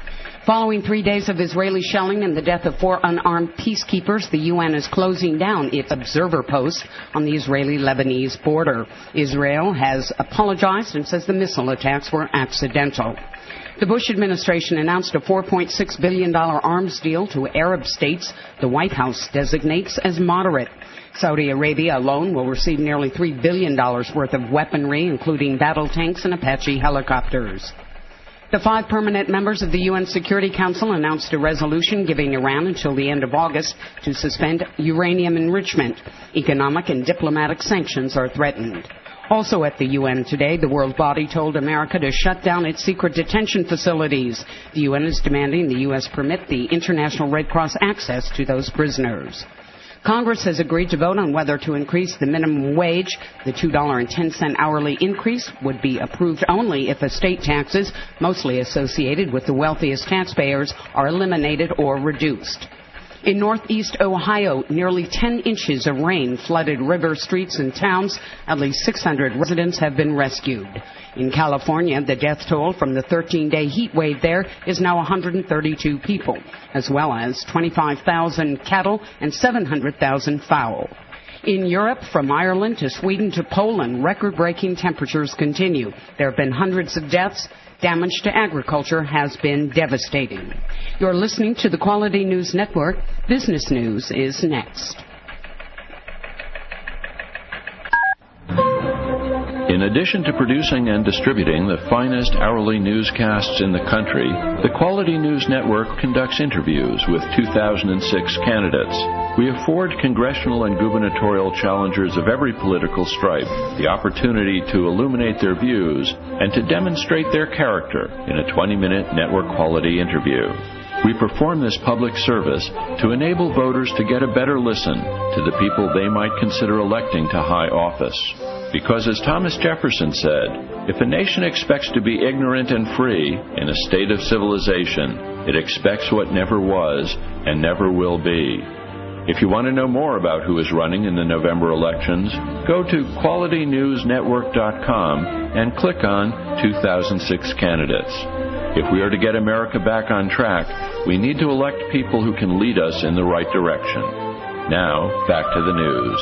Speaker 9: Following 3 days of Israeli shelling and the death of 4 unarmed peacekeepers, the UN is closing down its observer post on the Israeli-Lebanese border. Israel has apologized and says the missile attacks were accidental. The Bush administration announced a $4.6 billion arms deal to Arab states the White House designates as moderate. Saudi Arabia alone will receive nearly $3 billion worth of weaponry, including battle tanks and Apache helicopters. The 5 permanent members of the UN Security Council announced a resolution giving Iran until the end of August to suspend uranium enrichment. Economic and diplomatic sanctions are threatened. Also at the UN today, the world body told America to shut down its secret detention facilities. The UN is demanding the U.S. permit the International Red Cross access to those prisoners. Congress has agreed to vote on whether to increase the minimum wage. The $2.10 hourly increase would be approved only if estate taxes, mostly associated with the wealthiest taxpayers, are eliminated or reduced. In northeast Ohio, nearly 10 inches of rain flooded river streets and towns. At least 600 residents have been rescued. In California, the death toll from the 13-day heat wave there is now 132 people, as well as 25,000 cattle and 700,000 fowl. In Europe, from Ireland to Sweden to Poland, record-breaking temperatures continue. There have been hundreds of deaths. Damage to agriculture has been devastating. You're listening to the Quality News Network. Business News is next.
Speaker 12: In addition to producing and distributing the finest hourly newscasts in the country, the Quality News Network conducts interviews with 2006 candidates. We afford congressional and gubernatorial challengers of every political stripe the opportunity to illuminate their views and to demonstrate their character in a 20-minute network-quality interview. We perform this public service to enable voters to get a better listen to the people they might consider electing to high office. Because as Thomas Jefferson said, if a nation expects to be ignorant and free in a state of civilization, it expects what never was and never will be. If you want to know more about who is running in the November elections, go to QualityNewsNetwork.com and click on 2006 candidates. If we are to get America back on track, we need to elect people who can lead us in the right direction. Now, back to the news.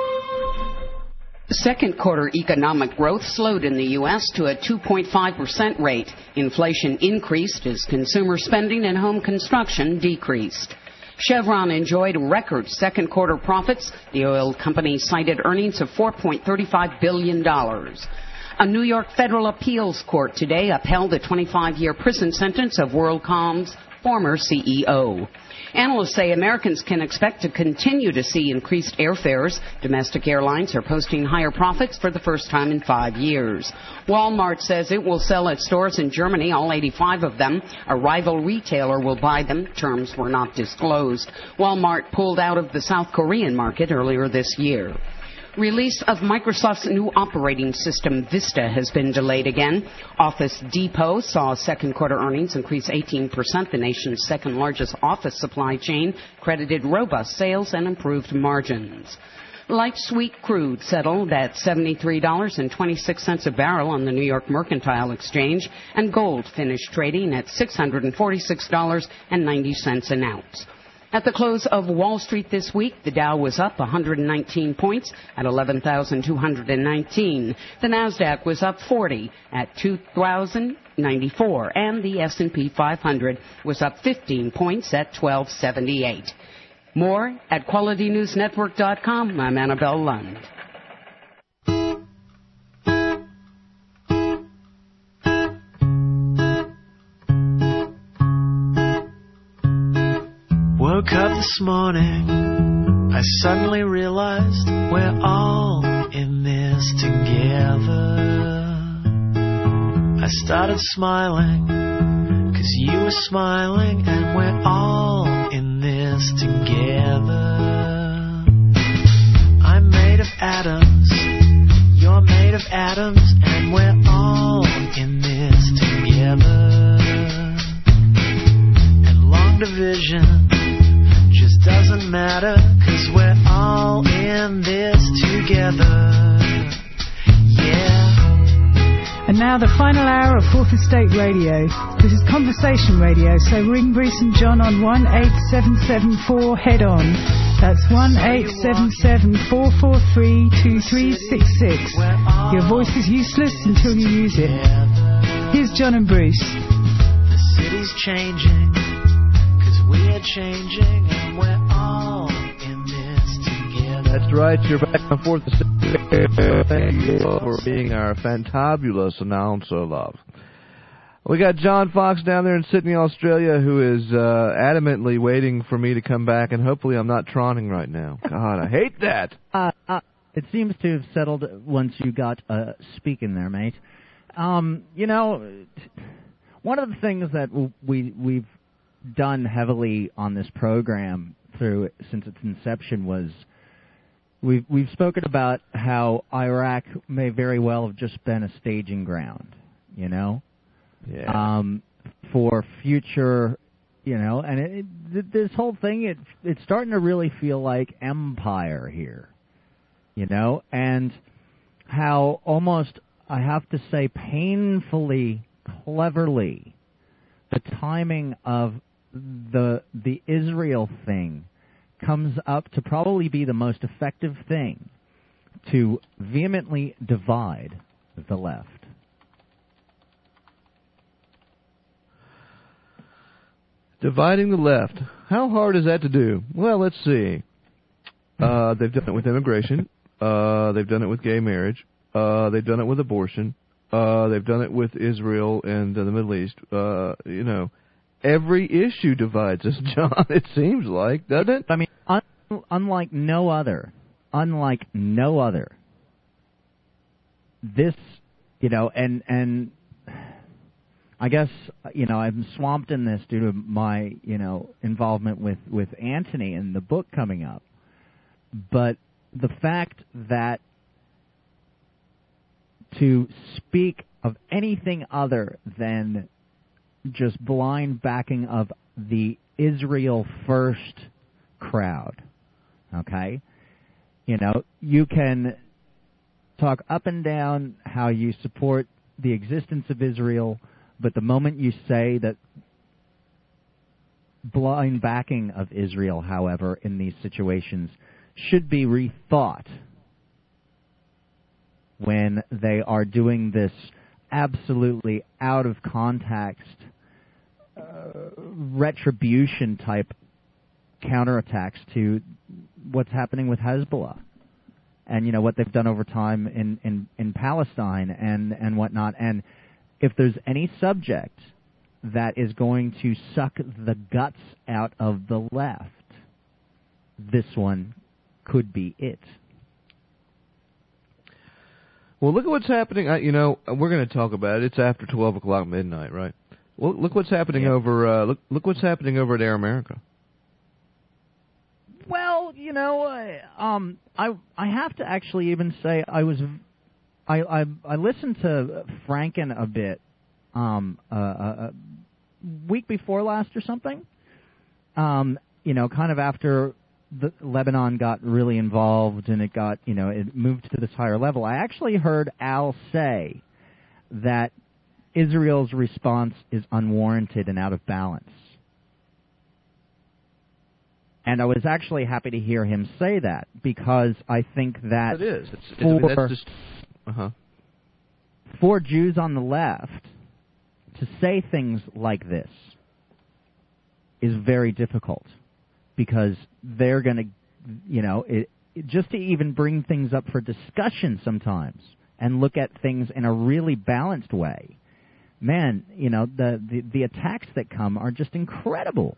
Speaker 9: Second quarter economic growth slowed in the U.S. to a 2.5% rate. Inflation increased as consumer spending and home construction decreased. Chevron enjoyed record second quarter profits. The oil company cited earnings of $4.35 billion. A New York federal appeals court today upheld a 25-year prison sentence of WorldCom's former CEO. Analysts say Americans can expect to continue to see increased airfares. Domestic airlines are posting higher profits for the first time in 5 years. Walmart says it will sell its stores in Germany, all 85 of them. A rival retailer will buy them. Terms were not disclosed. Walmart pulled out of the South Korean market earlier this year. Release of Microsoft's new operating system, Vista, has been delayed again. Office Depot saw second quarter earnings increase 18%. The nation's second largest office supply chain credited robust sales and improved margins. Light sweet crude settled at $73.26 a barrel on the New York Mercantile Exchange, and gold finished trading at $646.90 an ounce. At the close of Wall Street this week, the Dow was up 119 points at 11,219. The Nasdaq was up 40 at 2,094, and the S&P 500 was up 15 points at 1278. More at QualityNewsNetwork.com. I'm Annabelle Lund.
Speaker 22: Woke up this morning, I suddenly realized we're all in this together. I started smiling, 'cause you were smiling, and we're all in this together. I'm made of atoms, you're made of atoms, and we're all in this together. And long division just doesn't matter, 'cause we're all in this together. Yeah.
Speaker 23: And now
Speaker 10: now the final hour of Fourth Estate Radio. This is Conversation Radio, so ring Bruce and John on 18774 head on. That's 18774432366. Your voice is useless until you use it. Here's John and Bruce.
Speaker 22: The city's changing, 'cause we're changing, and we're all in this together.
Speaker 4: That's right, you're back on Fourth Estate. Thank you for being our fantabulous announcer, love. We got John Fox down there in Sydney, Australia, who is adamantly waiting for me to come back, and hopefully I'm not trotting right now. God, I hate that.
Speaker 3: It seems to have settled once you got speaking there, mate. You know, one of the things that we've done heavily on this program since its inception was we've spoken about how Iraq may very well have just been a staging ground, you know, for future, you know, and this whole thing it's starting to really feel like empire here, you know, and how almost, I have to say, painfully cleverly, the timing of the Israel thing comes up to probably be the most effective thing to vehemently divide the left.
Speaker 4: Dividing the left. How hard is that to do? Well, let's see. They've done it with immigration. They've done it with gay marriage. They've done it with abortion. They've done it with Israel and the Middle East. You know, every issue divides us, John, it seems like, doesn't it?
Speaker 3: I mean, unlike no other, this, you know, and I guess, you know, I'm swamped in this due to my, you know, involvement with Anthony and the book coming up. But the fact that to speak of anything other than just blind backing of the Israel first crowd, okay? You know, you can talk up and down how you support the existence of Israel, but the moment you say that blind backing of Israel, however, in these situations should be rethought when they are doing this absolutely out of context retribution type counterattacks to what's happening with Hezbollah and, you know, what they've done over time in Palestine and whatnot. And if there's any subject that is going to suck the guts out of the left, this one could be it.
Speaker 4: Well, look at what's happening. You know, we're going to talk about it. It's after 12 o'clock midnight, right? Well, look what's happening over. Look what's happening over at Air America.
Speaker 3: Well, you know, I have to actually even say I listened to Franken a bit, week before last or something. You know, kind of after Lebanon got really involved and it got, you know, it moved to this higher level. I actually heard Al say that Israel's response is unwarranted and out of balance. And I was actually happy to hear him say that, because I think that
Speaker 4: it is.
Speaker 3: For Jews on the left to say things like this is very difficult, because they're going to, you know, just to even bring things up for discussion sometimes and look at things in a really balanced way. Man, you know, the attacks that come are just incredible.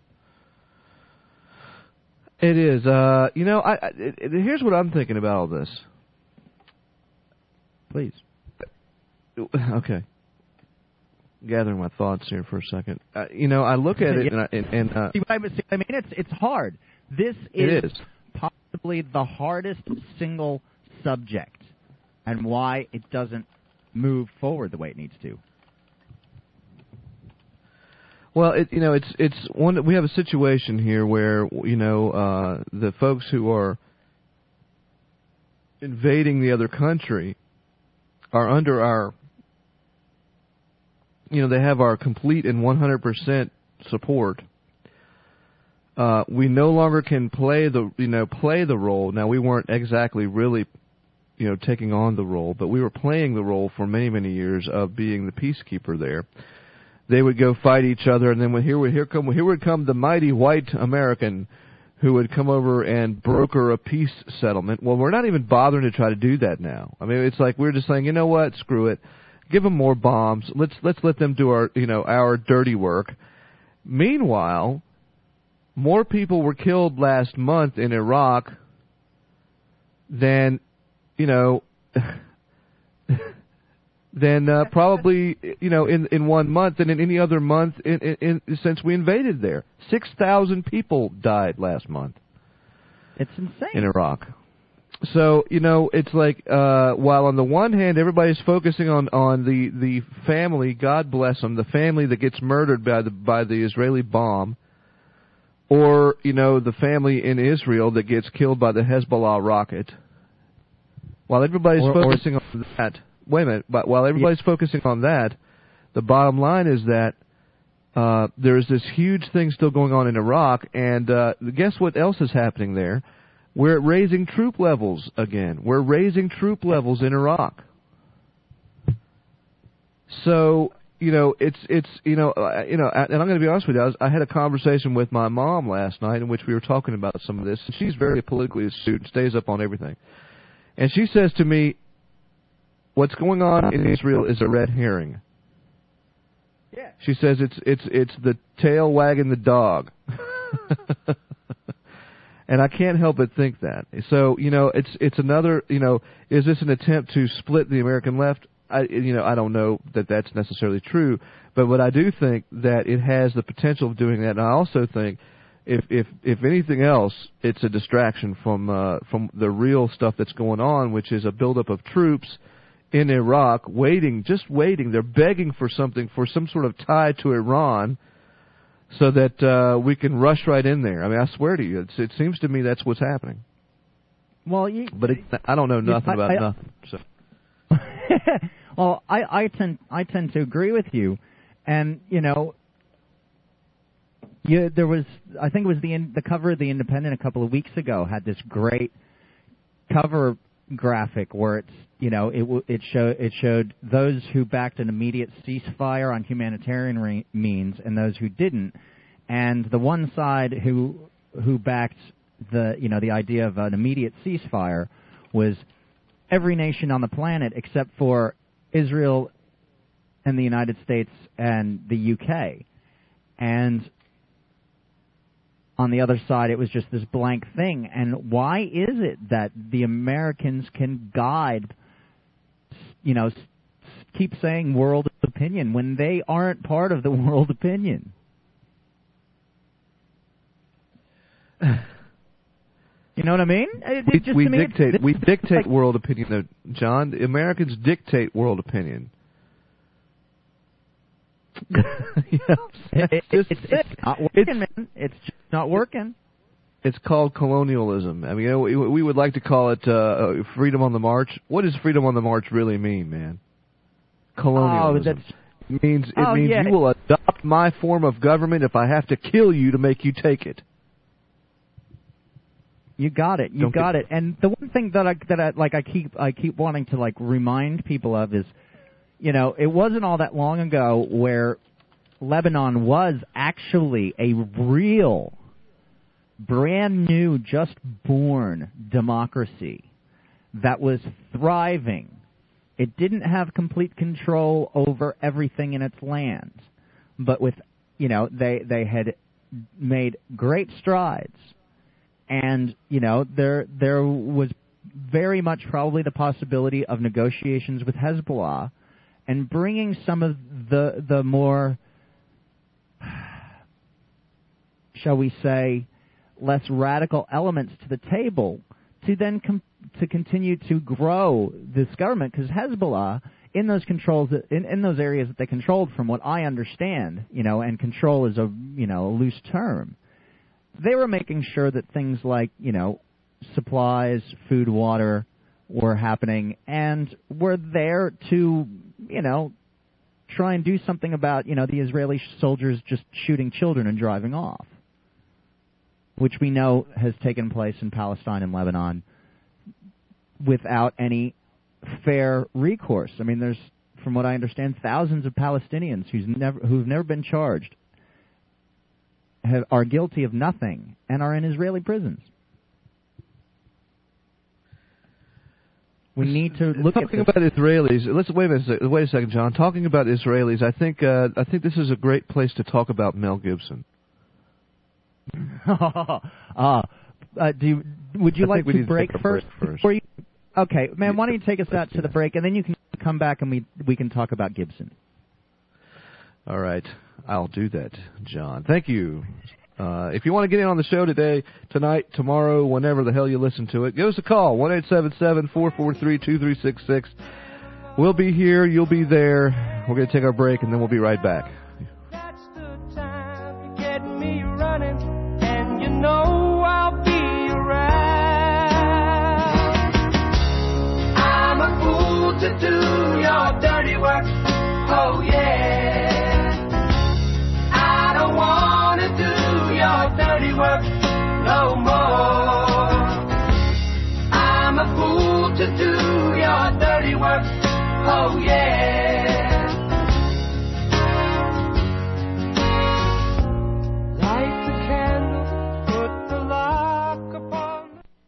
Speaker 4: It is. You know, here's what I'm thinking about all this.
Speaker 3: Please.
Speaker 4: Okay. Gathering my thoughts here for a second. You know, I look at it and
Speaker 3: I mean, it's hard. This is possibly the hardest single subject, and why it doesn't move forward the way it needs to.
Speaker 4: Well, it's one. We have a situation here where, you know, the folks who are invading the other country are under our they have our complete and 100% support. We no longer can play the role. Now, we weren't exactly really, taking on the role, but we were playing the role for many, many years of being the peacekeeper there. They would go fight each other, and then here would come the mighty white American who would come over and broker a peace settlement. Well, we're not even bothering to try to do that now. I mean, it's like we're just saying, you know what, screw it. Give them more bombs. Let's let them do our dirty work. Meanwhile, more people were killed last month in Iraq than probably in 1 month than in any other month since we invaded there. 6,000 people died last month.
Speaker 3: It's insane
Speaker 4: in Iraq. So it's like while on the one hand everybody's focusing on the family, God bless them, the family that gets murdered by the Israeli bomb, or the family in Israel that gets killed by the Hezbollah rocket. While everybody's focusing on that. Wait a minute, but while everybody's focusing on that, the bottom line is that there's this huge thing still going on in Iraq, and guess what else is happening there? We're raising troop levels again. We're raising troop levels in Iraq. So, and I'm going to be honest with you, I had a conversation with my mom last night in which we were talking about some of this. She's very politically astute and stays up on everything. And she says to me, what's going on in Israel is a red herring. Yeah. She says it's the tail wagging the dog. And I can't help but think that. So, it's another, is this an attempt to split the American left? I don't know that that's necessarily true, but what I do think that it has the potential of doing that, and I also think if anything else, it's a distraction from the real stuff that's going on, which is a buildup of troops in Iraq, just waiting. They're begging for something, for some sort of tie to Iran, so that we can rush right in there. I mean, I swear to you, it seems to me that's what's happening.
Speaker 3: Well,
Speaker 4: I don't know nothing about nothing. So.
Speaker 3: Well, I tend to agree with you, and there was, I think it was the cover of the Independent a couple of weeks ago had this great cover graphic where it showed those who backed an immediate ceasefire on humanitarian means and those who didn't, and the one side who backed the idea of an immediate ceasefire was every nation on the planet except for Israel and the United States and the UK, and on the other side, it was just this blank thing. And why is it that the Americans can guide, keep saying world opinion when they aren't part of the world opinion? You know what I mean?
Speaker 4: We dictate world opinion, though, John. The Americans dictate world opinion.
Speaker 3: It's not working, man. It's just not working.
Speaker 4: It's called colonialism. I mean, we would like to call it freedom on the march. What does freedom on the march really mean, man? Colonialism. It means you will adopt my form of government if I have to kill you to make you take it.
Speaker 3: You got it. You got it. And the one thing that I keep wanting to remind people of is, it wasn't all that long ago where Lebanon was actually a real, brand new, just born democracy that was thriving. It didn't have complete control over everything in its land, but they had made great strides, and there was very much probably the possibility of negotiations with Hezbollah and bringing some of the more, shall we say, less radical elements to the table to then to continue to grow this government, because Hezbollah, in those controls, in those areas that they controlled, from what I understand, and control is a loose term, they were making sure that things like supplies, food, water were happening, and were there to try and do something about, the Israeli soldiers just shooting children and driving off, which we know has taken place in Palestine and Lebanon without any fair recourse. I mean, there's, from what I understand, thousands of Palestinians who've never been charged are guilty of nothing and are in Israeli prisons. We need to look
Speaker 4: talking
Speaker 3: at
Speaker 4: about Israelis. Let's wait a second, John. Talking about Israelis, I think this is a great place to talk about Mel Gibson.
Speaker 3: Would you like to break first? Before you, okay, man. Why don't you take us out to the break, and then you can come back and we can talk about Gibson.
Speaker 4: All right, I'll do that, John. Thank you. If you want to get in on the show today, tonight, tomorrow, whenever the hell you listen to it, give us a call, 1-877-443-2366. We'll be here. You'll be there. We're going to take our break, and then we'll be right back.
Speaker 1: That's the time to get me running, and you know I'll be around. I'm a fool to do your dirty work, oh yeah. I don't want to do your dirty work no more. I'm a fool to do your dirty work, oh yeah. Light the candle, put the lock upon.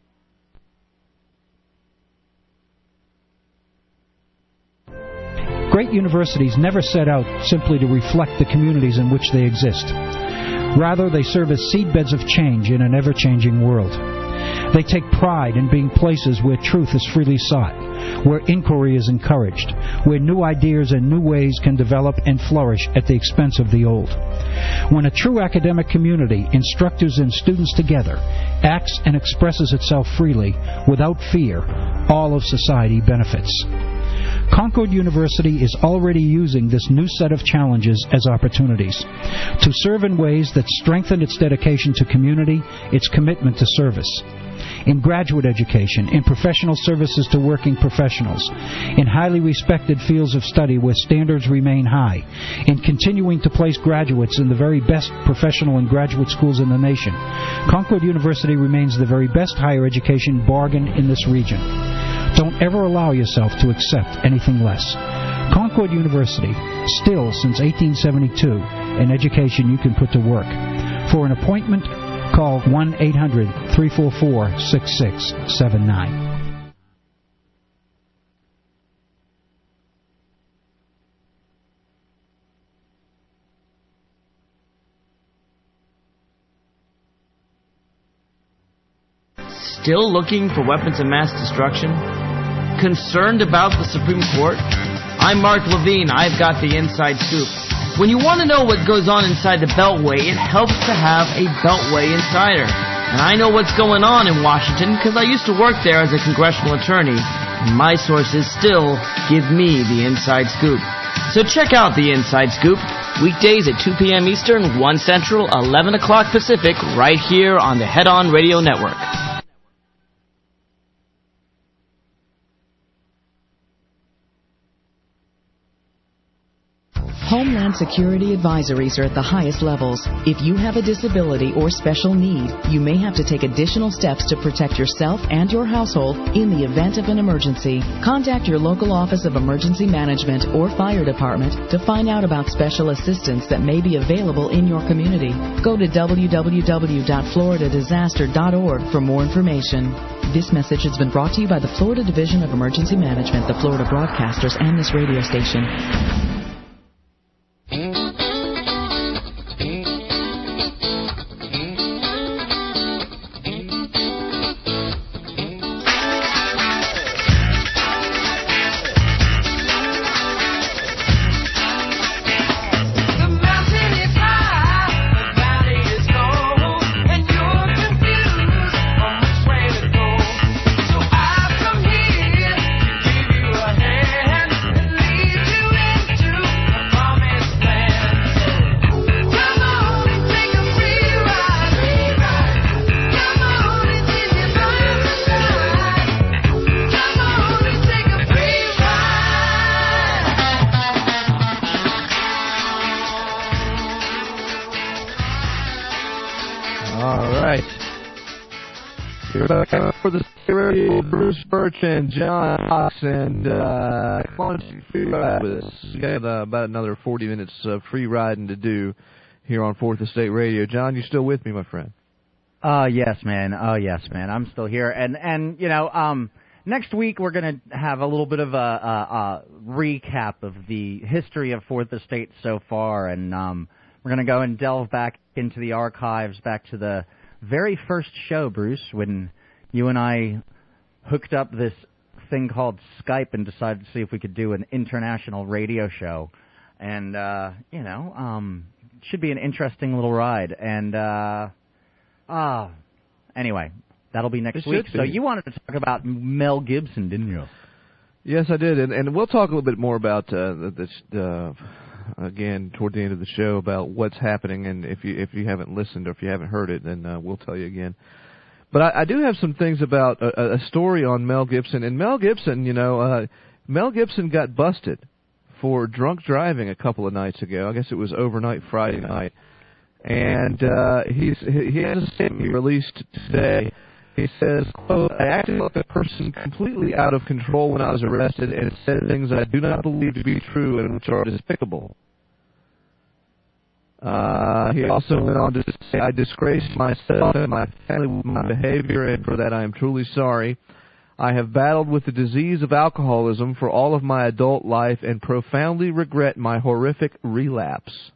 Speaker 13: Great universities never set out simply to reflect the communities in which they exist. Rather, they serve as seedbeds of change in an ever-changing world. They take pride in being places where truth is freely sought, where inquiry is encouraged, where new ideas and new ways can develop and flourish at the expense of the old. When a true academic community, instructors and students together, acts and expresses itself freely, without fear, all of society benefits. Concord University is already using this new set of challenges as opportunities to serve in ways that strengthen its dedication to community, its commitment to service. In graduate education, in professional services to working professionals, in highly respected fields of study where standards remain high, in continuing to place graduates in the very best professional and graduate schools in the nation, Concord University remains the very best higher education bargain in this region. Don't ever allow yourself to accept anything less. Concord University, still since 1872, an education you can put to work. For an appointment, call 1-800-344-6679.
Speaker 14: Still looking for weapons of mass destruction? Concerned about the Supreme Court? I'm Mark Levine. I've got the inside scoop. When you want to know what goes on inside the Beltway, it helps to have a Beltway insider. And I know what's going on in Washington because I used to work there as a congressional attorney. And my sources still give me the inside scoop. So check out the Inside Scoop, weekdays at 2 p.m. Eastern, 1 Central, 11 o'clock Pacific, right here on the Head On Radio Network.
Speaker 23: Homeland Security advisories are at the highest levels. If you have a disability or special need, you may have to take additional steps to protect yourself and your household in the event of an emergency. Contact your local Office of Emergency Management or Fire Department to find out about special assistance that may be available in your community. Go to www.floridadisaster.org for more information. This message has been brought to you by the Florida Division of Emergency Management, the Florida Broadcasters, and this radio station.
Speaker 1: Into
Speaker 4: For the radio, Bruce Birch and John Fox, and come on, free ride with us. We got about another 40 minutes of free riding to do here on Fourth Estate Radio. John, you still with me, my friend?
Speaker 3: Yes, man. Oh, yes, man. I'm still here. And you know, next week we're going to have a little bit of a recap of the history of Fourth Estate so far, and we're going to go and delve back into the archives, back to the very first show, Bruce, when you and I hooked up this thing called Skype and decided to see if we could do an international radio show. And, you know, should be an interesting little ride. And, anyway, that'll be next week. So you wanted to talk about Mel Gibson, didn't you?
Speaker 4: Yes, I did. And we'll talk a little bit more about this again toward the end of the show about what's happening. And if you haven't listened or if you haven't heard it, then we'll tell you again. But I do have some things about a story on Mel Gibson. And Mel Gibson, you know, Mel Gibson got busted for drunk driving a couple of nights ago. I guess it was overnight Friday night. And he has a statement he released today. He says, quote, "I acted like a person completely out of control when I was arrested and said things I do not believe to be true and which are despicable." He also went on to say, "I disgraced myself and my family with my behavior, and for that I am truly sorry. I have battled with the disease of alcoholism for all of my adult life and profoundly regret my horrific relapse."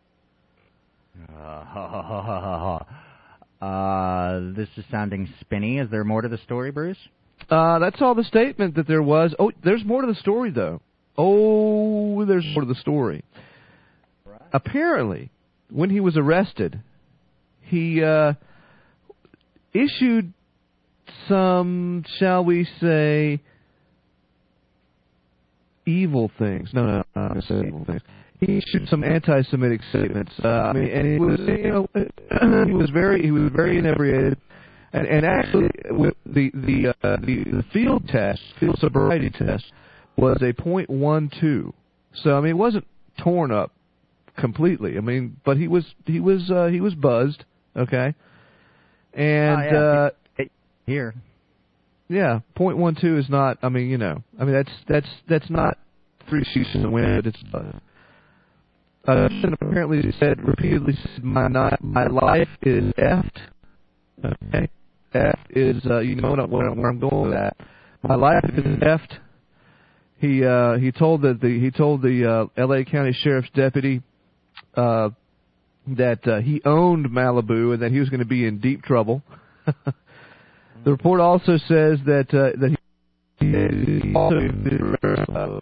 Speaker 3: This is sounding spinny. Is there more to the story, Bruce?
Speaker 4: That's all the statement that there was. Oh, there's more to the story, though. Oh, there's more to the story. Right. Apparently, when he was arrested, he issued some, shall we say, evil things. No, I'm not going to say evil things. He issued some anti-Semitic statements. I mean, and he was, you know, he was very inebriated, and actually, with the field sobriety test was a .12. So I mean, it wasn't torn up completely. I mean, but he was buzzed, okay, and
Speaker 3: here,
Speaker 4: yeah, .12 is not. I mean, you know, I mean that's not 3 sheets in the wind. It's apparently repeatedly said, my life is effed. Okay, F is you know where I'm going with that. My life is effed. He told the L.A. County Sheriff's deputy that he owned Malibu and that he was going to be in deep trouble. The report also says that he also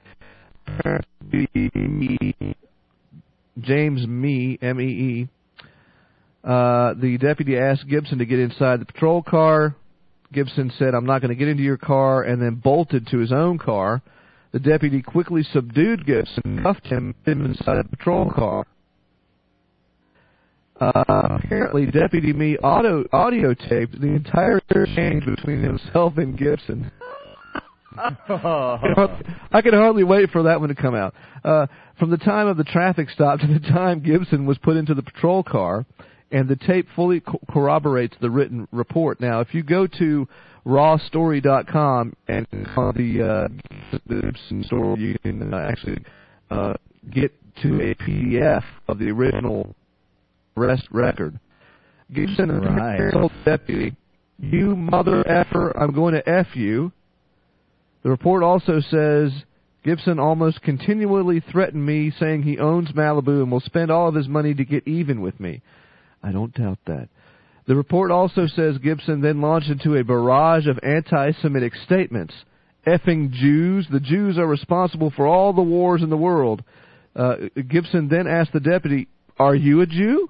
Speaker 4: James Mee, M-E-E. The deputy asked Gibson to get inside the patrol car. Gibson said, "I'm not going to get into your car," and then bolted to his own car. The deputy quickly subdued Gibson, cuffed him inside the patrol car. Apparently, Deputy Mee audio taped the entire exchange between himself and Gibson. I can hardly wait for that one to come out. From the time of the traffic stop to the time Gibson was put into the patrol car, and the tape fully corroborates the written report. Now, if you go to rawstory.com and on the Gibson story, you can actually get to a PDF of the original arrest record. Gibson told the deputy, "You mother effer, I'm going to F you." The report also says Gibson almost continually threatened me, saying he owns Malibu and will spend all of his money to get even with me. I don't doubt that. The report also says Gibson then launched into a barrage of anti-Semitic statements. Effing Jews. The Jews are responsible for all the wars in the world. Gibson then asked the deputy, "Are you a Jew?"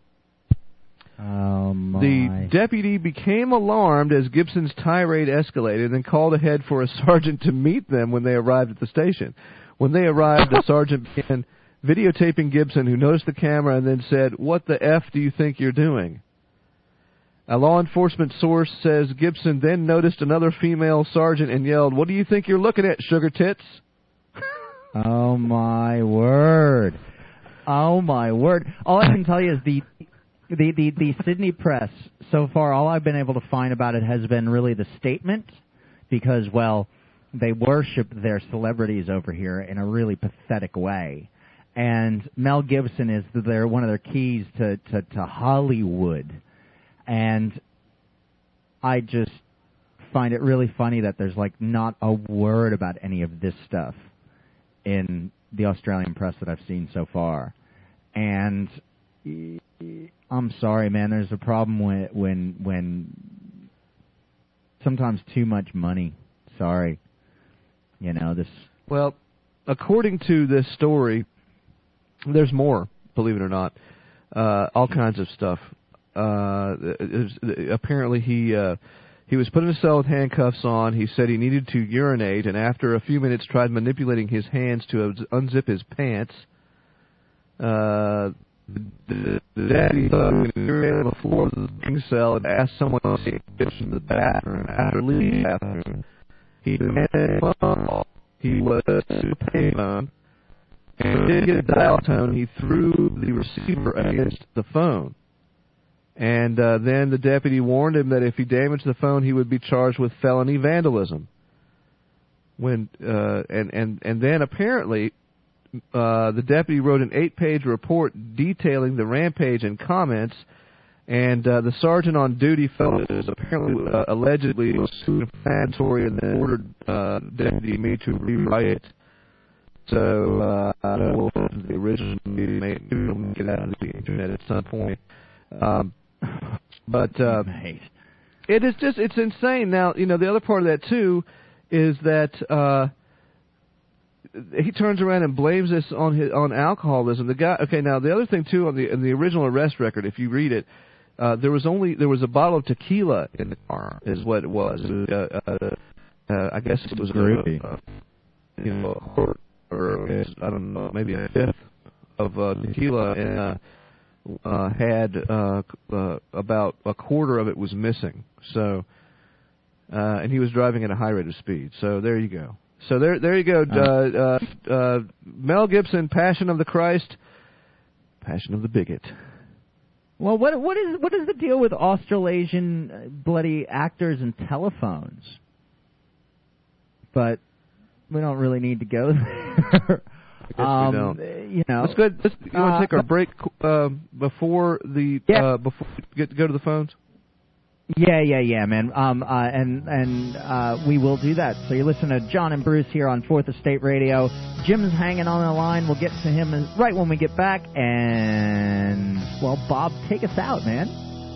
Speaker 3: Oh, my.
Speaker 4: The deputy became alarmed as Gibson's tirade escalated and called ahead for a sergeant to meet them when they arrived at the station. When they arrived, the sergeant began videotaping Gibson, who noticed the camera and then said, "What the F do you think you're doing?" A law enforcement source says Gibson then noticed another female sergeant and yelled, "What do you think you're looking at, sugar tits?"
Speaker 3: Oh, my word. Oh, my word. All I can tell you is The Sydney press, so far, all I've been able to find about it has been really the statement, because, well, they worship their celebrities over here in a really pathetic way. And Mel Gibson is one of their keys to Hollywood. And I just find it really funny that there's, like, not a word about any of this stuff in the Australian press that I've seen so far. And I'm sorry, man, there's a problem when sometimes too much money. Sorry. You know, this...
Speaker 4: Well, according to this story, there's more, believe it or not. All kinds of stuff. Apparently he was put in a cell with handcuffs on. He said he needed to urinate, and after a few minutes tried manipulating his hands to unzip his pants. The deputy thought he urinated on the floor of the big cell and asked someone to take pictures in the bathroom. After leaving the bathroom, he demanded a phone call. He was to a payphone, and didn't get a dial tone. He threw the receiver against the phone. And then the deputy warned him that if he damaged the phone, he would be charged with felony vandalism. And then apparently the deputy wrote an 8-page report detailing the rampage and comments, and the sergeant on duty felt it was apparently allegedly was too inflammatory and then ordered Deputy Me to rewrite it. So I don't know if the original maybe it'll make it out of the internet at some point. But it is just, it's insane. Now, you know, the other part of that too is that he turns around and blames this on alcoholism. The guy, okay, now the other thing too in the original arrest record, if you read it, there was a bottle of tequila in the car, is what it was. I guess it was a quart, or I don't know, maybe a fifth of tequila, and had about a quarter of it was missing. So, and he was driving at a high rate of speed. So there you go. So there you go. Mel Gibson, Passion of the Christ, Passion of the Bigot.
Speaker 3: Well, what is the deal with Australasian bloody actors and telephones? But we don't really need to go there.
Speaker 4: I guess we don't.
Speaker 3: You know,
Speaker 4: let's go. You want to take our break before the before we go to the phones?
Speaker 3: Yeah, man. And we will do that. So you listen to John and Bruce here on 4th Estate Radio. Jim's hanging on the line. We'll get to him right when we get back. And, well, Bob, take us out, man.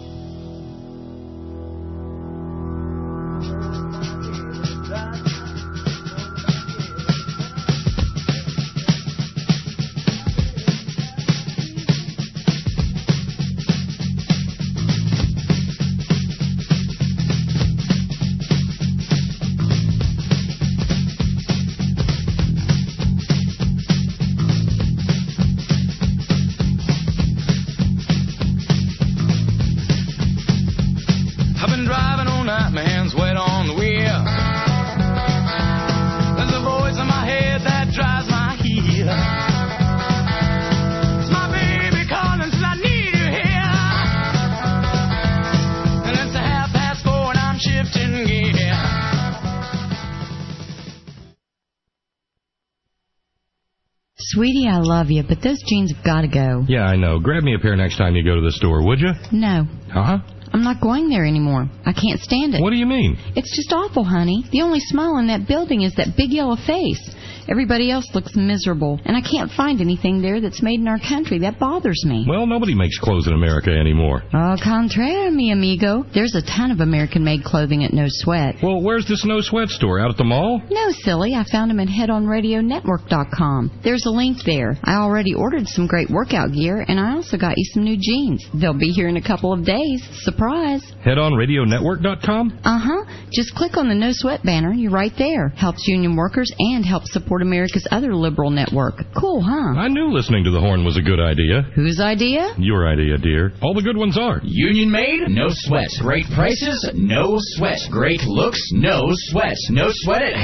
Speaker 6: Sweetie, I love you, but those jeans have got to go.
Speaker 15: Yeah, I know. Grab me a pair next time you go to the store, would you?
Speaker 6: No.
Speaker 15: Uh-huh.
Speaker 6: I'm not going there anymore. I can't stand it.
Speaker 15: What do you mean?
Speaker 6: It's just awful, honey. The only smile in that building is that big yellow face. Everybody else looks miserable, and I can't find anything there that's made in our country. That bothers me.
Speaker 15: Well, nobody makes clothes in America anymore.
Speaker 6: Au contraire, mi amigo. There's a ton of American-made clothing at No Sweat.
Speaker 15: Well, where's this No Sweat store? Out at the mall?
Speaker 6: No, silly. I found them at headonradionetwork.com. There's a link there. I already ordered some great workout gear, and I also got you some new jeans. They'll be here in a couple of days. Surprise.
Speaker 15: Headonradionetwork.com?
Speaker 6: Uh-huh. Just click on the No Sweat banner. You're right there. Helps union workers and helps support America's other liberal network. Cool, huh?
Speaker 15: I knew listening to the horn was a good idea.
Speaker 6: Whose idea?
Speaker 15: Your idea, dear. All the good ones are.
Speaker 16: Union made? No sweat. Great prices? No sweat. Great looks? No sweat. No sweat at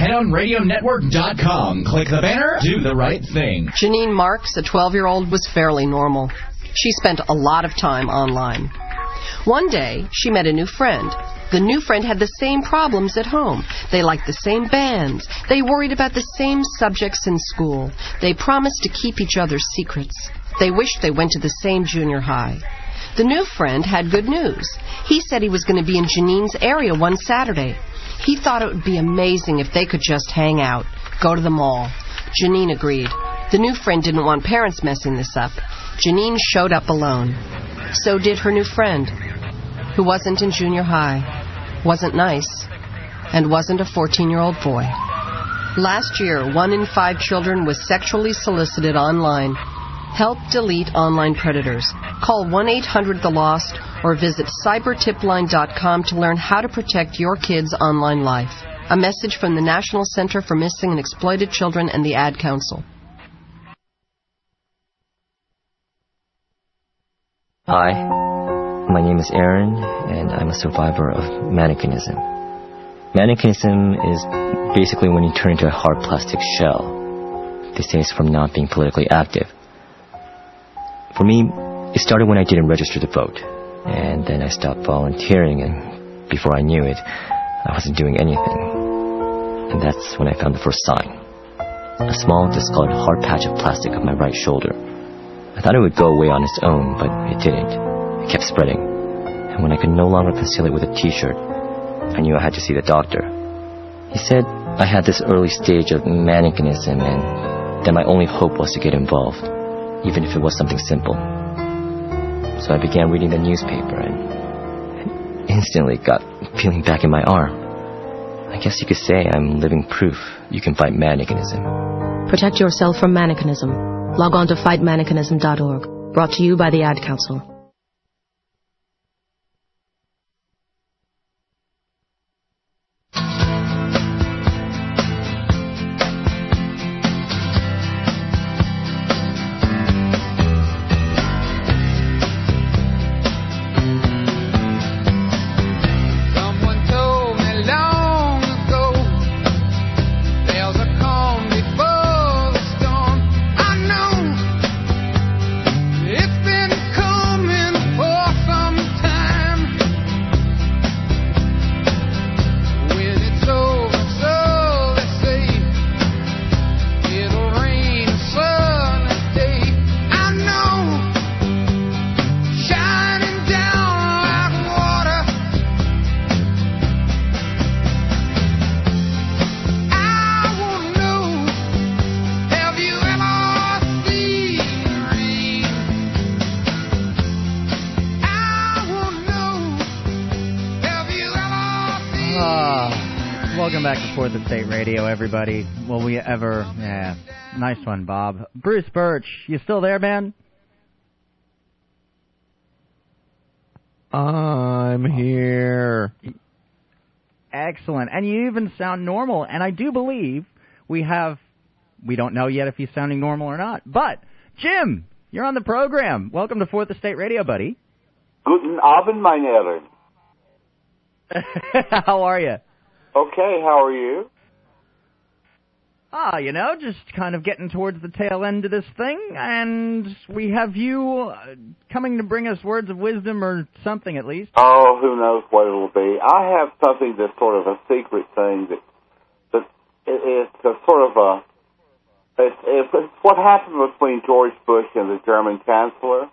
Speaker 16: headonradionetwork.com. Click the banner. Do the right thing.
Speaker 24: Janine Marks, a 12-year-old, was fairly normal.
Speaker 17: She spent a lot of time online. One day, she met a new friend. The new friend had the same problems at home. They liked the same bands. They worried about the same subjects in school. They promised to keep each other's secrets. They wished they went to the same junior high. The new friend had good news. He said he was going to be in Janine's area one Saturday. He thought it would be amazing if they could just hang out, go to the mall. Janine agreed. The new friend didn't want parents messing this up. Janine showed up alone. So did her new friend, who wasn't in junior high, wasn't nice, and wasn't a 14-year-old boy. Last year, 1 in 5 children was sexually solicited online. Help delete online predators. Call 1-800-THE-LOST or visit cybertipline.com to learn how to protect your kids' online life. A message from the National Center for Missing and Exploited Children and the Ad Council.
Speaker 18: Hi, my name is Aaron, and I'm a survivor of mannequinism. Mannequinism is basically when you turn into a hard plastic shell. They say it's from not being politically active. For me, it started when I didn't register to vote, and then I stopped volunteering, and before I knew it, I wasn't doing anything. And that's when I found the first sign. A small, discolored hard patch of plastic on my right shoulder. I thought it would go away on its own, but it didn't. It kept spreading. And when I could no longer conceal it with a t-shirt, I knew I had to see the doctor. He said I had this early stage of mannequinism and that my only hope was to get involved, even if it was something simple. So I began reading the newspaper and instantly got feeling back in my arm. I guess you could say I'm living proof you can fight mannequinism.
Speaker 19: Protect yourself from mannequinism. Log on to fightmannequinism.org. Brought to you by the Ad Council.
Speaker 3: Welcome back to Fourth Estate Radio, everybody. Will we ever... Yeah, nice one, Bob. Bruce Birch, you still there, man?
Speaker 4: I'm here.
Speaker 3: Excellent. And you even sound normal. And I do believe we don't know yet if he's sounding normal or not. But, Jim, you're on the program. Welcome to Fourth Estate Radio, buddy.
Speaker 24: Guten Abend, mein Herren.
Speaker 3: How are you?
Speaker 24: Okay, how are you?
Speaker 3: Just kind of getting towards the tail end of this thing, and we have you coming to bring us words of wisdom or something at least.
Speaker 24: Oh, who knows what it'll be. I have something that's sort of a secret thing that it's a sort of a... It's what happened between George Bush and the German Chancellor.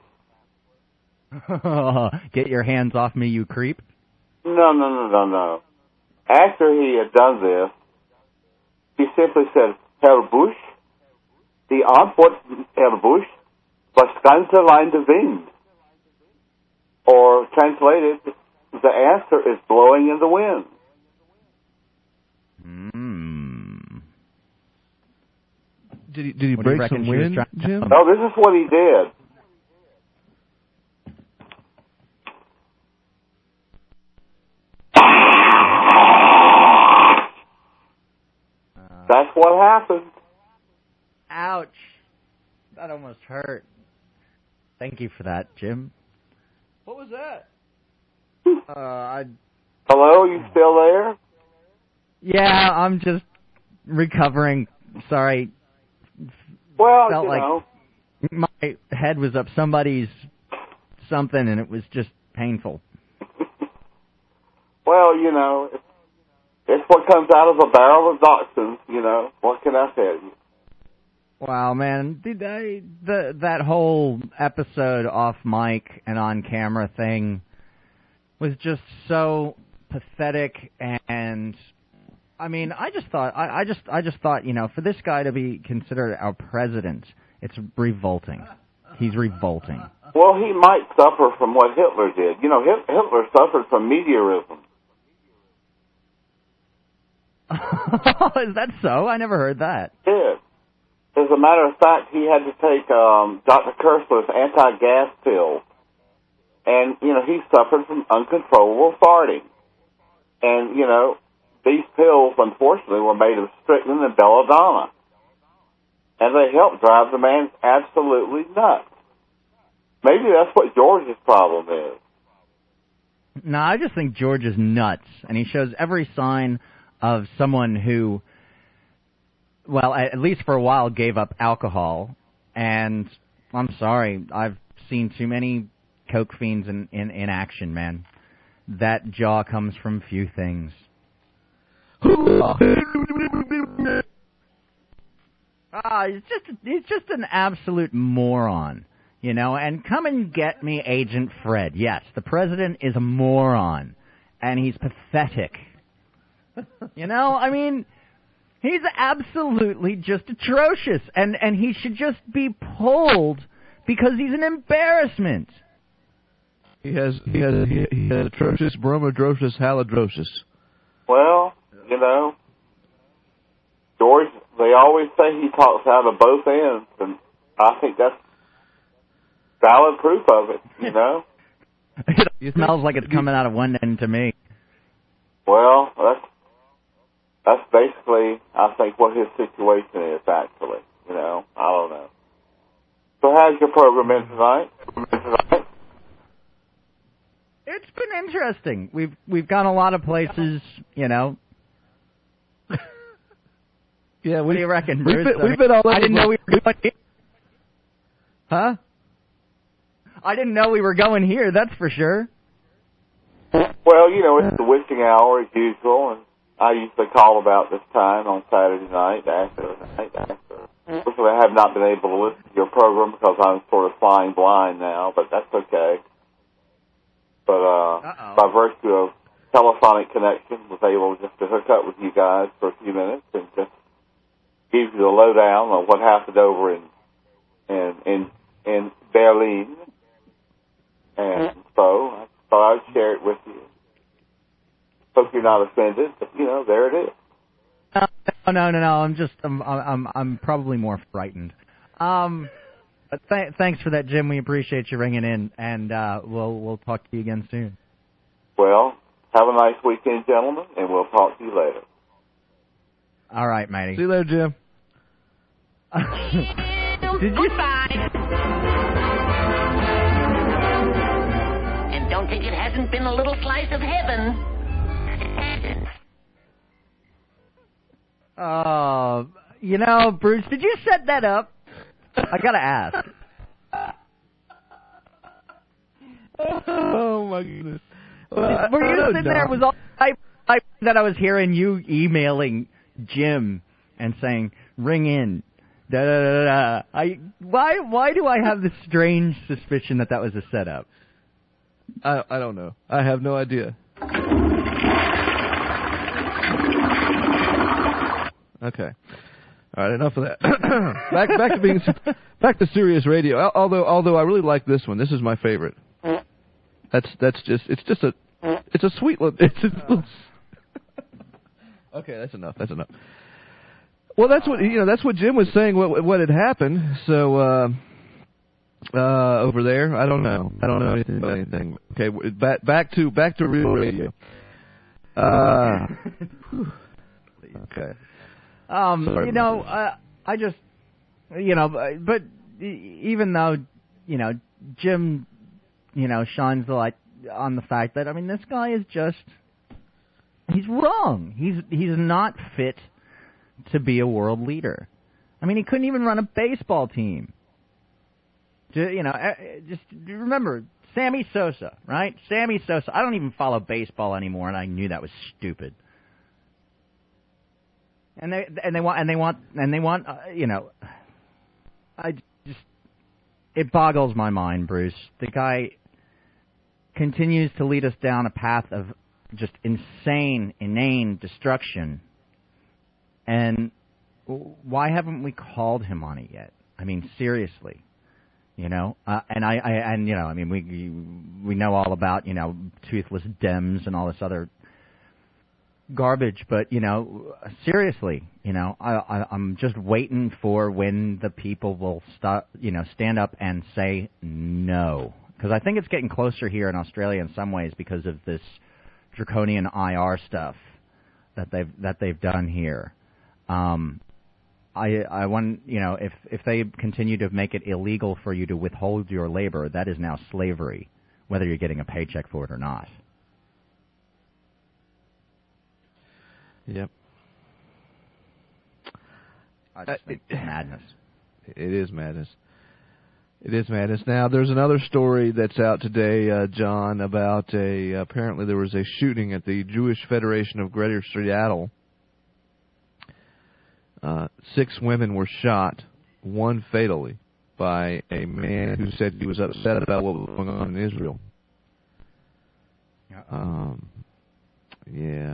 Speaker 3: Get your hands off me, you creep.
Speaker 24: No. After he had done this, he simply said, Herr Bush, die Antwort, Herr Bush, was ganz allein der Wind. Or, translated, the answer is blowing in the wind.
Speaker 4: Did he break some wind, Jim?
Speaker 24: No, this is what he did. That's what happened.
Speaker 3: Ouch. That almost hurt. Thank you for that, Jim. What was that?
Speaker 24: Hello, you still there?
Speaker 3: Yeah, I'm just recovering. Sorry.
Speaker 24: Well,
Speaker 3: Felt like my head was up somebody's something, and it was just painful.
Speaker 24: Well, you know, it's what comes out of a barrel of dachshunds, you know. What can I tell you?
Speaker 3: Wow, man. That whole episode off mic and on camera thing was just so pathetic, and I mean, I just thought, you know, for this guy to be considered our president, it's revolting. He's revolting.
Speaker 24: Well, he might suffer from what Hitler did. You know, Hitler suffered from meteorism.
Speaker 3: Is that so? I never heard that.
Speaker 24: Yeah. As a matter of fact, he had to take Dr. Kersler's anti-gas pills. And, you know, he suffered from uncontrollable farting. And, you know, these pills, unfortunately, were made of strychnine and belladonna. And they helped drive the man absolutely nuts. Maybe that's what George's problem is.
Speaker 3: No, I just think George is nuts. And he shows every sign of someone who, well, at least for a while, gave up alcohol. And I'm sorry, I've seen too many coke fiends in action, man. That jaw comes from few things. He's just an absolute moron, you know. And come and get me, Agent Fred. Yes, the president is a moron, and he's pathetic. You know, I mean, he's absolutely just atrocious, and he should just be pulled because he's an embarrassment.
Speaker 4: He has atrocious, bromidrosis, halidrosis.
Speaker 24: Well, you know, George, they always say he talks out of both ends, and I think that's valid proof of it, you know?
Speaker 3: It smells like it's coming out of one end to me.
Speaker 24: Well, that's basically, I think, what his situation is, actually. You know, I don't know. So how's your program been tonight?
Speaker 3: It's been interesting. We've gone a lot of places, you know.
Speaker 4: Yeah,
Speaker 3: what do you reckon, Bruce?
Speaker 4: We've been all over.
Speaker 3: I didn't know we were going here.
Speaker 4: Huh?
Speaker 24: I didn't know we were going here, that's for sure. Well, you know, it's the witching hour as usual, and I usually call about this time on Saturday night after. Unfortunately, I have not been able to listen to your program because I'm sort of flying blind now, but that's okay. But by virtue of telephonic connection, was able just to hook up with you guys for a few minutes and just give you the lowdown on what happened over in Berlin. And so I thought I'd share it with you. Hope you're not offended, but you know, there it is.
Speaker 3: No. I'm probably more frightened. But thanks for that, Jim. We appreciate you ringing in, and we'll talk to you again soon.
Speaker 24: Well, have a nice weekend, gentlemen, and we'll talk to you later.
Speaker 3: All right, matey.
Speaker 4: See you later, Jim.
Speaker 3: Did you?
Speaker 2: And don't think it hasn't been a little slice of heaven.
Speaker 3: You know, Bruce, did you set that up? I gotta ask.
Speaker 4: Oh my goodness!
Speaker 3: Were you sitting there? Was all I that I was hearing you emailing Jim and saying, "Ring in." Da, da, da, da. Why do I have this strange suspicion that was a setup?
Speaker 4: I don't know. I have no idea. Okay. All right, enough of that. back to serious radio. Although I really like this one. This is my favorite. It's a sweet little. Okay, that's enough. Well, that's what Jim was saying. What had happened? So over there, I don't know anything about anything. Okay, back to real radio. Okay. Sorry,
Speaker 3: you know, I just, you know, but even though, you know, Jim, you know, shines the light on the fact that, I mean, this guy is just, he's wrong. He's not fit to be a world leader. I mean, he couldn't even run a baseball team. You know, just remember, Sammy Sosa, right? Sammy Sosa. I don't even follow baseball anymore, and I knew that was stupid. And they want. You know, I just, it boggles my mind, Bruce. The guy continues to lead us down a path of just insane, inane destruction. And why haven't we called him on it yet? I mean, seriously. You know, and you know, I mean, we know all about, you know, toothless Dems and all this other garbage, but you know, seriously, you know, I'm just waiting for when the people will stand up and say no, because I think it's getting closer here in Australia in some ways because of this draconian IR stuff that they've done here. I want, you know, if they continue to make it illegal for you to withhold your labor, that is now slavery, whether you're getting a paycheck for it or not.
Speaker 4: Yep.
Speaker 3: I just think it's madness.
Speaker 4: It is madness. It is madness. Now, there's another story that's out today, John, about apparently there was a shooting at the Jewish Federation of Greater Seattle. 6 women were shot, 1 fatally, by a man who said he was upset about what was going on in Israel. Yeah.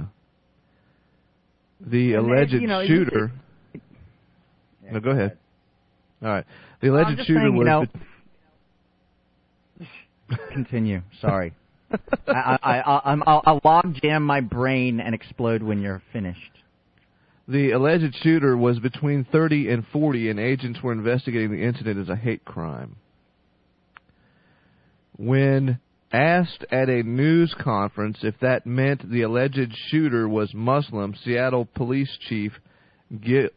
Speaker 4: The alleged shooter... No, go ahead. All right. The alleged shooter was...
Speaker 3: Continue. Sorry. I'll log jam my brain and explode when you're finished.
Speaker 4: The alleged shooter was between 30 and 40, and agents were investigating the incident as a hate crime. When asked at a news conference if that meant the alleged shooter was Muslim, Seattle Police Chief Gil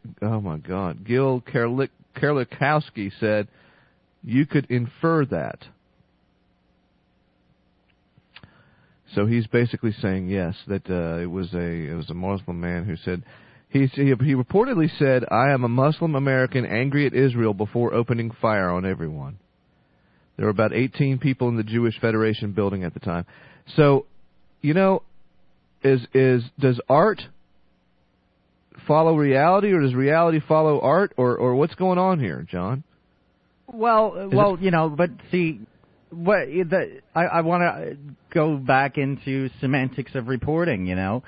Speaker 4: Kerlikowski said, "You could infer that." So he's basically saying yes, that it was a Muslim man who said. He reportedly said, "I am a Muslim American angry at Israel," before opening fire on everyone. There were about 18 people in the Jewish Federation building at the time. So, you know, does art follow reality, or does reality follow art, or what's going on here, John?
Speaker 3: Well, you know, but see, I want to go back into semantics of reporting. You know,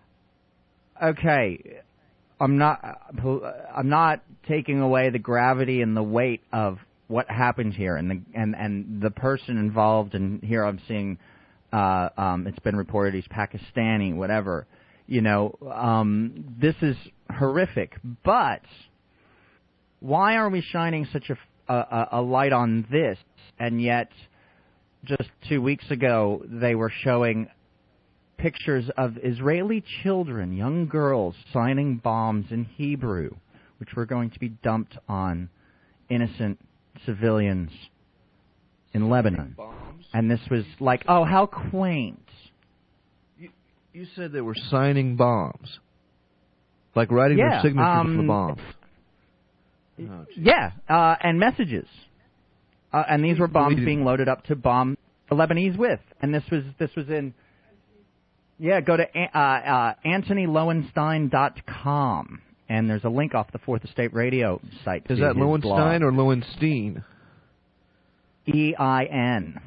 Speaker 3: okay. I'm not taking away the gravity and the weight of what happened here, and the person involved. And here I'm seeing it's been reported he's Pakistani, whatever. You know, this is horrific. But why are we shining such a light on this? And yet, just 2 weeks ago, they were showing pictures of Israeli children, young girls, signing bombs in Hebrew, which were going to be dumped on innocent civilians in Lebanon. And this was like, oh, how quaint.
Speaker 4: You said they were signing bombs. Like writing their signature to the bombs.
Speaker 3: And messages. And these were bombs being loaded up to bomb the Lebanese with. And this was in... Yeah, go to AnthonyLowenstein.com, and there's a link off the Fourth Estate Radio site.
Speaker 4: Is that Lowenstein or Lowenstein?
Speaker 3: EIN.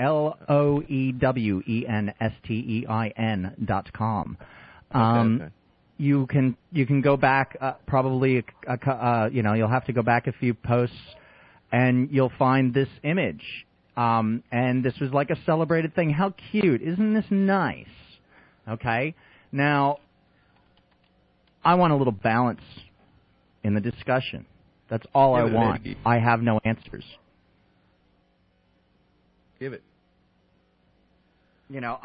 Speaker 3: LOEWENSTEIN.com.
Speaker 4: Okay.
Speaker 3: You can go back probably you'll have to go back a few posts, and you'll find this image. And this was like a celebrated thing. How cute! Isn't this nice? Okay, now I want a little balance in the discussion. That's all I want. I have no answers.
Speaker 4: Give it.
Speaker 3: You know,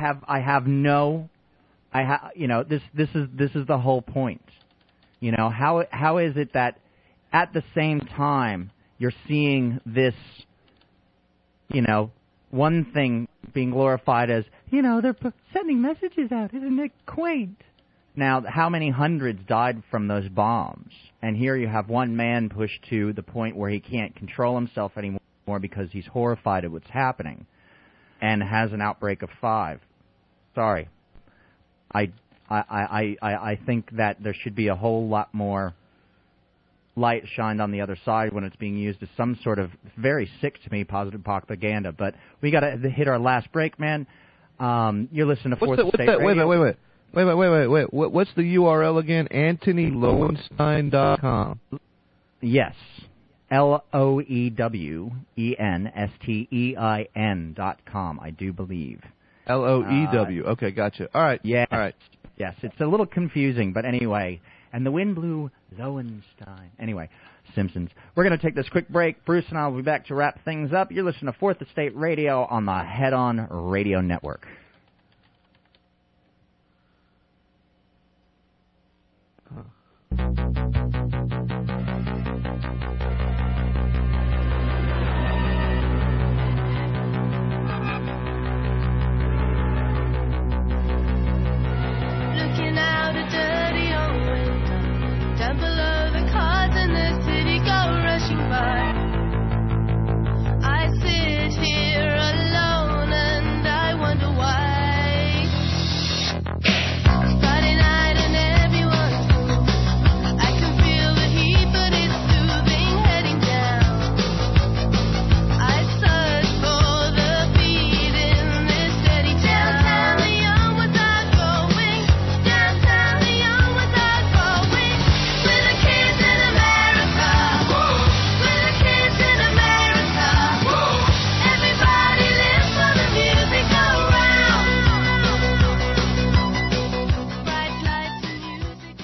Speaker 3: this is the whole point. You know, how is it that at the same time you're seeing this, you know, one thing being glorified as, you know, they're sending messages out. Isn't it quaint? Now, how many hundreds died from those bombs? And here you have one man pushed to the point where he can't control himself anymore because he's horrified at what's happening. and has an outbreak of 5. Sorry. I think that there should be a whole lot more light shined on the other side when it's being used as some sort of very sick to me positive propaganda. But we got to hit our last break, man. You're listening to Fourth Estate Radio.
Speaker 4: Wait. What's the URL again? AnthonyLowenstein.com.
Speaker 3: Yes. LOEWENSTEIN.com, I do believe.
Speaker 4: LOEW. Okay, gotcha. All right.
Speaker 3: Yeah.
Speaker 4: All right.
Speaker 3: Yes, it's a little confusing, but anyway. And the wind blew Lowenstein. Anyway, Simpsons. We're going to take this quick break. Bruce and I will be back to wrap things up. You're listening to Fourth Estate Radio on the Head On Radio Network.
Speaker 5: Looking out a dirty old window, down below the cars in the city go rushing by. I sit here alone and I wonder why. Friday night and everyone's cool. I can feel the heat, but it's soothing heading down. I search for the beat in this steady downtown. The young ones are going downtown. The young ones are going with the kids in America. With the kids in America. Everybody lives for the music around. Bright lights and music.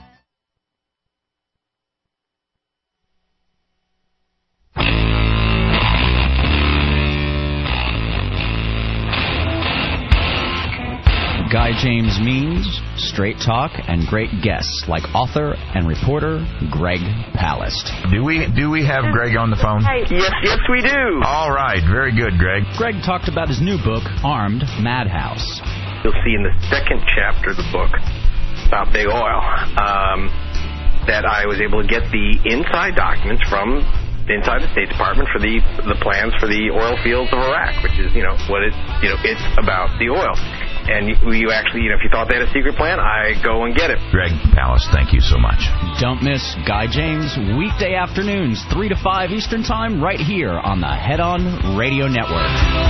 Speaker 7: Guy James means straight talk and great guests like author and reporter Greg Palast.
Speaker 11: Do we have Greg on the phone?
Speaker 7: Yes, we do.
Speaker 11: All right, very good, Greg.
Speaker 7: Greg talked about his new book, Armed Madhouse.
Speaker 20: You'll see in the second chapter of the book about big oil that I was able to get the inside documents from inside the State Department for the plans for the oil fields of Iraq, which is it's about the oil. And you actually, if you thought they had a secret plan, I go and get it.
Speaker 11: Greg Palast, thank you so much.
Speaker 7: Don't miss Guy James weekday afternoons, 3 to 5 Eastern Time, right here on the Head On Radio Network.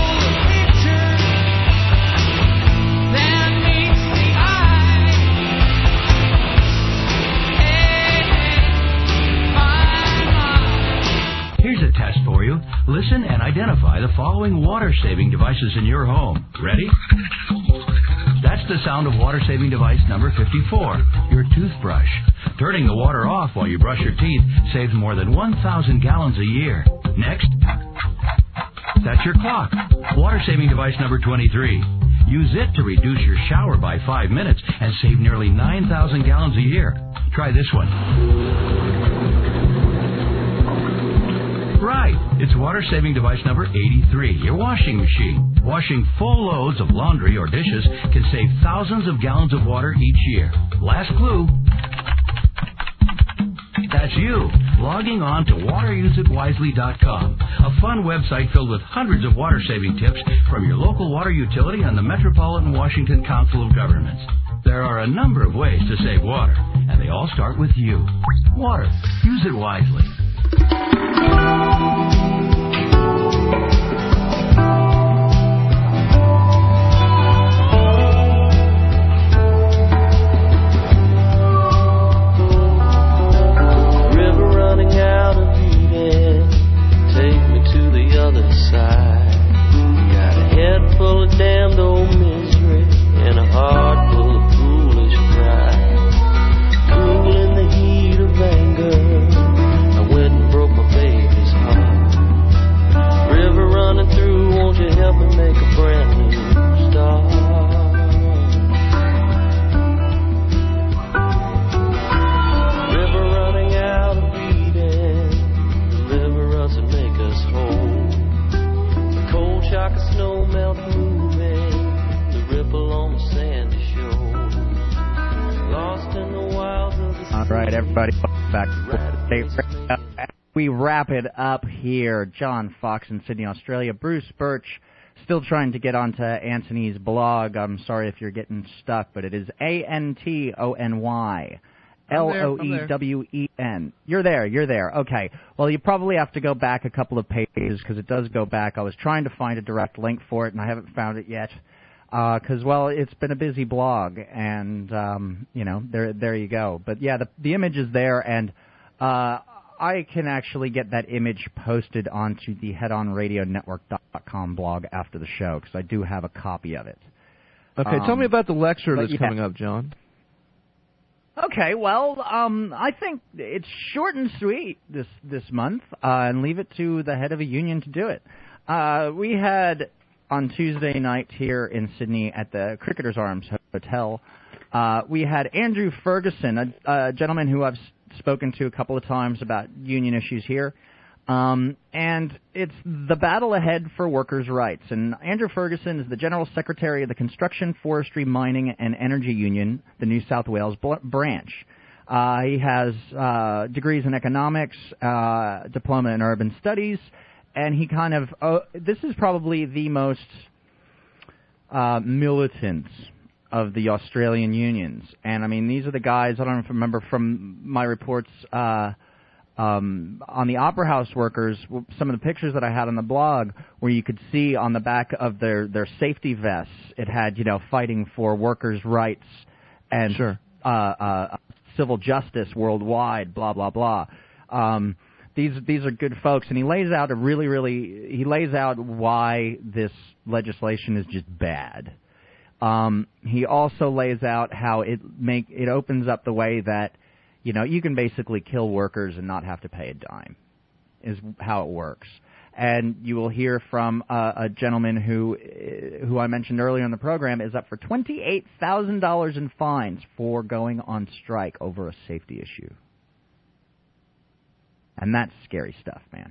Speaker 25: Here's a test for you. Listen and identify the following water-saving devices in your home. Ready? That's the sound of water-saving device number 54, your toothbrush. Turning the water off while you brush your teeth saves more than 1,000 gallons a year. Next, that's your clock. Water-saving device number 23. Use it to reduce your shower by 5 minutes and save nearly 9,000 gallons a year. Try this one. Right, it's water-saving device number 83, your washing machine. Washing full loads of laundry or dishes can save thousands of gallons of water each year. Last clue. That's you, logging on to wateruseit.wisely.com, a fun website filled with hundreds of water-saving tips from your local water utility and the Metropolitan Washington Council of Governments. There are a number of ways to save water, and they all start with you. Water. Use it wisely.
Speaker 22: River running out of Eden, take me to the other side. Got a head full of damned old misery and a heart full of foolish pride. Cool in the heat of anger, I went and broke my baby's heart. River running through, won't you help me make a brand new start? River running out of Eden, deliver us and make us whole. The cold shock of snow melt moving, the ripple on the sandy shore. Lost in the wilds of the
Speaker 3: All right, everybody, welcome back to State Radio. We wrap it up here. John Fox in Sydney, Australia. Bruce Birch still trying to get onto Antony's blog. I'm sorry if you're getting stuck, but it is ANTONY. LOEWEN. You're there. Okay. Well, you probably have to go back a couple of pages because it does go back. I was trying to find a direct link for it, and I haven't found it yet. Because, well, it's been a busy blog, and, there you go. But, yeah, the image is there, and I can actually get that image posted onto the headonradionetwork.com blog after the show, because I do have a copy of it.
Speaker 4: Okay, tell me about the lecture that's coming up, John.
Speaker 3: Okay, well, I think it's short and sweet this month, and leave it to the head of a union to do it. We had on Tuesday night here in Sydney at the Cricketers Arms Hotel, we had Andrew Ferguson, a gentleman who I've spoken to a couple of times about union issues here. And it's the battle ahead for workers' rights. And Andrew Ferguson is the General Secretary of the Construction, Forestry, Mining, and Energy Union, the New South Wales branch. He has degrees in economics, diploma in urban studies, and he kind of, this is probably the most militant of the Australian unions. And, I mean, these are the guys, I don't know if you remember from my reports, on the Opera House workers, some of the pictures that I had on the blog where you could see on the back of their safety vests, it had, fighting for workers' rights and civil justice worldwide, blah, blah, blah. These are good folks, and he lays out he lays out why this legislation is just bad. He also lays out how it opens up the way that you can basically kill workers and not have to pay a dime, is how it works. And you will hear from a gentleman who I mentioned earlier in the program is up for $28,000 in fines for going on strike over a safety issue. And that's scary stuff, man.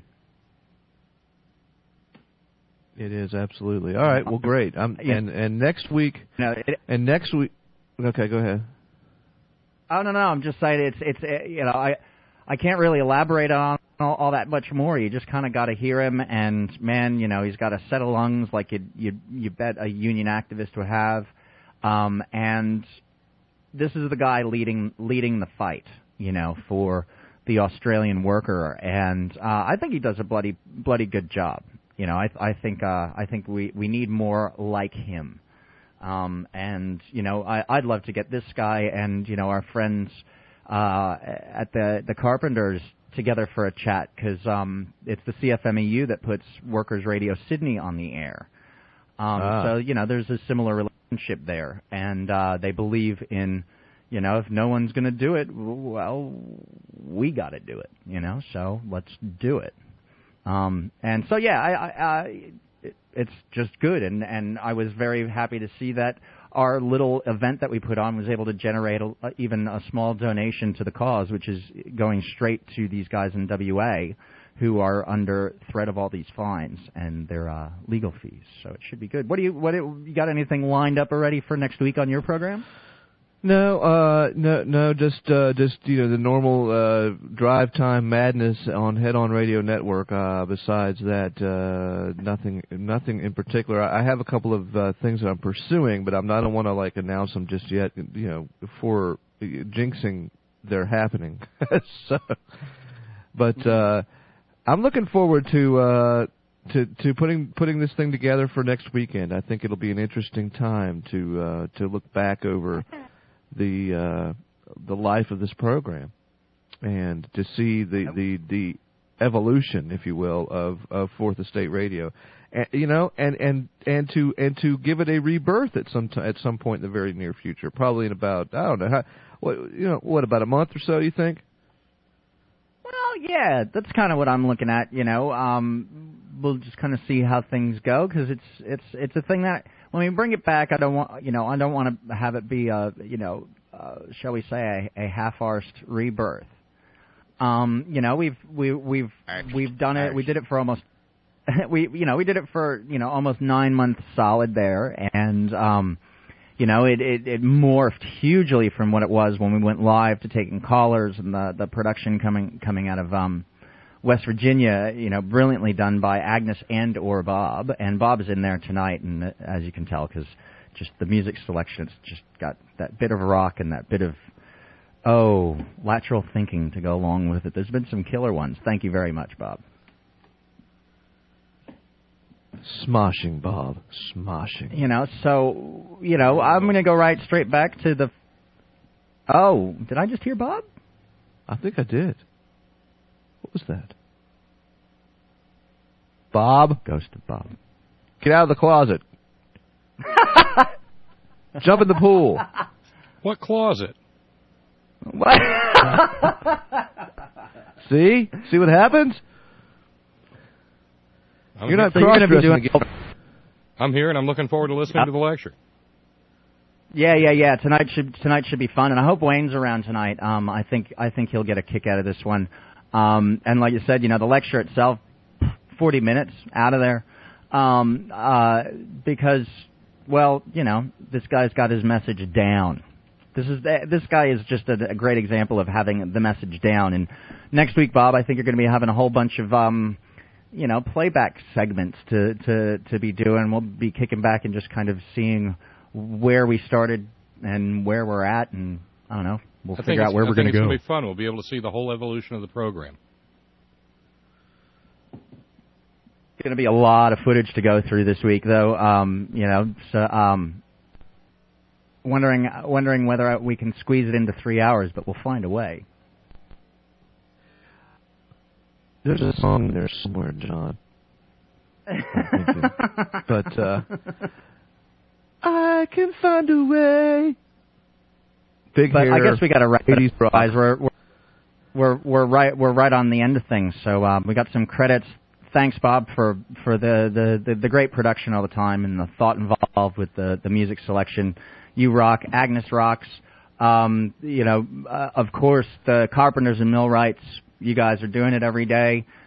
Speaker 4: It is, absolutely. All right, well, great. And next week... Okay, go ahead.
Speaker 3: Oh, no, I'm just saying I can't really elaborate on all that much more. You just kind of got to hear him, and, man, he's got a set of lungs like you bet a union activist would have. And this is the guy leading the fight, for the Australian worker, and I think he does a bloody good job. I think we need more like him. And, I'd love to get this guy and, our friends at the Carpenters together for a chat, because it's the CFMEU that puts Workers Radio Sydney on the air. So, there's a similar relationship there. And they believe in, if no one's going to do it, well, we got to do it, so let's do it. And so, yeah, it's just good, and I was very happy to see that our little event that we put on was able to generate even a small donation to the cause, which is going straight to these guys in WA who are under threat of all these fines and their legal fees. So it should be good. You got anything lined up already for next week on your program?
Speaker 4: No, just the normal drive time madness on Head On Radio Network. Besides that, nothing in particular. I have a couple of things that I'm pursuing, but I don't want to announce them just yet. Before jinxing their happening. But I'm looking forward to putting this thing together for next weekend. I think it'll be an interesting time to look back over the life of this program, and to see the evolution, if you will, of Fourth Estate Radio, and to give it a rebirth at some point in the very near future, probably in about what about a month or so, you think?
Speaker 3: Well, yeah, that's kind of what I'm looking at. We'll just kind of see how things go, because it's a thing that when we bring it back, I don't want to have it be shall we say a half-arsed rebirth. We've done it. We did it for almost we did it for almost 9 months solid there, and it morphed hugely from what it was when we went live to taking callers and the production coming out of West Virginia, brilliantly done by Agnes and or Bob. And Bob is in there tonight, and as you can tell, because just the music selection, it's just got that bit of rock and that bit of, lateral thinking to go along with it. There's been some killer ones. Thank you very much, Bob.
Speaker 4: Smoshing, Bob. Smoshing.
Speaker 3: So, I'm going to go right straight back to the... Oh, did I just hear Bob?
Speaker 4: I think I did. What was that? Bob?
Speaker 3: Ghost of Bob.
Speaker 4: Get out of the closet. Jump in the pool.
Speaker 15: What closet?
Speaker 3: What?
Speaker 4: See what happens? You're not cross-dressing again.
Speaker 15: I'm here, and I'm looking forward to listening to the lecture.
Speaker 3: Yeah. Tonight should be fun, and I hope Wayne's around tonight. I think he'll get a kick out of this one. And like you said, the lecture itself, 40 minutes out of there, because, this guy's got his message down. This guy is just a great example of having the message down. And next week, Bob, I think you're going to be having a whole bunch of playback segments to be doing. We'll be kicking back and just kind of seeing where we started and where we're at, and I don't know. We'll figure out where we're going to go.
Speaker 15: It's going to be fun. We'll be able to see the whole evolution of the program.
Speaker 3: Going to be a lot of footage to go through this week, though. Wondering whether we can squeeze it into 3 hours, but we'll find a way.
Speaker 4: There's a song there somewhere, John. But I can find a way. But
Speaker 3: I guess we got to wrap it up, guys. We're right on the end of things. So we got some credits. Thanks, Bob, for the great production all the time and the thought involved with the music selection. You rock. Agnes rocks. Of course, the Carpenters and Millwrights. You guys are doing it every day.